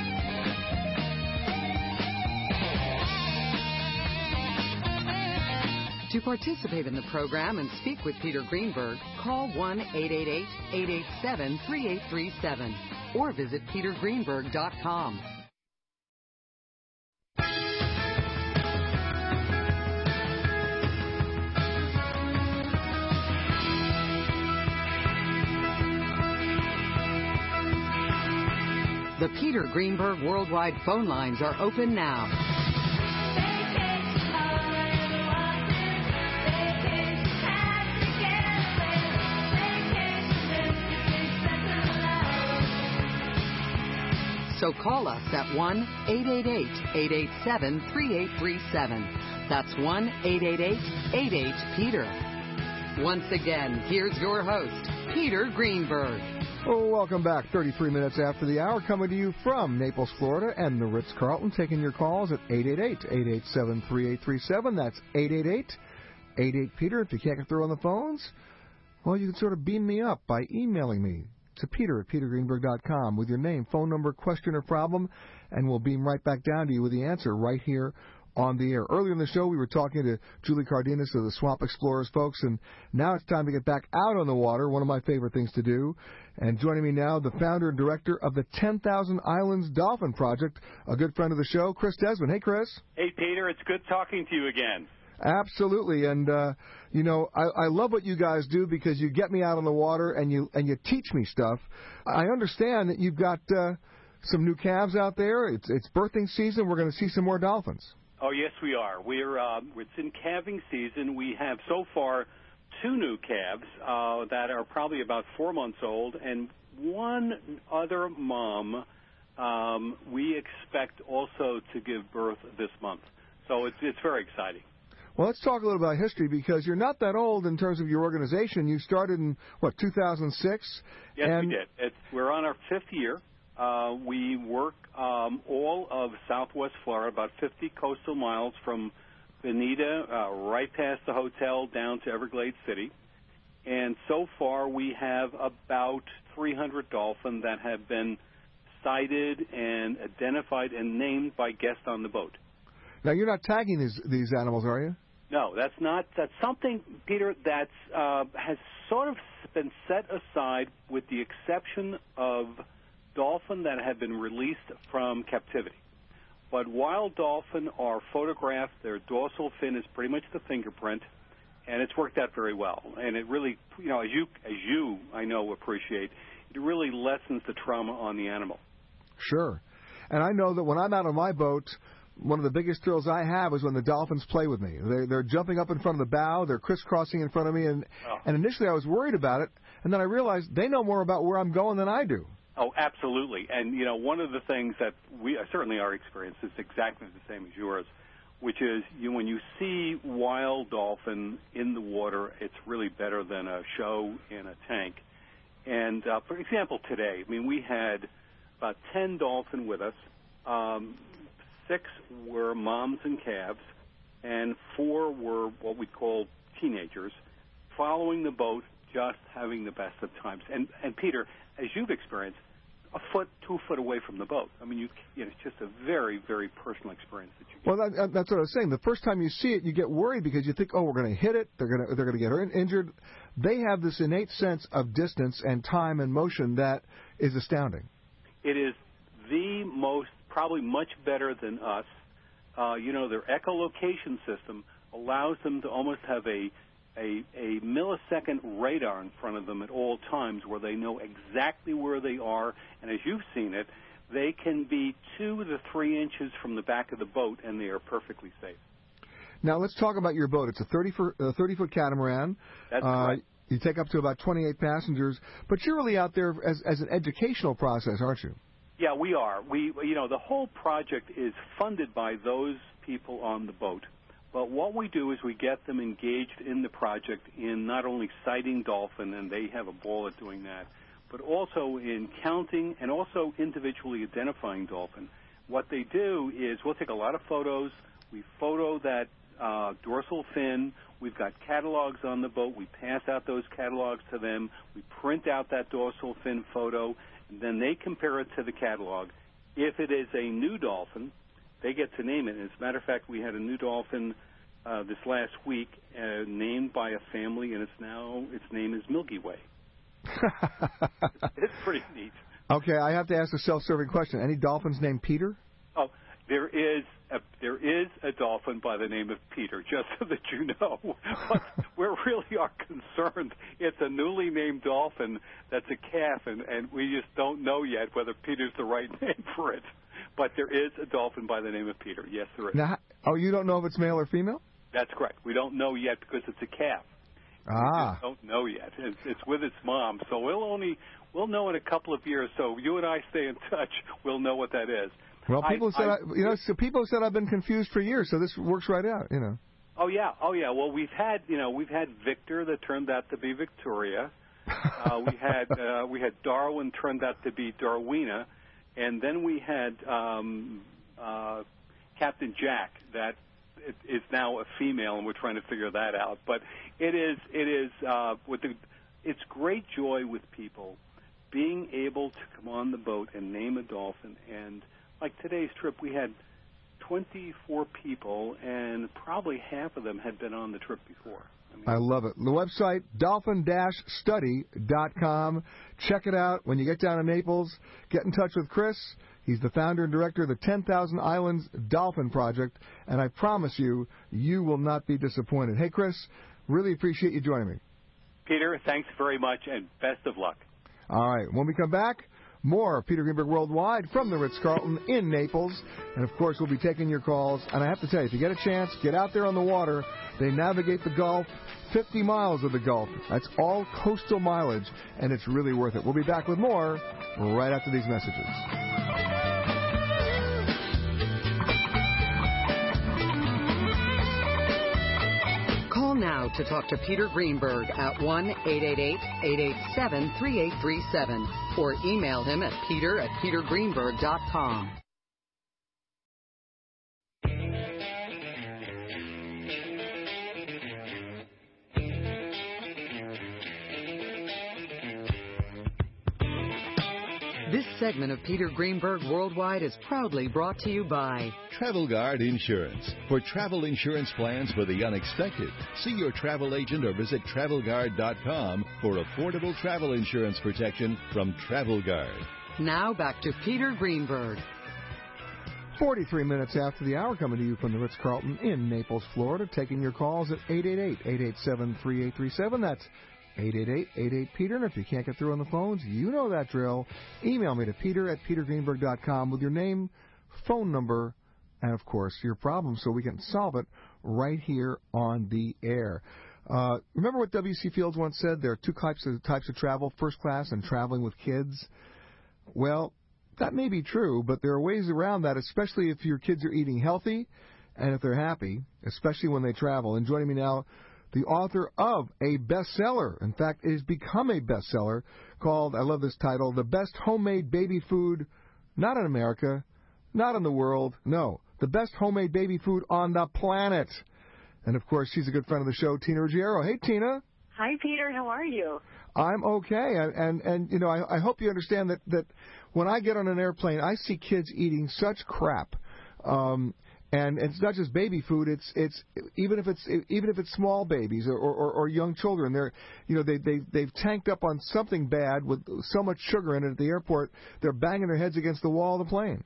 To participate in the program and speak with Peter Greenberg, call one eight eight eight, eight eight seven, three eight three seven or visit peter greenberg dot com. The Peter Greenberg Worldwide phone lines are open now. So call us at one eight eight eight, eight eight seven, three eight three seven. That's one eight eight eight, eight eight, Peter. Once again, here's your host, Peter Greenberg. Oh, welcome back. thirty-three minutes after the hour, coming to you from Naples, Florida, and the Ritz-Carlton, taking your calls at eight eight eight, eight eight seven, three eight three seven. That's eight eight eight, eight eight, Peter. If you can't get through on the phones, well, you can sort of beam me up by emailing me to Peter at peter greenberg dot com with your name, phone number, question, or problem, and we'll beam right back down to you with the answer right here on the air. Earlier in the show, we were talking to Julie Cardenas of the Swamp Explorers folks, and now it's time to get back out on the water, one of my favorite things to do. And joining me now, the founder and director of the ten thousand Islands Dolphin Project, a good friend of the show, Chris Desmond. Hey, Chris. Hey, Peter. It's good talking to you again. Absolutely, and uh, you know, I, I love what you guys do because you get me out on the water and you and you teach me stuff. I understand that you've got uh, some new calves out there. It's it's birthing season. We're going to see some more dolphins. Oh yes, we are. We're uh, it's in calving season. We have so far two new calves uh, that are probably about four months old, and one other mom um, we expect also to give birth this month. So it's it's very exciting. Well, let's talk a little about history because you're not that old in terms of your organization. You started in, what, two thousand six? Yes, and we did. It's, we're on our fifth year. Uh, we work um, all of southwest Florida, about fifty coastal miles from Bonita, uh, right past the hotel, down to Everglades City. And so far we have about three hundred dolphin that have been sighted and identified and named by guests on the boat. Now, you're not tagging these these animals, are you? No, that's not. That's something, Peter, that's uh, has sort of been set aside with the exception of dolphin that have been released from captivity. But wild dolphin are photographed. Their dorsal fin is pretty much the fingerprint, and it's worked out very well. And it really, you know, as you as you I know appreciate, it really lessens the trauma on the animal. Sure, and I know that when I'm out on my boat, one of the biggest thrills I have is when the dolphins play with me. They're, they're jumping up in front of the bow. They're crisscrossing in front of me. And, oh. and initially I was worried about it, and then I realized they know more about where I'm going than I do. Oh, absolutely. And, you know, one of the things that we certainly our experience is exactly the same as yours, which is you, when you see wild dolphin in the water, it's really better than a show in a tank. And, uh, for example, today, I mean, we had about ten dolphin with us. Um, Six were moms and calves, and four were what we call teenagers, following the boat, just having the best of times. And, and Peter, as you've experienced, a foot, two foot away from the boat. I mean, you, you know, it's just a very, very personal experience that you get. Well, that, that's what I was saying. The first time you see it, you get worried because you think, oh, we're going to hit it. They're going to they're going to get in, injured. They have this innate sense of distance and time and motion that is astounding. It is the most, probably much better than us. Uh, you know, their echolocation system allows them to almost have a, a a millisecond radar in front of them at all times where they know exactly where they are. And as you've seen it, they can be two to three inches from the back of the boat, and they are perfectly safe. Now, let's talk about your boat. It's a thirty-foot catamaran. That's uh, right. You take up to about twenty-eight passengers, but you're really out there as, as an educational process, aren't you? Yeah, we are. We, you know, the whole project is funded by those people on the boat. But what we do is we get them engaged in the project in not only sighting dolphin, and they have a ball at doing that, but also in counting and also individually identifying dolphin. What they do is we'll take a lot of photos. We photo that uh, dorsal fin. We've got catalogs on the boat. We pass out those catalogs to them. We print out that dorsal fin photo. Then they compare it to the catalog. If it is a new dolphin, they get to name it. As a matter of fact, we had a new dolphin uh, this last week, uh, named by a family, and it's now its name is Milky Way. It's pretty neat. Okay, I have to ask a self-serving question. Any dolphins named Peter? Oh, there is a, there is a dolphin by the name of Peter, just so that you know. But we really are concerned. It's a newly named dolphin that's a calf, and, and we just don't know yet whether Peter's the right name for it. But there is a dolphin by the name of Peter. Yes, there is. Now, oh, you don't know if it's male or female? That's correct. We don't know yet because it's a calf. Ah. We just don't know yet. It's, it's with its mom, so we'll only we'll know in a couple of years. So you and I stay in touch. We'll know what that is. Well, people I, said I, I, you know, so people said I've been confused for years, so this works right out, you know. Oh yeah, oh yeah. Well, we've had you know we've had Victor that turned out to be Victoria. Uh, we had uh, we had Darwin turned out to be Darwina, and then we had um, uh, Captain Jack that is now a female, and we're trying to figure that out. But it is it is uh, with the it's great joy with people being able to come on the boat and name a dolphin. And like today's trip, we had twenty-four people, and probably half of them had been on the trip before. I, mean, I love it. The website, dolphin dash study dot com. Check it out. When you get down to Naples, get in touch with Chris. He's the founder and director of the ten thousand Islands Dolphin Project, and I promise you, you will not be disappointed. Hey, Chris, really appreciate you joining me. Peter, thanks very much, and best of luck. All right. When we come back, more Peter Greenberg Worldwide from the Ritz-Carlton in Naples. And, of course, we'll be taking your calls. And I have to tell you, if you get a chance, get out there on the water. They navigate the Gulf, fifty miles of the Gulf. That's all coastal mileage, and it's really worth it. We'll be back with more right after these messages. Call now to talk to Peter Greenberg at one eight eight eight, eight eight seven, three eight three seven or email him at peter at peter greenberg dot com. This segment of Peter Greenberg Worldwide is proudly brought to you by Travel Guard Insurance. For travel insurance plans for the unexpected, see your travel agent or visit travel guard dot com for affordable travel insurance protection from Travel Guard. Now back to Peter Greenberg. forty-three minutes after the hour, coming to you from the Ritz-Carlton in Naples, Florida, taking your calls at eight eight eight, eight eight seven, three eight three seven. That's eight eight eight, eight eight, Peter. And if you can't get through on the phones, you know that drill. Email me to peter at peter greenberg dot com with your name, phone number, and, of course, your problem so we can solve it right here on the air. Uh, remember what W C Fields once said? There are two types of, types of travel, first class and traveling with kids. Well, that may be true, but there are ways around that, especially if your kids are eating healthy and if they're happy, especially when they travel. And joining me now, the author of a bestseller. In fact, it has become a bestseller called, I love this title, The Best Homemade Baby Food, not in America, not in the world, no, the best homemade baby food on the planet. And, of course, she's a good friend of the show, Tina Ruggiero. Hey, Tina. Hi, Peter. How are you? I'm okay. And, and, and you know, I, I hope you understand that, that when I get on an airplane, I see kids eating such crap. Um And it's not just baby food. It's it's even if it's even if it's small babies or, or, or young children. They're you know they they they've tanked up on something bad with so much sugar in it at the airport. They're banging their heads against the wall of the plane.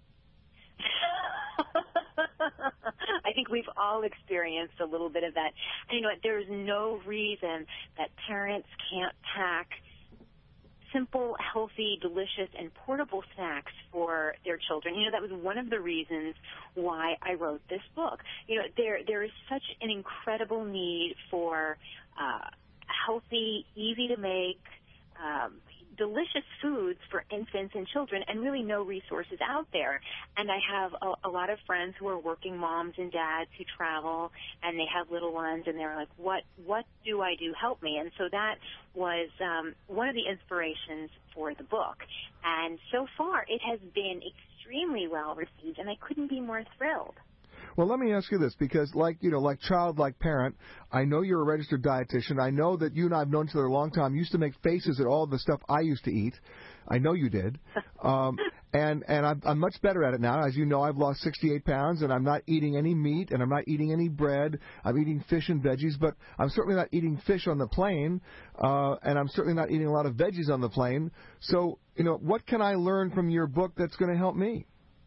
I think we've all experienced a little bit of that. And you know, there's no reason that parents can't pack simple, healthy, delicious, and portable snacks for their children. You know, that was one of the reasons why I wrote this book. You know, there there is such an incredible need for uh, healthy, easy to make, um, delicious foods for infants and children, and really no resources out there. And I have a, a lot of friends who are working moms and dads who travel, and they have little ones, and they're like, what what do I do? Help me. And so that was um, one of the inspirations for the book. And so far, it has been extremely well received, and I couldn't be more thrilled. Well, let me ask you this, because like, you know, like child, like parent, I know you're a registered dietitian. I know that you and I have known each other a long time. You used to make faces at all the stuff I used to eat. I know you did. Um, And and I'm, I'm much better at it now. As you know, I've lost sixty-eight pounds, and I'm not eating any meat, and I'm not eating any bread. I'm eating fish and veggies, but I'm certainly not eating fish on the plane, uh, and I'm certainly not eating a lot of veggies on the plane. So, you know, what can I learn from your book that's going to help me?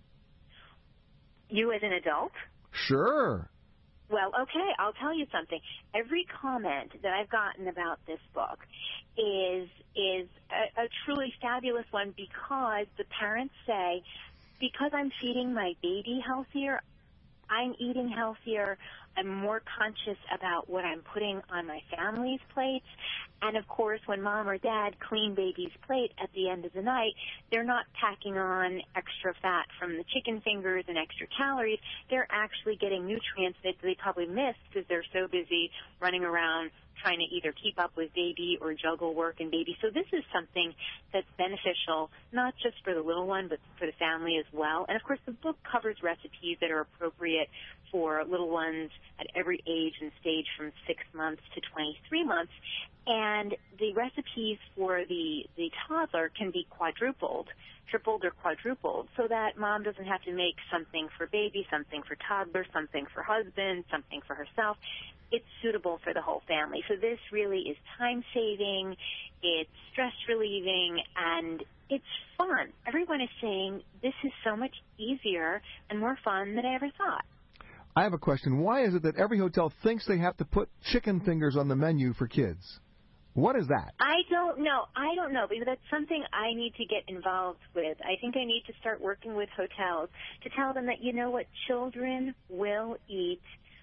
You as an adult? Sure. Well, okay, I'll tell you something. Every comment that I've gotten about this book is is a, a truly fabulous one because the parents say, because I'm feeding my baby healthier, I'm eating healthier, I'm more conscious about what I'm putting on my family's plates. And, of course, when mom or dad clean baby's plate at the end of the night, they're not packing on extra fat from the chicken fingers and extra calories. They're actually getting nutrients that they probably missed because they're so busy running around trying to either keep up with baby or juggle work and baby. So this is something that's beneficial, not just for the little one, but for the family as well. And, of course, the book covers recipes that are appropriate for little ones at every age and stage from six months to twenty-three months. And the recipes for the, the toddler can be quadrupled, tripled or quadrupled, so that mom doesn't have to make something for baby, something for toddler, something for husband, something for herself. It's suitable for the whole family. So this really is time-saving, it's stress-relieving, and it's fun. Everyone is saying this is so much easier and more fun than I ever thought. I have a question. Why is it that every hotel thinks they have to put chicken fingers on the menu for kids? What is that? I don't know. I don't know, because that's something I need to get involved with. I think I need to start working with hotels to tell them that, you know what, children will eat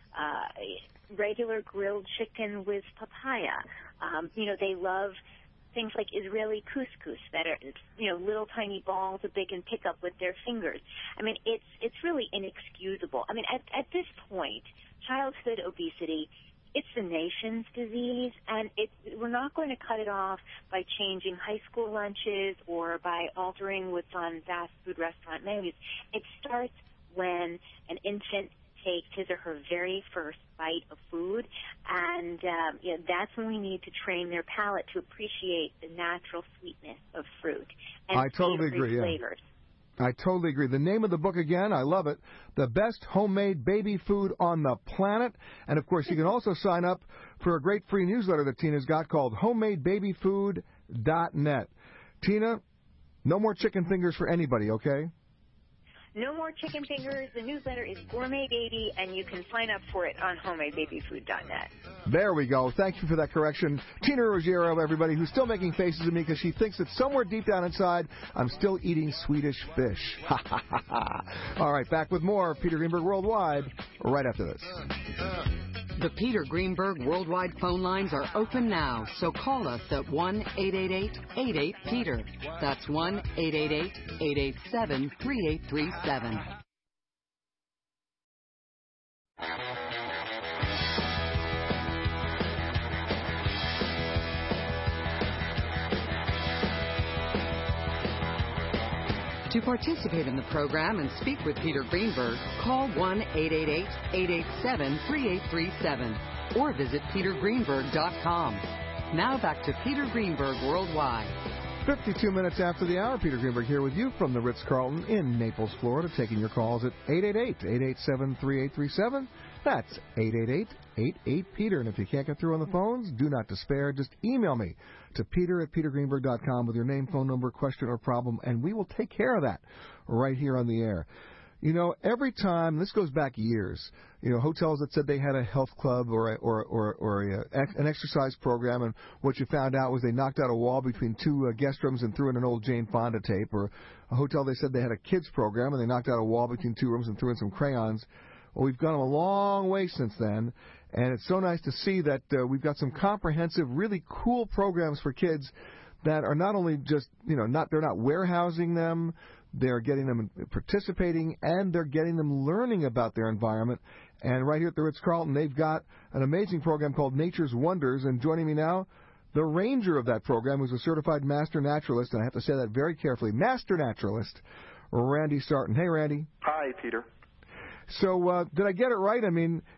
uh, regular grilled chicken with papaya. Um, you know, they love things like Israeli couscous that are, you know, little tiny balls that they can pick up with their fingers. I mean, it's it's really inexcusable. I mean, at, at this point, childhood obesity, it's the nation's disease, and it's, we're not going to cut it off by changing high school lunches or by altering what's on fast food restaurant menus. It starts when an infant takes his or her very first bite of food, and um, you know, that's when we need to train their palate to appreciate the natural sweetness of fruit and I totally agree, yeah. flavors. I totally agree. The name of the book, again, I love it, The Best Homemade Baby Food on the Planet. And, of course, you can also sign up for a great free newsletter that Tina's got called homemade baby food dot net. Tina, no more chicken fingers for anybody, okay? No more chicken fingers. The newsletter is Gourmet Baby, and you can sign up for it on homemade baby food dot net. There we go. Thank you for that correction. Tina Ruggiero, everybody, who's still making faces at me because she thinks that somewhere deep down inside I'm still eating Swedish fish. Ha, ha, ha, ha. All right, back with more Peter Greenberg Worldwide right after this. The Peter Greenberg Worldwide phone lines are open now, so call us at one eight eight eight, eight eight, Peter. That's one eight eight eight, eight eight seven, three eight three seven. To participate in the program and speak with Peter Greenberg, call one eight eight eight, eight eight seven, three eight three seven or visit peter greenberg dot com. Now back to Peter Greenberg Worldwide. fifty-two minutes after the hour, Peter Greenberg here with you from the Ritz-Carlton in Naples, Florida, taking your calls at eight eight eight, eight eight seven, three eight three seven. That's eight eight eight, eight eight, Peter. And if you can't get through on the phones, do not despair. Just email me to peter at peter greenberg dot com with your name, phone number, question, or problem, and we will take care of that right here on the air. You know, every time, this goes back years, you know, hotels that said they had a health club or a, or or, or a, an exercise program, and what you found out was they knocked out a wall between two uh, guest rooms and threw in an old Jane Fonda tape, or a hotel they said they had a kids program and they knocked out a wall between two rooms and threw in some crayons. Well, we've gone a long way since then, and it's so nice to see that uh, we've got some comprehensive, really cool programs for kids that are not only just, you know, not they're not warehousing them, they're getting them participating, and they're getting them learning about their environment. And right here at the Ritz-Carlton, they've got an amazing program called Nature's Wonders, and joining me now, the ranger of that program, who's a certified master naturalist, and I have to say that very carefully, master naturalist, Randy Sarton. Hey, Randy. Hi, Peter. So uh, did I get it right? I mean,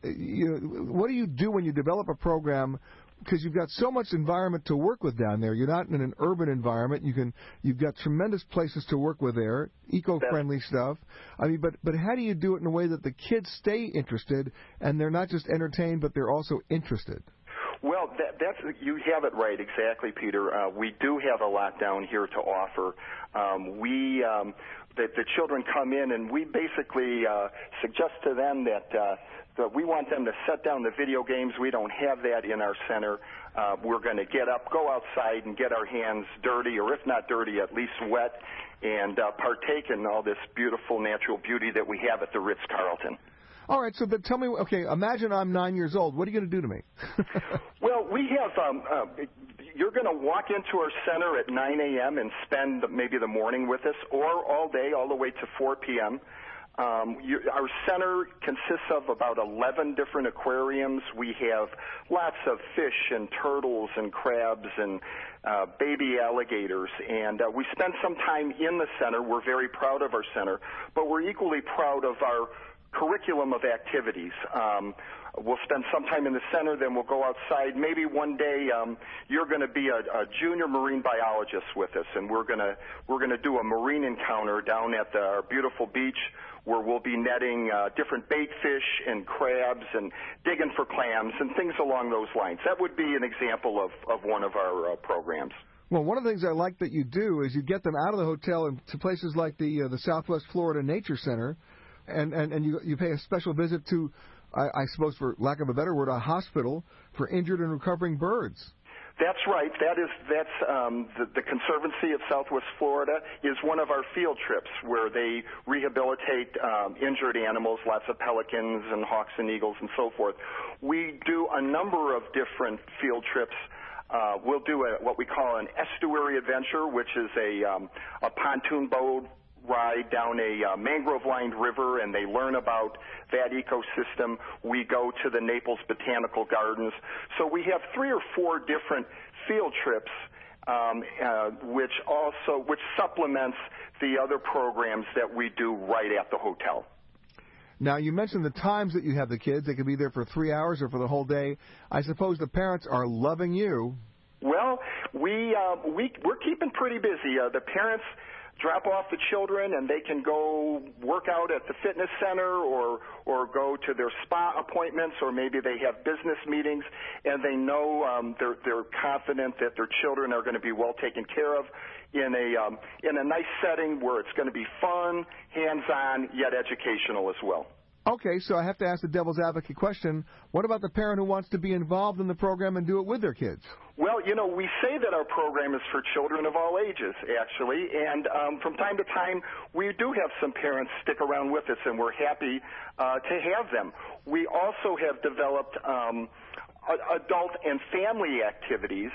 you know, what do you do when you develop a program? Because you've got so much environment to work with down there. You're not in an urban environment. You can, you've got tremendous places to work with there, eco-friendly stuff. I mean, but but how do you do it in a way that the kids stay interested and they're not just entertained, but they're also interested? Well, that, that's you have it right, exactly, Peter. Uh, we do have a lot down here to offer. Um, we um, the, the children come in, and we basically uh, suggest to them that. Uh, So we want them to set down the video games. We don't have that in our center. Uh, we're going to get up, go outside, and get our hands dirty, or if not dirty, at least wet, and uh, partake in all this beautiful natural beauty that we have at the Ritz-Carlton. All right, so but tell me, okay, imagine I'm nine years old. What are you going to do to me? Well, we have, um, uh, you're going to walk into our center at nine a.m. and spend maybe the morning with us, or all day, all the way to four p.m., Um, you, our center consists of about eleven different aquariums. We have lots of fish and turtles and crabs and uh, baby alligators. And uh, we spend some time in the center. We're very proud of our center, but we're equally proud of our curriculum of activities. Um, we'll spend some time in the center, then we'll go outside. Maybe one day um, you're going to be a, a junior marine biologist with us, and we're going to we're going to do a marine encounter down at the, our beautiful beach, where we'll be netting uh, different bait fish and crabs and digging for clams and things along those lines. That would be an example of, of one of our uh, programs. Well, one of the things I like that you do is you get them out of the hotel and to places like the uh, the Southwest Florida Nature Center, and, and, and you, you pay a special visit to, I, I suppose for lack of a better word, a hospital for injured and recovering birds. That's right. That is that's um, the, the Conservancy of Southwest Florida is one of our field trips where they rehabilitate um, injured animals, lots of pelicans and hawks and eagles and so forth. We do a number of different field trips. Uh, we'll do a, what we call an estuary adventure, which is a um, a pontoon boat ride down a uh, mangrove-lined river, and they learn about that ecosystem. We go to the Naples Botanical Gardens. So we have three or four different field trips, um, uh, which also which supplements the other programs that we do right at the hotel. Now, you mentioned the times that you have the kids. They can be there for three hours or for the whole day. I suppose the parents are loving you. Well, we, uh, we, we're keeping pretty busy. Uh, the parents drop off the children, and they can go work out at the fitness center or or go to their spa appointments, or maybe they have business meetings, and they know um, they're they're confident that their children are going to be well taken care of in a um, in a nice setting where it's going to be fun, hands-on, yet educational as well. Okay, so I have to ask the devil's advocate question. What about the parent who wants to be involved in the program and do it with their kids? Well, you know, we say that our program is for children of all ages, actually, and um, from time to time we do have some parents stick around with us, and we're happy uh, to have them. We also have developed um, adult and family activities,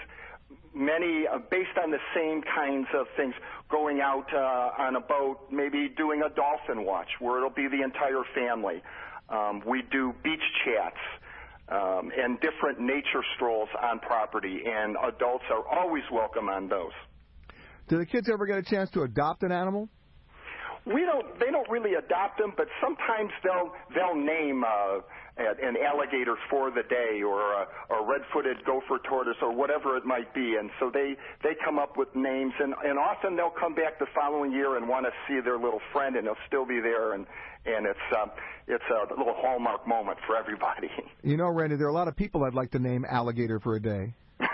many uh, based on the same kinds of things, going out uh, on a boat, maybe doing a dolphin watch where it'll be the entire family. Um, we do beach chats um, and different nature strolls on property, and adults are always welcome on those. Do the kids ever get a chance to adopt an animal? We don't. They don't really adopt them, but sometimes they'll they'll name uh, an alligator for the day, or a, a red-footed gopher tortoise, or whatever it might be. And so they they come up with names, and, and often they'll come back the following year and want to see their little friend, and they'll still be there, and and it's um, it's a little hallmark moment for everybody. You know, Randy, there are a lot of people I'd like to name alligator for a day.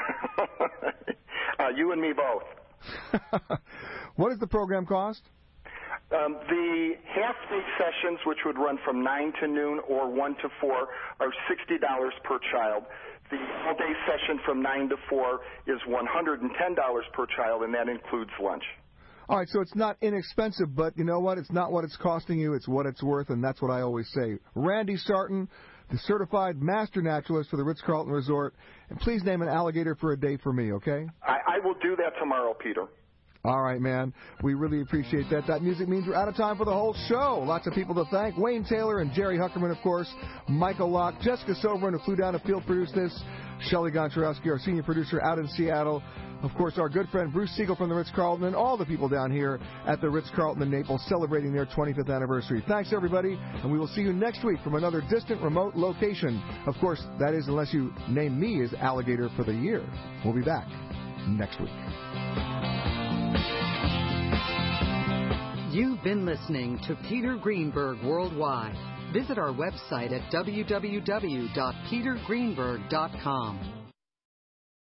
uh, you and me both. What does the program cost? Um, the half-day sessions, which would run from nine to noon or one to four, are sixty dollars per child. The all-day session from nine to four is one hundred ten dollars per child, and that includes lunch. All right, so it's not inexpensive, but you know what? It's not what it's costing you. It's what it's worth, and that's what I always say. Randy Sarton, the certified master naturalist for the Ritz-Carlton Resort, and please name an alligator for a day for me, okay? I, I will do that tomorrow, Peter. All right, man. We really appreciate that. That music means we're out of time for the whole show. Lots of people to thank. Wayne Taylor and Jerry Huckerman, of course. Michael Locke, Jessica Sovereign, who flew down to field produce this. Shelley Gonczarowski, our senior producer out in Seattle. Of course, our good friend Bruce Siegel from the Ritz-Carlton, and all the people down here at the Ritz-Carlton in Naples celebrating their twenty-fifth anniversary. Thanks, everybody, and we will see you next week from another distant, remote location. Of course, that is unless you name me as Alligator for the year. We'll be back next week. You've been listening to Peter Greenberg Worldwide. Visit our website at w w w dot peter greenberg dot com.